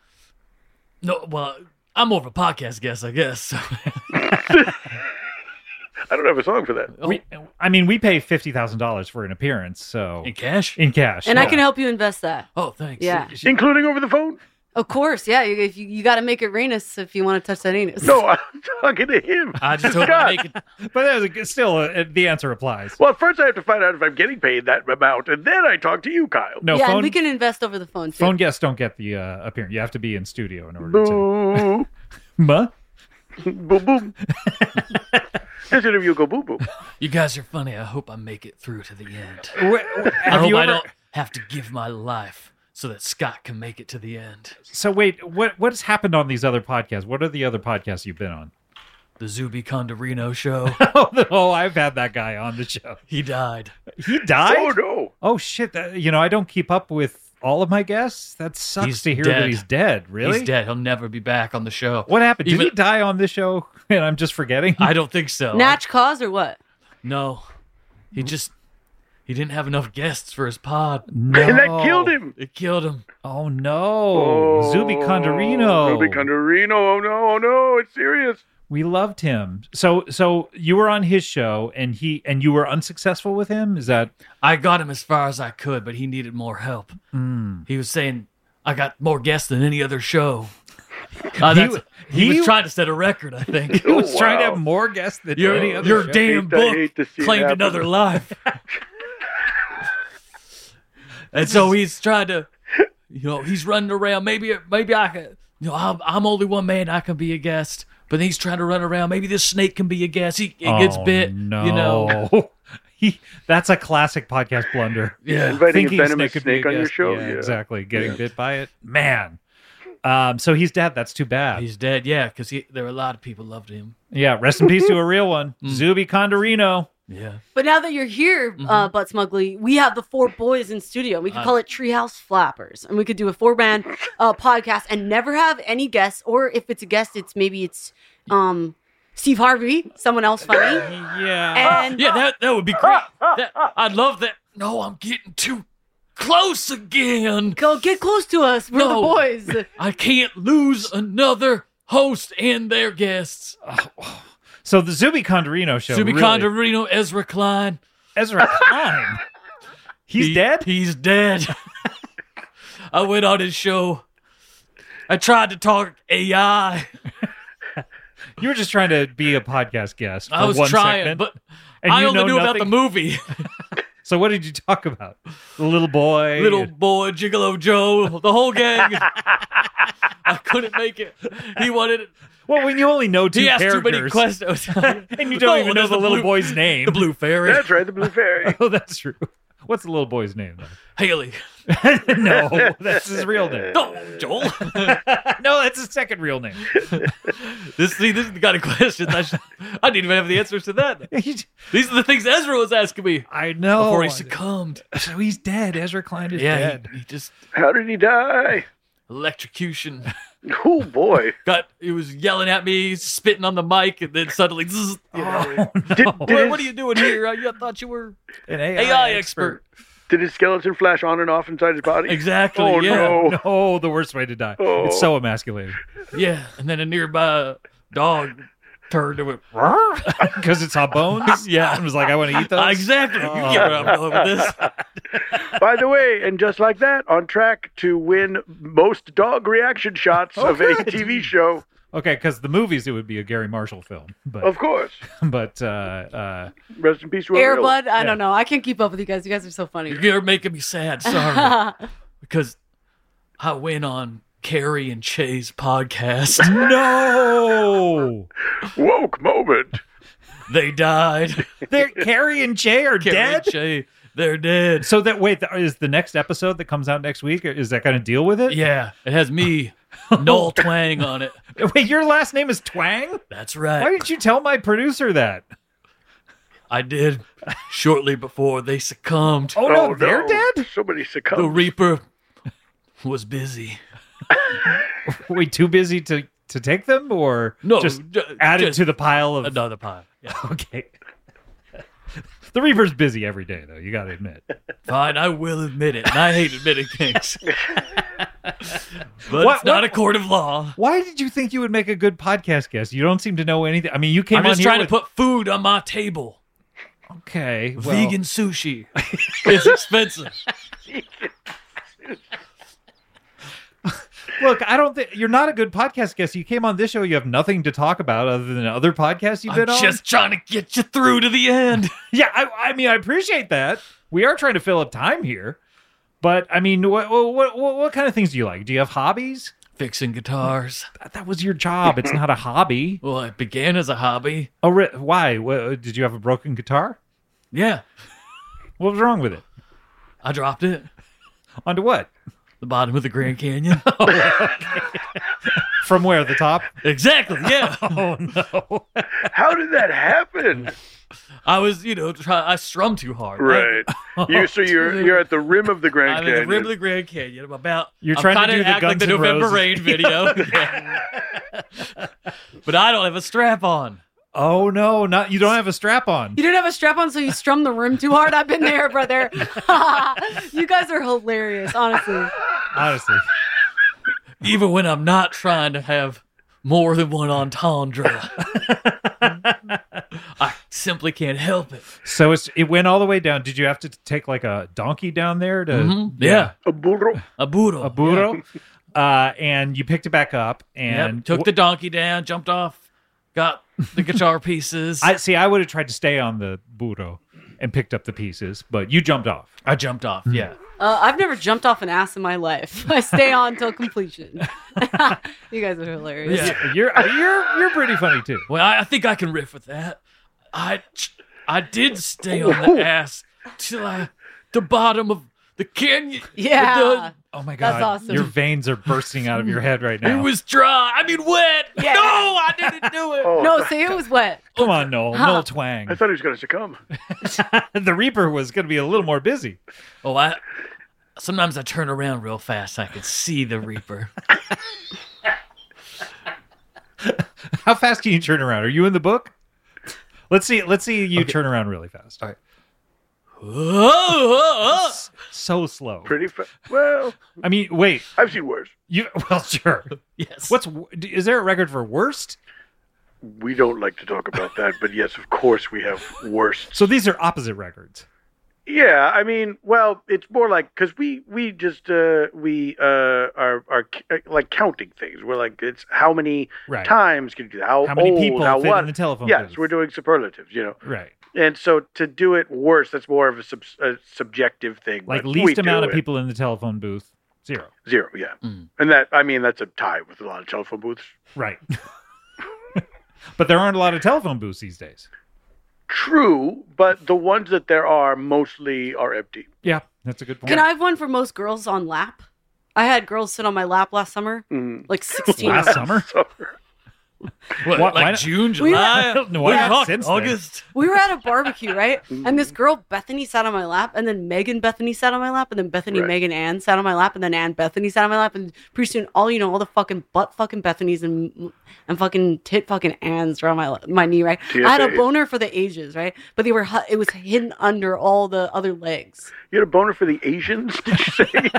Speaker 5: No, well, I'm more of a podcast guest, I guess. So.
Speaker 3: I don't have a song for that.
Speaker 2: We, I mean, we pay fifty thousand dollars for an appearance, so
Speaker 5: In cash?
Speaker 2: in cash.
Speaker 4: And I
Speaker 2: yeah.
Speaker 4: can help you invest that.
Speaker 5: Oh, thanks.
Speaker 4: Yeah.
Speaker 3: Including over the phone?
Speaker 4: Of course, yeah. You, if you, you got to make it rainus if you want to touch that anus.
Speaker 3: No, I'm talking to him.
Speaker 5: I just hope I
Speaker 3: Scott.
Speaker 5: make it.
Speaker 2: But that was a, still, uh, the answer applies.
Speaker 3: Well, first I have to find out if I'm getting paid that amount, and then I talk to you, Kyle.
Speaker 2: No
Speaker 4: yeah,
Speaker 2: phone.
Speaker 4: and we can invest over the phone too.
Speaker 2: Phone guests don't get the uh, appearance. You have to be in studio in order to.
Speaker 3: Boo.
Speaker 2: Ma?
Speaker 3: Boom, boom. This interview go boom, boom.
Speaker 5: You guys are funny. I hope I make it through to the end.
Speaker 2: Wh-
Speaker 5: I
Speaker 2: Have
Speaker 5: hope
Speaker 2: you
Speaker 5: I
Speaker 2: ever?
Speaker 5: don't have to give my life so that Scott can make it to the end.
Speaker 2: So wait, what what's happened on these other podcasts? What are the other podcasts you've been on?
Speaker 5: The Zuby Condorino show.
Speaker 2: Oh, no, I've had that guy on the show.
Speaker 5: He died.
Speaker 2: He died?
Speaker 3: Oh, no.
Speaker 2: Oh, shit. That, you know, I don't keep up with all of my guests. That sucks
Speaker 5: He's
Speaker 2: to hear
Speaker 5: dead.
Speaker 2: that he's dead. Really?
Speaker 5: He's dead. He'll never be back on the show.
Speaker 2: What happened? Did
Speaker 5: Even-
Speaker 2: he die on this show and I'm just forgetting?
Speaker 5: I don't think so.
Speaker 4: Natch cause or what?
Speaker 5: No. He just he didn't have enough guests for his pod.
Speaker 2: No.
Speaker 3: And that killed him.
Speaker 5: It killed him.
Speaker 2: Oh, no. Zuby Condorino.
Speaker 3: Zuby Condorino. Oh, no. Oh, no. It's serious.
Speaker 2: We loved him. So so you were on his show and he and you were unsuccessful with him? Is that
Speaker 5: I got him as far as I could, but he needed more help.
Speaker 2: Mm.
Speaker 5: He was saying, I got more guests than any other show. Uh,
Speaker 2: He-
Speaker 5: that's- he,
Speaker 2: he-
Speaker 5: was trying to set a record, I think.
Speaker 2: he was
Speaker 3: Oh,
Speaker 2: trying to
Speaker 3: wow.
Speaker 2: have more guests than
Speaker 5: Your,
Speaker 2: any other
Speaker 5: your
Speaker 2: show?
Speaker 5: damn
Speaker 3: Hate to-
Speaker 5: book
Speaker 3: hate to see it
Speaker 5: claimed
Speaker 3: happen.
Speaker 5: another life. And so he's trying to, you know, he's running around. Maybe maybe I can, you know, I'm, I'm only one man. I can be a guest. But he's trying to run around. Maybe this snake can be a guest. He, he gets
Speaker 2: Oh,
Speaker 5: bit,
Speaker 2: no.
Speaker 5: you know.
Speaker 2: he, that's a classic podcast blunder.
Speaker 5: Yeah.
Speaker 3: Inviting a
Speaker 2: Thinking
Speaker 3: venomous
Speaker 2: could be
Speaker 3: snake
Speaker 2: a
Speaker 3: on your
Speaker 2: guest.
Speaker 3: show.
Speaker 2: Yeah,
Speaker 3: Yeah.
Speaker 2: exactly. Getting bit by it. Man. Um, so he's dead. That's too bad.
Speaker 5: He's dead, yeah, because there were a lot of people loved him.
Speaker 2: yeah. Rest in peace to a real one.
Speaker 5: Mm.
Speaker 2: Zuby Condorino.
Speaker 5: Yeah.
Speaker 4: But now that you're here,
Speaker 2: Mm-hmm.
Speaker 4: uh, Butt Smugly, we have the four boys in studio. We could
Speaker 5: Uh,
Speaker 4: call it Treehouse Flappers, and we could do a four man uh, podcast and never have any guests. Or if it's a guest, it's maybe it's um, Steve Harvey, someone else funny,
Speaker 2: Yeah.
Speaker 4: and
Speaker 5: Yeah, that, that would be great. That, I'd love that. No, I'm getting too close again.
Speaker 4: go get close to us. We're
Speaker 5: No.
Speaker 4: the boys.
Speaker 5: I can't lose another host and their guests.
Speaker 2: So the Zuby Condorino show.
Speaker 5: Subi
Speaker 2: really,
Speaker 5: Condorino, Ezra Klein.
Speaker 2: Ezra Klein. He's
Speaker 5: He-
Speaker 2: dead?
Speaker 5: He's dead. I went on his show. I tried to talk A I.
Speaker 2: You were just trying to be a podcast guest. For
Speaker 5: I was
Speaker 2: one
Speaker 5: trying,
Speaker 2: segment,
Speaker 5: but
Speaker 2: and
Speaker 5: I
Speaker 2: you
Speaker 5: only
Speaker 2: know
Speaker 5: knew about the
Speaker 2: nothing?
Speaker 5: movie.
Speaker 2: So what did you talk about? The little boy.
Speaker 5: Little boy, Gigolo Joe, the whole gang. I couldn't make it. He wanted it.
Speaker 2: Well, when you only know two
Speaker 5: He asked too many
Speaker 2: characters,
Speaker 5: questions.
Speaker 2: and you don't
Speaker 5: No,
Speaker 2: even know
Speaker 5: there's
Speaker 2: the,
Speaker 5: the
Speaker 2: little
Speaker 5: blue-
Speaker 2: boy's name.
Speaker 5: The Blue Fairy.
Speaker 3: That's right, the Blue Fairy.
Speaker 2: Oh, that's true. What's the little boy's name, though?
Speaker 5: Haley.
Speaker 2: No, that's his real name.
Speaker 5: No, Joel.
Speaker 2: No, that's his second real name.
Speaker 5: this, see, this is the kind of questions I, should, I didn't even have the answers to that. These are the things Ezra was asking me
Speaker 2: I know.
Speaker 5: before he succumbed.
Speaker 2: So he's dead. Ezra Klein is
Speaker 5: Yeah,
Speaker 2: dead.
Speaker 5: he, he just
Speaker 3: How did he die?
Speaker 5: electrocution.
Speaker 3: Oh, boy.
Speaker 5: Got he was yelling at me, spitting on the mic, and then suddenly, zzz, you know,
Speaker 2: Oh,
Speaker 3: Did,
Speaker 2: no.
Speaker 3: did,
Speaker 5: "What-
Speaker 3: his,
Speaker 5: what are you doing here? I, I thought you were
Speaker 2: An
Speaker 5: A I expert.
Speaker 3: did his skeleton flash on and off inside his body?
Speaker 5: Exactly.
Speaker 3: Oh,
Speaker 5: yeah.
Speaker 3: no.
Speaker 2: No, the worst way to die.
Speaker 3: Oh.
Speaker 2: It's so emasculating.
Speaker 5: Yeah. And then a nearby dog turned to it.
Speaker 2: Because it saw bones?
Speaker 5: Yeah.
Speaker 2: And was like, I want to eat those?
Speaker 5: Exactly. You
Speaker 2: Oh.
Speaker 5: get where I'm going with this.
Speaker 3: By the way, and just like that, on track to win most dog reaction shots
Speaker 2: Oh,
Speaker 3: of a
Speaker 2: good.
Speaker 3: T V show.
Speaker 2: Okay, because the movies, it would be a Gary Marshall film. But,
Speaker 3: Of course.
Speaker 2: but uh, uh,
Speaker 3: Rest in peace to a real-
Speaker 4: Airbud, I
Speaker 2: Yeah.
Speaker 4: don't know. I can't keep up with you guys. You guys are so funny.
Speaker 5: You're making me sad. Sorry. Because I went on Carrie and Che's podcast.
Speaker 2: no!
Speaker 3: Woke moment.
Speaker 5: They died.
Speaker 2: They're, Carrie and Jay are
Speaker 5: Carrie
Speaker 2: dead?
Speaker 5: and Che, they're dead.
Speaker 2: So that, wait, th- is the next episode that comes out next week, is that going to deal with it?
Speaker 5: Yeah. It has me, Noel Twang, on it.
Speaker 2: Wait, your last name is Twang?
Speaker 5: That's
Speaker 2: Why
Speaker 5: right.
Speaker 2: didn't you tell my producer that?
Speaker 5: I did shortly before they succumbed.
Speaker 2: Oh, no,
Speaker 3: Oh,
Speaker 2: they're
Speaker 3: no.
Speaker 2: dead?
Speaker 3: Somebody
Speaker 5: The
Speaker 3: succumbed.
Speaker 5: Reaper was busy.
Speaker 2: Wait, too busy to, to take them? Or
Speaker 5: No,
Speaker 2: just
Speaker 5: ju-
Speaker 2: add it
Speaker 5: just
Speaker 2: to the pile of...
Speaker 5: Another pie. Yeah.
Speaker 2: Okay. The Reaper's busy every day, though. You got to admit.
Speaker 5: Fine, I will admit it. And I hate admitting things. But
Speaker 2: What-
Speaker 5: it's not
Speaker 2: what-
Speaker 5: a court of law.
Speaker 2: Why did you think you would make a good podcast guest? You don't seem to know anything. I mean, you came
Speaker 5: I'm
Speaker 2: on
Speaker 5: just
Speaker 2: here
Speaker 5: trying
Speaker 2: with...
Speaker 5: to put food on my table.
Speaker 2: Okay, well,
Speaker 5: Vegan sushi. It's expensive.
Speaker 2: Look, I don't think you're not a good podcast guest. You came on this show. You have nothing to talk about other than other podcasts you've
Speaker 5: I'm
Speaker 2: been on.
Speaker 5: just trying to get you through to the end.
Speaker 2: Yeah, I, I mean, I appreciate that. We are trying to fill up time here, but I mean, what what what, what kind of things do you like? Do you have hobbies?
Speaker 5: fixing guitars.
Speaker 2: That, that was your job. It's not a hobby.
Speaker 5: Well, it began as a hobby.
Speaker 2: Oh, re- why? What, did you have a broken guitar?
Speaker 5: Yeah,
Speaker 2: What was wrong with it?
Speaker 5: I dropped it.
Speaker 2: Onto what?
Speaker 5: The bottom of the Grand Canyon.
Speaker 2: From where? The top?
Speaker 5: Exactly, yeah.
Speaker 2: Oh, no.
Speaker 3: How did that happen?
Speaker 5: I was, you know, try, I strummed too hard.
Speaker 3: Right. You so you're you're at the rim of the Grand
Speaker 5: I'm
Speaker 3: Canyon.
Speaker 5: in the rim of the Grand Canyon. I'm about.
Speaker 2: You're
Speaker 5: I'm
Speaker 2: trying to
Speaker 5: kinda
Speaker 2: do the
Speaker 5: act like
Speaker 2: Guns
Speaker 5: the
Speaker 2: N'
Speaker 5: November
Speaker 2: Roses.
Speaker 5: Rain video. But I don't have a strap on.
Speaker 2: Oh, no. Not You don't have a strap on.
Speaker 4: You didn't have a strap on, so you strummed the rim too hard. I've been there, brother. You guys are hilarious, honestly.
Speaker 2: Honestly.
Speaker 5: Even when I'm not trying to have more than one entendre. I simply can't help it.
Speaker 2: So it's, it went all the way down. Did you have to take like a donkey down there to
Speaker 5: Mhm. Yeah.
Speaker 3: A burro.
Speaker 5: A burro.
Speaker 2: a burro? Uh, and you picked it back up and
Speaker 5: Yep. Took the donkey down, jumped off, got the guitar pieces.
Speaker 2: I see. I would have tried to stay on the burro and picked up the pieces, but you jumped off.
Speaker 5: I jumped off, yeah.
Speaker 4: Uh, I've never jumped off an ass in my life. I stay on till completion. You guys are hilarious.
Speaker 5: Yeah.
Speaker 2: You're you're you're pretty funny too.
Speaker 5: Well, I, I think I can riff with that. I, I did stay on the ass till I, the bottom of the canyon.
Speaker 4: Yeah.
Speaker 2: Oh my god,
Speaker 4: That's awesome.
Speaker 2: your veins are bursting out of your head right
Speaker 5: The-
Speaker 2: now.
Speaker 5: it was dry. I mean, wet.
Speaker 4: Yeah.
Speaker 5: No, I didn't do it.
Speaker 3: Oh,
Speaker 4: No, say it was wet.
Speaker 2: Come on, Noel, Noel Twang.
Speaker 3: I thought he was going to succumb.
Speaker 2: The Reaper was going to be a little more busy.
Speaker 5: Oh, I. Sometimes I turn around real fast. So I can see the Reaper.
Speaker 2: How fast can you turn around? Are you in the book? Let's see. Let's see you turn around really fast. All right.
Speaker 5: Oh,
Speaker 2: So slow.
Speaker 3: Pretty fa- well.
Speaker 2: I mean, wait.
Speaker 3: I've seen worse.
Speaker 2: You well, sure.
Speaker 5: yes.
Speaker 2: What's is there a record for worst?
Speaker 3: We don't like to talk about that, but yes, of course we have worst.
Speaker 2: So these are opposite records.
Speaker 3: Yeah, I mean, well, it's more like because we we just uh, we uh, are are c- like counting things. We're like it's how many
Speaker 2: Right.
Speaker 3: times can you do that? How,
Speaker 2: How many
Speaker 3: old?
Speaker 2: people
Speaker 3: how
Speaker 2: fit
Speaker 3: what?
Speaker 2: in the telephone
Speaker 3: Yes,
Speaker 2: booth?
Speaker 3: we're doing superlatives, you know.
Speaker 2: Right.
Speaker 3: And so to do it worse, that's more of a, sub- a subjective thing.
Speaker 2: Like
Speaker 3: but we
Speaker 2: least
Speaker 3: do
Speaker 2: amount of
Speaker 3: it.
Speaker 2: people in the telephone booth. Zero.
Speaker 3: Zero, yeah.
Speaker 5: Mm.
Speaker 3: And that I mean that's a tie with a lot of telephone booths.
Speaker 2: Right. But there aren't a lot of telephone booths these days.
Speaker 3: True, but the ones that there are mostly are empty.
Speaker 2: Yeah, that's a good point.
Speaker 4: Can I have one for most girls on lap? I had girls sit on my lap last summer,
Speaker 3: Mhm.
Speaker 4: like sixteen.
Speaker 2: Last summer?
Speaker 3: Summer.
Speaker 5: What,
Speaker 2: Why- why
Speaker 5: like
Speaker 2: not-
Speaker 5: June,
Speaker 4: We were-
Speaker 5: July?
Speaker 2: No,
Speaker 5: What are you
Speaker 2: not
Speaker 5: talking,
Speaker 2: since then.
Speaker 5: August?
Speaker 4: We were at a barbecue, right? And this girl, Bethany, sat on my lap, and then Megan Bethany sat on my lap, and then Bethany,
Speaker 3: Right.
Speaker 4: Megan, Ann sat on my lap, and then Ann Bethany sat on my lap, and pretty soon, all you know, all the fucking butt fucking Bethany's and and fucking tit fucking Anns were on my my knee, right?
Speaker 3: T F
Speaker 4: I had a
Speaker 3: As.
Speaker 4: boner for the ages, right? But they were hu- it was hidden under all the other legs.
Speaker 3: You had a boner for the Asians, did you say?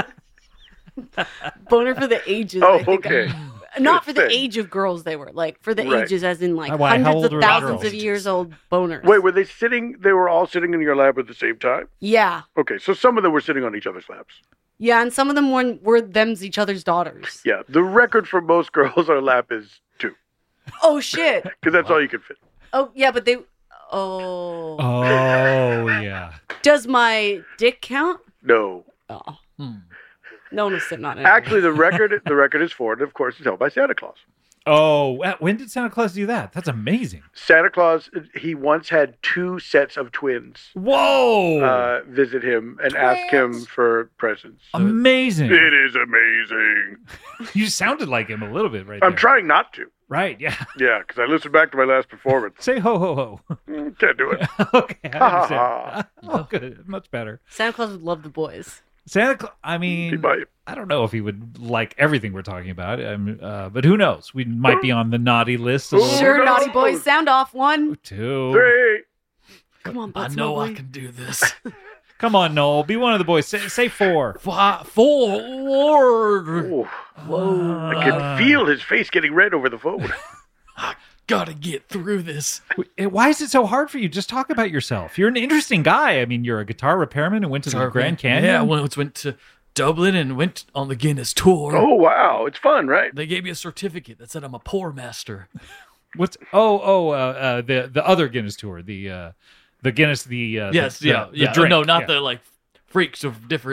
Speaker 4: Boner for the ages.
Speaker 3: Oh,
Speaker 4: I think.
Speaker 3: okay.
Speaker 4: Not for the
Speaker 3: Good thing.
Speaker 4: age of girls they were, like for the
Speaker 3: Right.
Speaker 4: ages as in like
Speaker 2: Uh, why, how
Speaker 4: hundreds
Speaker 2: old
Speaker 4: of
Speaker 2: were the
Speaker 4: thousands
Speaker 2: girls?
Speaker 4: of years old boners.
Speaker 3: Wait, were they sitting? They were all sitting in your lap at the same time?
Speaker 4: Yeah.
Speaker 3: Okay, so some of them were sitting on each other's laps.
Speaker 4: Yeah, and some of them were, were them's each other's daughters.
Speaker 3: Yeah, the record for most girls on lap is two,
Speaker 4: Oh shit.
Speaker 3: because that's all you can fit.
Speaker 4: Oh yeah, but they. Oh.
Speaker 2: Oh, yeah.
Speaker 4: Does my dick count?
Speaker 3: No,
Speaker 4: Oh.
Speaker 5: Hmm.
Speaker 4: No one was sitting on it.
Speaker 3: actually, the record the record is for, and of course, it's held by Santa Claus.
Speaker 2: Oh, wa- when did Santa Claus do that? That's amazing.
Speaker 3: Santa Claus, he once had two sets of twins
Speaker 2: Whoa.
Speaker 3: uh, visit him and ask him
Speaker 2: Twins?
Speaker 3: for presents.
Speaker 2: amazing.
Speaker 3: It is amazing.
Speaker 2: You sounded like him a little bit right
Speaker 3: I'm
Speaker 2: there.
Speaker 3: trying not to.
Speaker 2: Right, yeah.
Speaker 3: Yeah, because I listened back to my last performance.
Speaker 2: Say ho, ho, ho.
Speaker 3: Mm, Can't do it.
Speaker 2: Okay, I
Speaker 3: Ha, ha,
Speaker 2: understand. Oh, good. Much better.
Speaker 4: Santa Claus would love the boys.
Speaker 2: Santa Claus, I
Speaker 3: He
Speaker 2: mean,
Speaker 3: might.
Speaker 2: I don't know if he would like everything we're talking about, um, uh, but who knows? We might be on the naughty list a
Speaker 3: Ooh.
Speaker 2: little
Speaker 4: Sure,
Speaker 3: no.
Speaker 4: naughty boys, sound off. One.
Speaker 2: too.
Speaker 3: Three.
Speaker 4: Come on,
Speaker 5: I
Speaker 4: Butts
Speaker 5: know I
Speaker 4: Mowgli.
Speaker 5: can do this.
Speaker 2: Come on, Noel. Be one of the boys. Say, say four.
Speaker 5: Fi- Forward.
Speaker 3: Ooh,
Speaker 2: Whoa.
Speaker 3: I can feel his face getting red over the phone.
Speaker 5: Gotta get through this.
Speaker 2: Why is it so hard for you? Just talk about yourself. You're an interesting guy. I mean, you're a guitar repairman and went to the Grand Canyon.
Speaker 5: Yeah, I went, went to Dublin and went on the Guinness tour.
Speaker 3: Oh, wow. It's fun, right?
Speaker 5: They gave me a certificate that said I'm a poor master.
Speaker 2: What's oh oh uh, uh, the the other Guinness tour, the uh, the Guinness the uh,
Speaker 5: Yes,
Speaker 2: the,
Speaker 5: yeah,
Speaker 2: the
Speaker 5: yeah.
Speaker 2: drink.
Speaker 5: No, not
Speaker 2: Yeah.
Speaker 5: the like freaks of different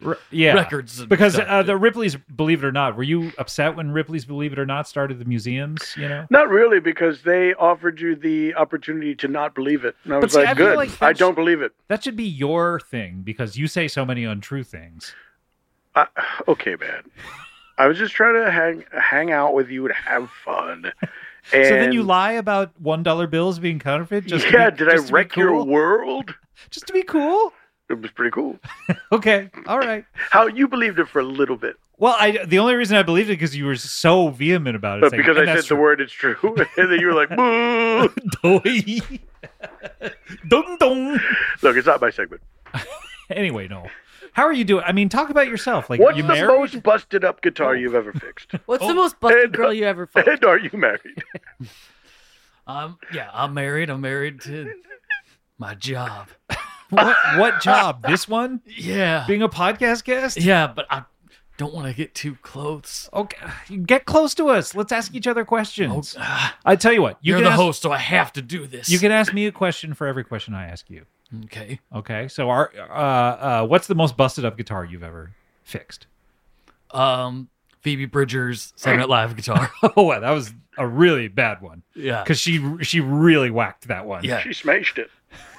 Speaker 2: R- yeah,
Speaker 5: records and
Speaker 2: because
Speaker 5: stuff.
Speaker 2: uh, the Ripley's Believe It or Not. Were you upset when Ripley's Believe It or Not started the museums? You know,
Speaker 3: Not really, because they offered you the opportunity to not believe it. And I
Speaker 2: But
Speaker 3: was
Speaker 2: see,
Speaker 3: like,
Speaker 2: I feel
Speaker 3: good.
Speaker 2: like
Speaker 3: I
Speaker 2: that's-
Speaker 3: don't believe it.
Speaker 2: that should be your thing because you say so many untrue things.
Speaker 3: I, okay, man. I was just trying to hang hang out with you and have fun. And
Speaker 2: So then you lie about one dollar bills being counterfeit? Just to
Speaker 3: yeah,
Speaker 2: be-
Speaker 3: did I
Speaker 2: just to be
Speaker 3: wreck your
Speaker 2: cool?
Speaker 3: world?
Speaker 2: Just to be cool?
Speaker 3: It was pretty cool.
Speaker 2: Okay, all right.
Speaker 3: How you believed it for a little bit,
Speaker 2: Well, I the only reason I believed it because you were so vehement about it.
Speaker 3: but
Speaker 2: saying,
Speaker 3: because
Speaker 2: "And
Speaker 3: I
Speaker 2: that's
Speaker 3: said the word "it's true," and then you were like, "Boo!"
Speaker 2: true." Dong dong.
Speaker 3: Look, it's not my segment.
Speaker 2: Anyway, no. How are you doing? I mean, talk about yourself. Like,
Speaker 3: What's
Speaker 2: you
Speaker 3: the
Speaker 2: married?
Speaker 3: most busted up guitar you've ever fixed?
Speaker 4: What's the most busted
Speaker 3: And, uh,
Speaker 4: girl you ever fucked?
Speaker 3: And are you married?
Speaker 5: Um, yeah, I'm married. I'm married to my job.
Speaker 2: What what job? This one?
Speaker 5: Yeah.
Speaker 2: Being a podcast guest?
Speaker 5: Yeah, but I don't want to get too close.
Speaker 2: Okay, get close to us. Let's ask each other questions.
Speaker 5: Ah,
Speaker 2: I tell you what, you
Speaker 5: you're
Speaker 2: can
Speaker 5: the
Speaker 2: ask,
Speaker 5: host, so I have to do this.
Speaker 2: You can ask me a question for every question I ask you.
Speaker 5: Okay.
Speaker 2: Okay, so our uh, uh, what's the most busted up guitar you've ever fixed?
Speaker 5: Um, Phoebe Bridgers' Saturday Night Live guitar.
Speaker 2: Oh, wow, that was a really bad one
Speaker 5: Yeah.
Speaker 2: because she she really whacked that one.
Speaker 5: Yeah.
Speaker 3: She smashed it.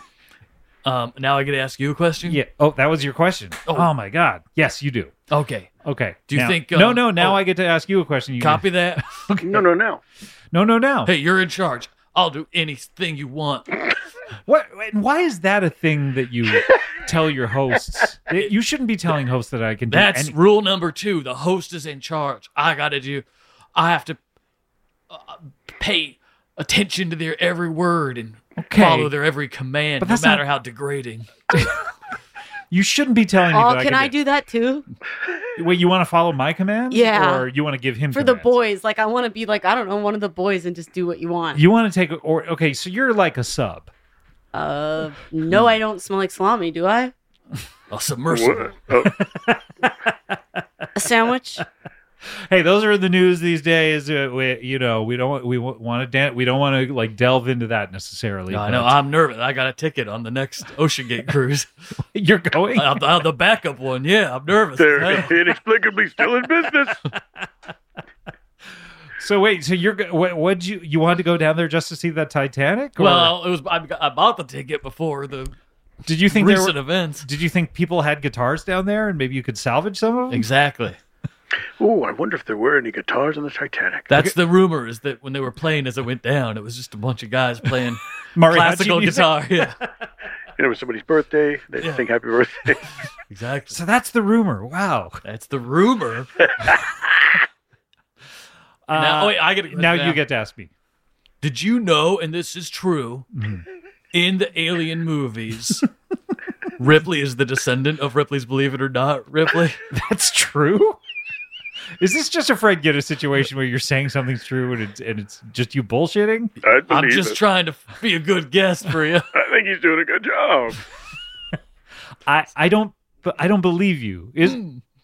Speaker 5: Um, now I get to ask you a question?
Speaker 2: Yeah. Oh, that was your question. Oh,
Speaker 5: Oh.
Speaker 2: my God. Yes, you do.
Speaker 5: Okay.
Speaker 2: Okay.
Speaker 5: Do you
Speaker 2: Now-
Speaker 5: think,
Speaker 2: no,
Speaker 5: um,
Speaker 2: no. Now
Speaker 5: oh.
Speaker 2: I get to ask you a question. You
Speaker 5: Copy that.
Speaker 3: No, no, no.
Speaker 2: No, no, no.
Speaker 5: Hey, you're in charge. I'll do anything you want.
Speaker 2: What? and Why is that a thing that you tell your hosts? You shouldn't be telling hosts that I can do
Speaker 5: That's
Speaker 2: any-
Speaker 5: rule number two. The host is in charge. I got to do, I have to uh, pay attention to their every word and
Speaker 2: Okay.
Speaker 5: follow their every command,
Speaker 2: But
Speaker 5: no
Speaker 2: that's
Speaker 5: matter
Speaker 2: not-
Speaker 5: how degrading.
Speaker 2: You shouldn't be telling me
Speaker 4: Oh,
Speaker 2: that I
Speaker 4: can
Speaker 2: can
Speaker 4: I do that too?
Speaker 2: Wait, you want to follow my commands?
Speaker 4: Yeah.
Speaker 2: Or you want to give him
Speaker 4: For the
Speaker 2: commands?
Speaker 4: boys, like I want to be like I don't know, one of the boys and just do what you want.
Speaker 2: You want to take or okay, so you're like a sub.
Speaker 4: Uh, no, I don't smell like salami, do I?
Speaker 5: A submersible.
Speaker 3: What? Oh,
Speaker 4: A sandwich?
Speaker 2: Hey, those are the news these days. Uh, we, you know, we don't we want to dan- we don't want to like delve into that necessarily.
Speaker 5: No, I
Speaker 2: but
Speaker 5: know. I'm nervous. I got a ticket on the next Ocean Gate cruise.
Speaker 2: You're going.
Speaker 5: I'm, I'm the backup one. Yeah, I'm nervous.
Speaker 3: they're
Speaker 5: Hell.
Speaker 3: inexplicably still in business.
Speaker 2: So wait, so you're go- what? What'd you you wanted to go down there just to see that Titanic? Or
Speaker 5: Well, it was. I, I bought the ticket before the
Speaker 2: did you think there
Speaker 5: recent
Speaker 2: were,
Speaker 5: events.
Speaker 2: did you think people had guitars down there and maybe you could salvage some of them?
Speaker 5: Exactly.
Speaker 3: Oh, I wonder if there were any guitars on the Titanic.
Speaker 5: That's the rumor, is that when they were playing as it went down, it was just a bunch of guys playing
Speaker 2: Mariachi
Speaker 5: classical
Speaker 2: music?
Speaker 5: guitar. Yeah,
Speaker 3: And it was somebody's birthday. They
Speaker 5: Yeah.
Speaker 3: sing happy birthday.
Speaker 5: exactly.
Speaker 2: So that's the rumor. Wow.
Speaker 5: That's the rumor.
Speaker 2: Uh,
Speaker 5: now, wait, I get
Speaker 2: now you get to ask me.
Speaker 5: Did you know, and this is true,
Speaker 2: Mm-hmm.
Speaker 5: in the Alien movies, Ripley is the descendant of Ripley's Believe It or Not, Ripley?
Speaker 2: That's true. Is this just a Fred Gitta situation where you're saying something's true and it's and it's just you bullshitting?
Speaker 3: I believe
Speaker 5: I'm just
Speaker 3: it.
Speaker 5: trying to be a good guest for you.
Speaker 3: I think he's doing a good job.
Speaker 2: I I don't but I don't believe you. Is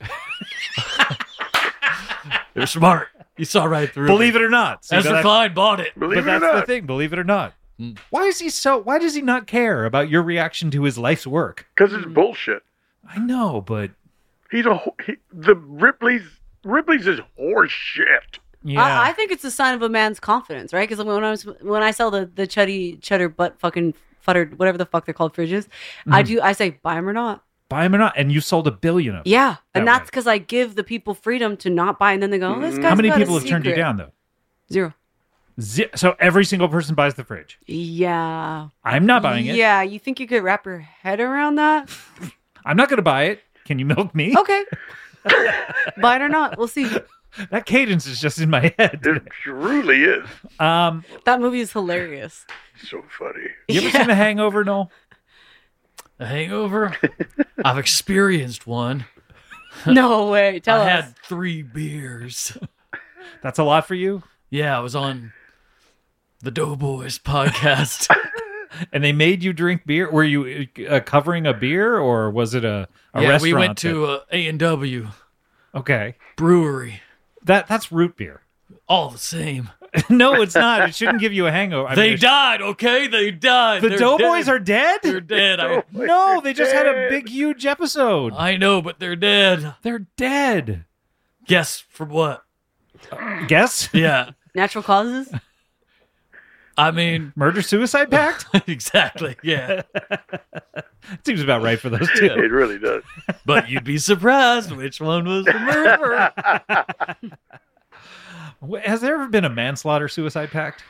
Speaker 5: You're smart. You saw right through
Speaker 2: believe
Speaker 5: it.
Speaker 2: it or not. See,
Speaker 5: Ezra
Speaker 2: but that's,
Speaker 5: Klein bought it.
Speaker 3: Believe
Speaker 2: but
Speaker 3: it or
Speaker 2: that's the
Speaker 3: not.
Speaker 2: thing. Believe it or not.
Speaker 5: Mm.
Speaker 2: Why is he so? Why does he not care about your reaction to his life's work?
Speaker 3: Because it's bullshit.
Speaker 2: I know, but
Speaker 3: He's a ho- he, the Ripley's Ripley's is horse shit.
Speaker 2: yeah.
Speaker 4: I, I think it's a sign of a man's confidence, right? Because when I was when I sell the the chuddy cheddar butt fucking futtered whatever the fuck they're called fridges, I do I say buy them or not.
Speaker 2: Buy him or not, and you sold a billion of them.
Speaker 4: Yeah, and
Speaker 2: That
Speaker 4: that's
Speaker 2: way.
Speaker 4: because I give the people freedom to not buy, and then they go, oh, "This guy's
Speaker 2: How many
Speaker 4: got a
Speaker 2: people have turned you
Speaker 4: secret."
Speaker 2: down though?
Speaker 4: Zero.
Speaker 2: Ze- so every single person buys the fridge.
Speaker 4: Yeah.
Speaker 2: I'm not buying it.
Speaker 4: Yeah, you think you could wrap your head around that?
Speaker 2: I'm not going to buy it. Can you milk me?
Speaker 4: Okay. Buy it or not. We'll see.
Speaker 2: That cadence is just in my head.
Speaker 3: It truly is
Speaker 2: Um,
Speaker 4: That movie is hilarious.
Speaker 3: so funny.
Speaker 2: you ever seen The Hangover, Noel?
Speaker 5: A hangover? I've experienced one.
Speaker 4: No way. Tell
Speaker 5: I
Speaker 4: us.
Speaker 5: had three beers.
Speaker 2: That's a lot for you.
Speaker 5: Yeah, I was on the Doughboys podcast.
Speaker 2: And they made you drink beer. Were you uh, covering a beer, or was it a, a
Speaker 5: yeah,
Speaker 2: restaurant?
Speaker 5: we went
Speaker 2: that-
Speaker 5: to uh, A and W
Speaker 2: okay,
Speaker 5: Brewery.
Speaker 2: that that's root beer.
Speaker 5: All the same.
Speaker 2: No, it's not. It shouldn't give you a hangover. I
Speaker 5: they
Speaker 2: mean,
Speaker 5: died, okay? They died.
Speaker 2: The
Speaker 5: They're
Speaker 2: Doughboys
Speaker 5: dead.
Speaker 2: are dead?
Speaker 5: They're dead. I,
Speaker 2: No, they just had a
Speaker 3: dead.
Speaker 2: big, huge episode.
Speaker 5: I know, but they're dead.
Speaker 2: They're dead.
Speaker 5: Guess from what?
Speaker 2: Guess?
Speaker 5: Yeah.
Speaker 4: Natural causes?
Speaker 5: I mean,
Speaker 2: Murder-suicide pact?
Speaker 5: exactly. Yeah.
Speaker 2: Seems about right for those two.
Speaker 3: It really does.
Speaker 5: But you'd be surprised which one was the murderer.
Speaker 2: Wh- Has there ever been a manslaughter-suicide pact?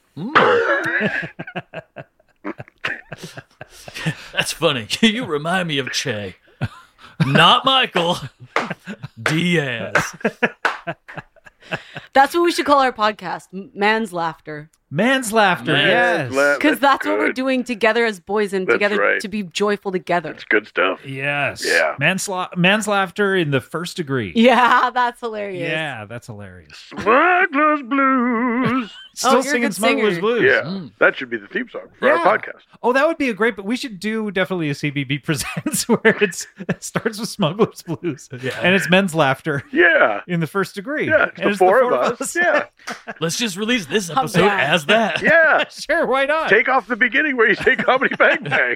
Speaker 5: That's funny. You remind me of Che. Not Michael. Diaz.
Speaker 4: That's what we should call our podcast. M- Man's laughter.
Speaker 2: Man's laughter,
Speaker 5: Man's
Speaker 2: yes.
Speaker 3: la-
Speaker 4: Because that's, what we're
Speaker 3: good.
Speaker 4: doing together as boys and
Speaker 3: That's
Speaker 4: together
Speaker 3: right.
Speaker 4: to be joyful together.
Speaker 3: It's good stuff.
Speaker 2: Yes.
Speaker 3: Yeah.
Speaker 2: Mansla- man's laughter in the first degree.
Speaker 4: Yeah, that's hilarious.
Speaker 2: Yeah, that's hilarious.
Speaker 3: Smuggler's Blues.
Speaker 2: Still
Speaker 4: you're a
Speaker 2: singing
Speaker 4: good
Speaker 2: Smuggler's
Speaker 4: singer.
Speaker 2: Blues.
Speaker 3: Yeah,
Speaker 5: Mm.
Speaker 3: that should be the theme song for
Speaker 2: Yeah.
Speaker 3: our podcast.
Speaker 2: Oh, that would be a great, but we should do definitely a C B B Presents where it's, it starts with Smuggler's Blues.
Speaker 5: Yeah.
Speaker 2: And it's men's laughter
Speaker 3: Yeah.
Speaker 2: in the first degree.
Speaker 3: Yeah, it's
Speaker 2: And
Speaker 3: the four of us. Yeah.
Speaker 5: Let's just release this episode
Speaker 4: bad.
Speaker 5: as that.
Speaker 3: Yeah.
Speaker 2: Sure, why not?
Speaker 3: Take off the beginning where you say Comedy Bang Bang.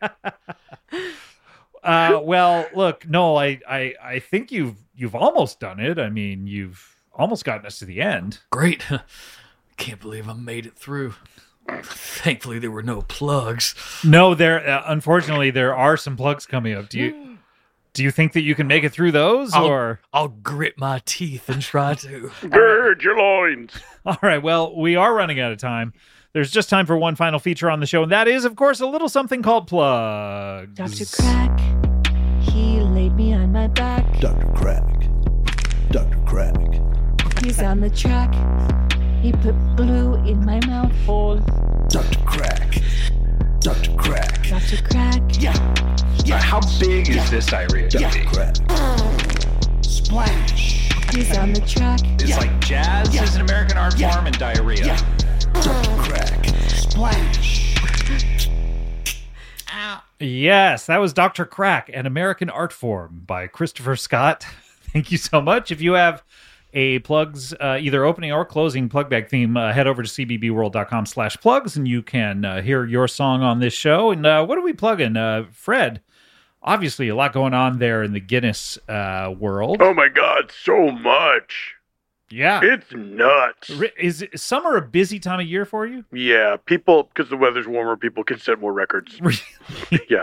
Speaker 2: Uh, well, look, no, I, I, I think you've you've almost done it. I mean, you've almost gotten us to the end.
Speaker 5: Great. Can't believe I made it through. Thankfully, there were no plugs.
Speaker 2: No, there. Uh, unfortunately, there are some plugs coming up. Do you do you think that you can make it through those,
Speaker 5: I'll,
Speaker 2: or
Speaker 5: I'll grit my teeth and try to.
Speaker 3: Gird your loins.
Speaker 2: all right? Well, we are running out of time. There's just time for one final feature on the show, and that is, of course, a little something called plugs.
Speaker 6: Doctor Crack, he laid me on my back.
Speaker 7: Doctor Crack. Doctor Crack.
Speaker 6: He's on the track. He put glue in my mouth hole.
Speaker 7: Doctor Crack. Doctor Crack.
Speaker 6: Doctor Crack,
Speaker 7: Yeah.
Speaker 8: How big is this diarrhea going to
Speaker 7: Doctor
Speaker 8: be?
Speaker 7: Crack. Splash.
Speaker 6: he's on the track.
Speaker 8: It's like jazz is an American art form and diarrhea.
Speaker 7: Doctor Crack. Splash.
Speaker 2: Yes, that was Doctor Crack, an American art form by Christopher Scott. Thank you so much. If you have a plugs, uh, either opening or closing plug bag theme, uh, head over to c b b world dot com slash plugs and you can uh, hear your song on this show. And uh, what are we plugging? Uh, Fred, obviously a lot going on there in the Guinness uh, world.
Speaker 3: Oh my God, so much.
Speaker 2: Yeah.
Speaker 3: It's nuts.
Speaker 2: Ri- Is, is summer a busy time of year for you?
Speaker 3: Yeah, people, because the weather's warmer, people can set more records. Yeah.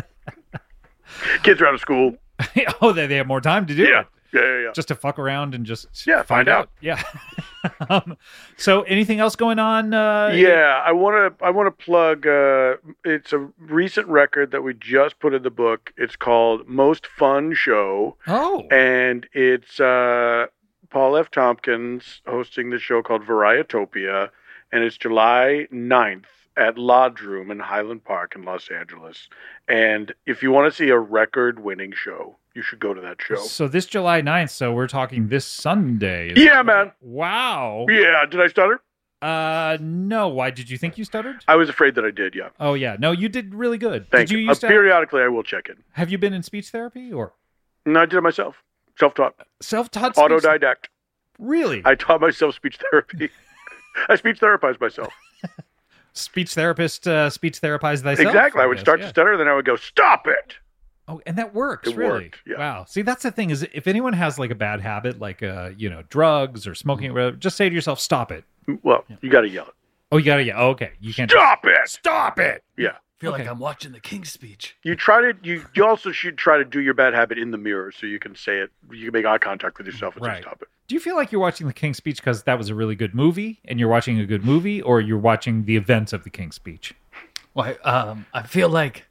Speaker 3: Kids are out of school.
Speaker 2: Oh, they, they have more time to do
Speaker 3: Yeah.
Speaker 2: it.
Speaker 3: Yeah, yeah, yeah.
Speaker 2: Just to fuck around and just
Speaker 3: Yeah, find out.
Speaker 2: Yeah. um, so anything else going on? Uh,
Speaker 3: Yeah, I want to. I want to plug. Uh, it's a recent record that we just put in the book. It's called Most Fun Show,
Speaker 2: Oh.
Speaker 3: and it's uh, Paul F. Tompkins hosting the show called Varietopia, and it's July ninth at Laudrum in Highland Park in Los Angeles. And if you want to see a record-winning show, you should go to that show.
Speaker 2: So this July ninth, so we're talking this Sunday. is
Speaker 3: Yeah,
Speaker 2: it?
Speaker 3: man.
Speaker 2: Wow.
Speaker 3: Yeah, did I stutter?
Speaker 2: Uh, no. Why did you think you stuttered?
Speaker 3: I was afraid that I did. Yeah.
Speaker 2: Oh yeah. No, you did really good.
Speaker 3: Thank
Speaker 2: did you
Speaker 3: you. Uh,
Speaker 2: used to
Speaker 3: periodically, I will check in.
Speaker 2: have you been in speech therapy or
Speaker 3: No, I did it myself. Self-taught.
Speaker 2: self-taught speech?
Speaker 3: Autodidact.
Speaker 2: Really?
Speaker 3: I taught myself speech therapy. I speech therapized myself.
Speaker 2: Speech therapist, uh, speech therapize thyself.
Speaker 3: Exactly. I would
Speaker 2: guess,
Speaker 3: start
Speaker 2: yeah.
Speaker 3: to stutter, then I would go, stop it.
Speaker 2: Oh, and that works,
Speaker 3: It
Speaker 2: really.
Speaker 3: worked, yeah.
Speaker 2: Wow. See, that's the thing is if anyone has like a bad habit, like, uh, you know, drugs or smoking, or whatever, just say to yourself, stop it.
Speaker 3: Well, you got to yell it.
Speaker 2: Oh, you gotta, yeah. Oh, okay. You can't
Speaker 3: Stop it.
Speaker 2: Stop it.
Speaker 3: Yeah.
Speaker 5: feel
Speaker 2: Okay.
Speaker 5: like I'm watching the King's Speech.
Speaker 3: You try to, you, you also should try to do your bad habit in the mirror so you can say it. You can make eye contact with yourself and
Speaker 2: Right.
Speaker 3: just stop it.
Speaker 2: Do you feel like you're watching the King's Speech because that was a really good movie and you're watching a good movie, or you're watching the events of the King's Speech?
Speaker 5: Why? Um, I feel like.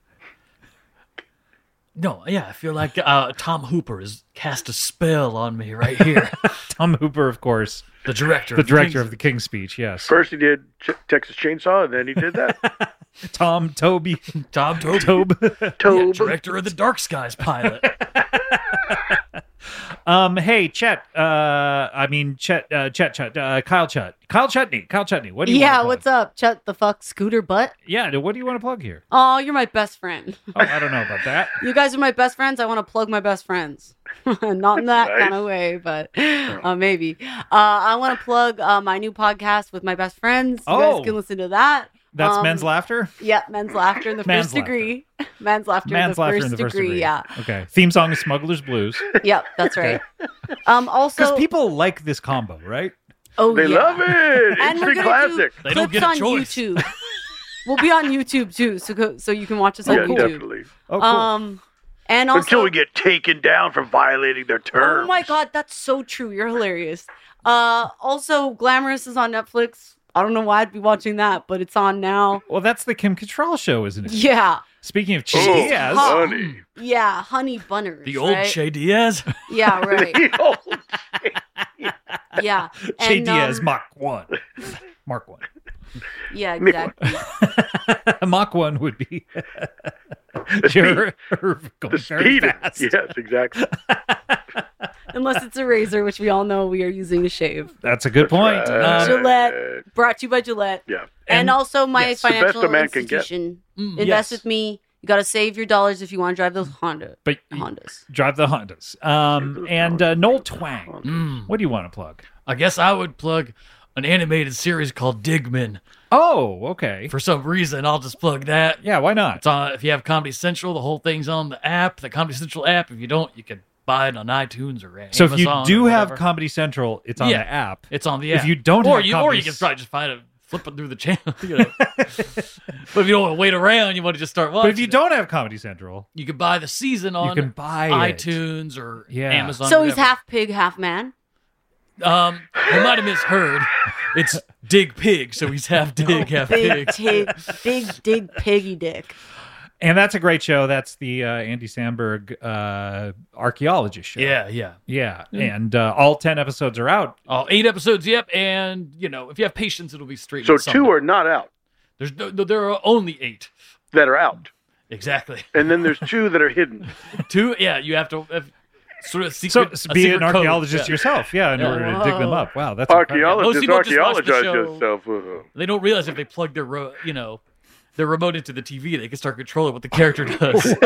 Speaker 5: No, yeah, I feel like uh, Tom Hooper has cast a spell on me right here.
Speaker 2: Tom Hooper, of course,
Speaker 5: The director.
Speaker 2: the
Speaker 5: of
Speaker 2: director
Speaker 5: King's-
Speaker 2: of the King's Speech. Yes,
Speaker 3: First he did Ch- Texas Chainsaw, and then he did that.
Speaker 2: Tom Toby
Speaker 5: Tom Tobe.
Speaker 2: Tobe.
Speaker 5: Yeah,
Speaker 3: Tobe.
Speaker 5: director of the Dark Skies pilot.
Speaker 2: Um, hey, Chet. Uh, I mean, Chet. Uh, Chet. Chet. Uh, Kyle. Chet. Kyle Chutney. Kyle Chutney. What do you?
Speaker 4: Yeah,
Speaker 2: wanna
Speaker 4: what's
Speaker 2: plug?
Speaker 4: up? Chet the fuck scooter butt?
Speaker 2: Yeah. What do you want to plug here?
Speaker 4: Oh, you're my best friend.
Speaker 2: Oh, I don't know about that.
Speaker 4: You guys are my best friends. I want to plug my best friends. Not in that
Speaker 3: Nice.
Speaker 4: kind of way, but uh, maybe. Uh, I want to plug uh, my new podcast with my best friends. You
Speaker 2: Oh.
Speaker 4: guys can listen to that.
Speaker 2: That's
Speaker 4: Um,
Speaker 2: men's laughter.
Speaker 4: Yeah, men's laughter in the
Speaker 2: Man's
Speaker 4: first degree. Man's laughter, in,
Speaker 2: Man's
Speaker 4: the
Speaker 2: laughter
Speaker 4: first
Speaker 2: in the first
Speaker 4: degree.
Speaker 2: degree.
Speaker 4: Yeah.
Speaker 2: Okay. Theme song is Smuggler's Blues.
Speaker 4: Yep, that's right. Um,
Speaker 2: Because
Speaker 4: also,
Speaker 2: people like this combo, right?
Speaker 4: oh
Speaker 3: They
Speaker 4: yeah.
Speaker 3: love it.
Speaker 4: And we're
Speaker 3: Instant
Speaker 4: gonna do
Speaker 3: classic.
Speaker 5: They don't
Speaker 4: clips
Speaker 5: get a
Speaker 4: on
Speaker 5: choice.
Speaker 4: YouTube. We'll be on YouTube too, so go, so you can watch us on
Speaker 3: Yeah,
Speaker 4: YouTube.
Speaker 3: definitely.
Speaker 2: Oh, cool.
Speaker 4: Um, and also,
Speaker 3: Until we get taken down for violating their terms.
Speaker 4: oh my god, that's so true. You're hilarious. Uh, also, Glamorous is on Netflix. I don't know why I'd be watching that, but it's on now.
Speaker 2: well, that's the Kim Cattrall show, isn't it?
Speaker 4: Yeah,
Speaker 2: Speaking of
Speaker 3: Oh,
Speaker 2: Che Diaz,
Speaker 4: hot.
Speaker 3: honey.
Speaker 4: yeah, Honey Bunners.
Speaker 5: The old
Speaker 4: right?
Speaker 5: Che Diaz.
Speaker 4: Yeah, right.
Speaker 3: Oh,
Speaker 4: Yeah,
Speaker 2: Che
Speaker 4: and,
Speaker 2: Diaz,
Speaker 4: um,
Speaker 2: Mach one, Mark one.
Speaker 4: yeah, exactly.
Speaker 2: Mach one would be you're, you're going
Speaker 3: the
Speaker 2: very
Speaker 3: speed.
Speaker 2: fast.
Speaker 3: Yes, exactly.
Speaker 4: Unless it's a razor, which we all know we are using to shave.
Speaker 2: That's a good point.
Speaker 3: right.
Speaker 2: Uh,
Speaker 4: Gillette, brought to you by Gillette.
Speaker 3: Yeah.
Speaker 4: And,
Speaker 2: And-
Speaker 4: also my
Speaker 2: yes, the
Speaker 3: best
Speaker 4: financial
Speaker 3: a man can get.
Speaker 4: institution.
Speaker 5: Mm,
Speaker 4: Invest
Speaker 2: yes.
Speaker 4: with me. You got to save your dollars if you want to drive those Honda
Speaker 2: but
Speaker 4: Hondas.
Speaker 2: drive the Hondas. Um, and uh, Noel Twang.
Speaker 5: Mm.
Speaker 2: What do you want to plug?
Speaker 5: I guess I would plug an animated series called Digman.
Speaker 2: Oh, okay.
Speaker 5: For some reason, I'll just plug that.
Speaker 2: Yeah, why not?
Speaker 5: It's on, if you have Comedy Central, the whole thing's on the app, the Comedy Central app. If you don't, you can buy it on iTunes or Amazon.
Speaker 2: So if you
Speaker 5: or
Speaker 2: do have
Speaker 5: whatever.
Speaker 2: Comedy Central, it's on
Speaker 5: Yeah.
Speaker 2: the app.
Speaker 5: it's on the
Speaker 2: if
Speaker 5: app.
Speaker 2: you don't
Speaker 5: or
Speaker 2: have
Speaker 5: you, or
Speaker 2: Comedy
Speaker 5: you can probably just find it, flip it through the channel. You know. But if you don't want to wait around, you want to just start watching.
Speaker 2: But if you
Speaker 5: it,
Speaker 2: don't have Comedy Central,
Speaker 5: you can buy the season on
Speaker 2: you can buy it.
Speaker 5: iTunes or
Speaker 2: Yeah.
Speaker 5: Amazon.
Speaker 4: So
Speaker 5: or
Speaker 4: he's
Speaker 5: whatever.
Speaker 4: half pig, half man.
Speaker 5: Um, you might have misheard. It's Dig Pig, so he's half dig, half
Speaker 4: Big,
Speaker 5: pig.
Speaker 4: tig, big, dig, piggy dick.
Speaker 2: And that's a great show. That's the uh, Andy Samberg uh, archaeologist show.
Speaker 5: Yeah, yeah.
Speaker 2: Yeah. And uh, all ten episodes are out.
Speaker 5: Oh, eight episodes, yep. And, you know, if you have patience, it'll be straight.
Speaker 3: So two are not out
Speaker 5: There's no, no, there are only eight.
Speaker 3: that are out.
Speaker 5: Exactly.
Speaker 3: And then there's two that are hidden.
Speaker 5: Two, yeah, you have to have sort of
Speaker 2: So,
Speaker 5: secret.
Speaker 2: so
Speaker 5: a
Speaker 2: be
Speaker 5: secret
Speaker 2: an
Speaker 5: code.
Speaker 2: archaeologist
Speaker 5: Yeah.
Speaker 2: yourself, yeah, in
Speaker 5: Yeah.
Speaker 2: order to dig them
Speaker 4: Whoa.
Speaker 2: up. Wow, that's incredible.
Speaker 5: Most
Speaker 3: Archaeologist,
Speaker 5: people just watch the
Speaker 3: archaeologize
Speaker 5: show.
Speaker 3: yourself. Uh,
Speaker 5: They don't realize if they plug their, ro- you know, their remote into the T V, they can start controlling what the character does.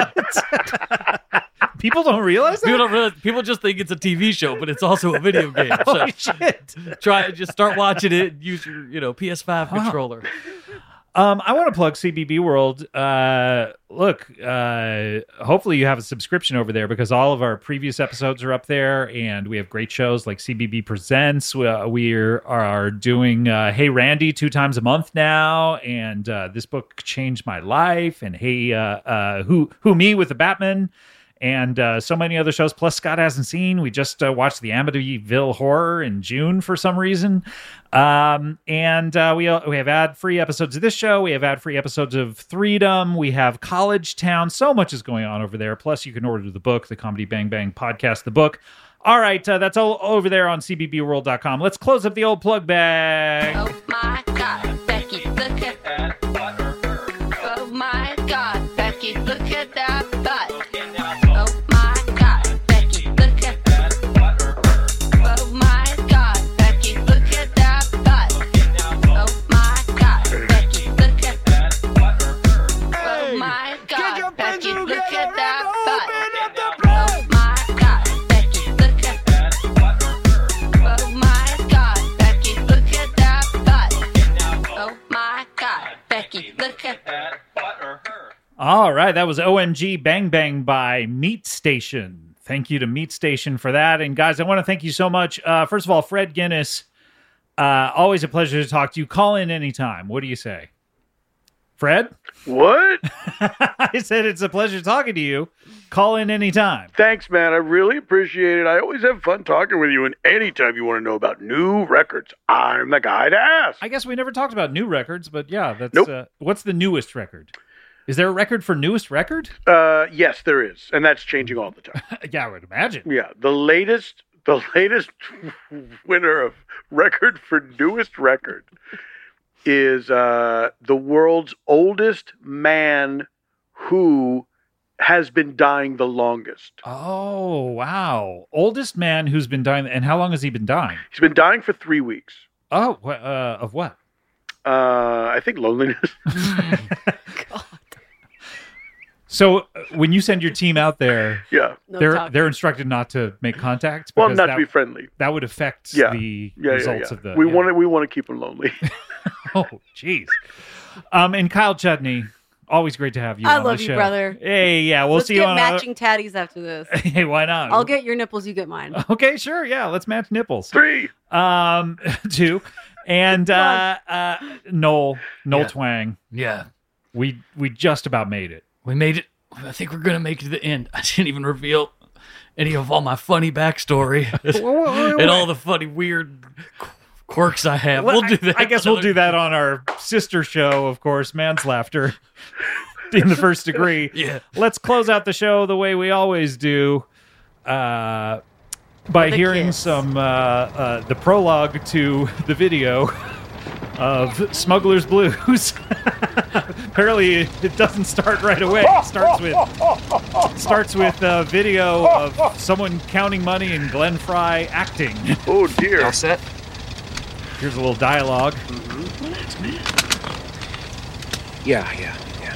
Speaker 2: People don't realize that.
Speaker 5: People don't realize. People just think it's a T V show, but it's also a video game. So
Speaker 2: Holy shit!
Speaker 5: try just start watching it. And use your, you know, P S five controller.
Speaker 2: Um, I want to plug C B B World. Uh, look, uh, hopefully you have a subscription over there because all of our previous episodes are up there, and we have great shows like C B B Presents. We, uh, we are, are doing uh, Hey Randy two times a month now, and uh, This Book Changed My Life, and Hey uh, uh, Who Who Me with the Batman. And uh, so many other shows. Plus, Scott hasn't seen. We just uh, watched the Amityville Horror in June for some reason. Um, and uh, we we have ad-free episodes of this show. We have ad-free episodes of Freedom. We have College Town. So much is going on over there. Plus, you can order the book, the Comedy Bang Bang podcast, the book. All right, uh, that's all over there on C B B world dot com. Let's close up the old plug bag.
Speaker 9: Oh my God, Becky, look at that. Oh my God, Becky, look at that butt. Oh my God, Becky, look at that. Oh my God, Becky, look at that butt. Oh my God, Becky, look at that. Oh my God, Becky, look at that butt. Oh my God, Becky, look at that. Oh my God, Becky, look at that butt. Oh my God, Becky, look at that.
Speaker 2: All right, that was O M G Bang Bang by Meat Station. Thank you to Meat Station for that. And guys, I want to thank you so much. Uh, first of all, Fred Guinness, uh, always a pleasure to talk to you. Call in anytime. What do you say? Fred?
Speaker 3: what?
Speaker 2: I said it's a pleasure talking to you. Call in anytime.
Speaker 3: Thanks, man. I really appreciate it. I always have fun talking with you. And anytime you want to know about new records, I'm the guy to ask.
Speaker 2: I guess we never talked about new records, but yeah, that's
Speaker 3: Nope.
Speaker 2: uh, what's the newest record? Is there a record for newest record?
Speaker 3: Uh, yes, there is, and that's changing all the time.
Speaker 2: Yeah, I would imagine.
Speaker 3: Yeah, the latest, the latest winner of record for newest record is uh, the world's oldest man who has been dying the longest.
Speaker 2: Oh, wow. Oldest man who's been dying. And how long has he been dying?
Speaker 3: He's been dying for three weeks.
Speaker 2: Oh, wh- uh, of what?
Speaker 3: Uh, I think loneliness.
Speaker 2: So uh, when you send your team out there,
Speaker 3: yeah,
Speaker 4: No
Speaker 2: they're
Speaker 4: talking.
Speaker 2: they're instructed not to make contact.
Speaker 3: well,
Speaker 2: because
Speaker 3: not
Speaker 2: that,
Speaker 3: to be friendly.
Speaker 2: That would affect
Speaker 3: Yeah.
Speaker 2: the
Speaker 3: Yeah, yeah,
Speaker 2: results
Speaker 3: yeah.
Speaker 2: of the.
Speaker 3: we
Speaker 2: yeah.
Speaker 3: want to we want to keep them lonely.
Speaker 2: Oh, jeez. Um, and Kyle Chudney, always great to have you.
Speaker 4: I
Speaker 2: on
Speaker 4: love
Speaker 2: the
Speaker 4: you,
Speaker 2: show.
Speaker 4: brother.
Speaker 2: Hey, yeah, we'll
Speaker 4: Let's
Speaker 2: see
Speaker 4: get
Speaker 2: you on.
Speaker 4: matching tatties after this.
Speaker 2: A... Hey, why not?
Speaker 4: I'll get your nipples, you get mine.
Speaker 2: Okay, sure. Yeah, let's match nipples.
Speaker 3: Three.
Speaker 2: Um, two, and uh,
Speaker 4: Come
Speaker 2: uh, Noel, Noel
Speaker 5: Yeah.
Speaker 2: Twang.
Speaker 5: Yeah.
Speaker 2: We we just about made it.
Speaker 5: We made it. I think we're going to make it to the end. I didn't even reveal any of all my funny backstory and all the funny, weird quirks I have.
Speaker 2: Well,
Speaker 5: we'll do that.
Speaker 2: I, I guess we'll do that on our sister show, of course, Man's Laughter in the First Degree.
Speaker 5: Yeah.
Speaker 2: Let's close out the show the way we always do, uh, by
Speaker 4: With a
Speaker 2: hearing
Speaker 4: kiss.
Speaker 2: some uh, uh, the prologue to the video of Smuggler's Blues. Apparently, it doesn't start right away. It starts with starts with a video of someone counting money and Glenn Fry acting.
Speaker 3: Oh dear.
Speaker 10: All set?
Speaker 2: Here's a little dialogue.
Speaker 10: Yeah, yeah, yeah.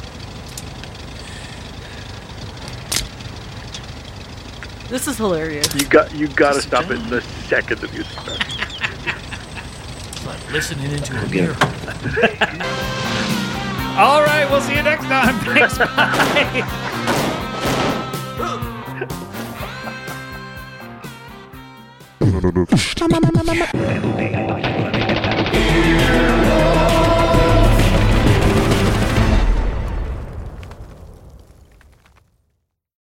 Speaker 4: This is hilarious.
Speaker 3: You got you got to stop it the second the music starts.
Speaker 5: It's like listening into a mirror.
Speaker 2: All right, we'll see you next time. Thanks. Bye.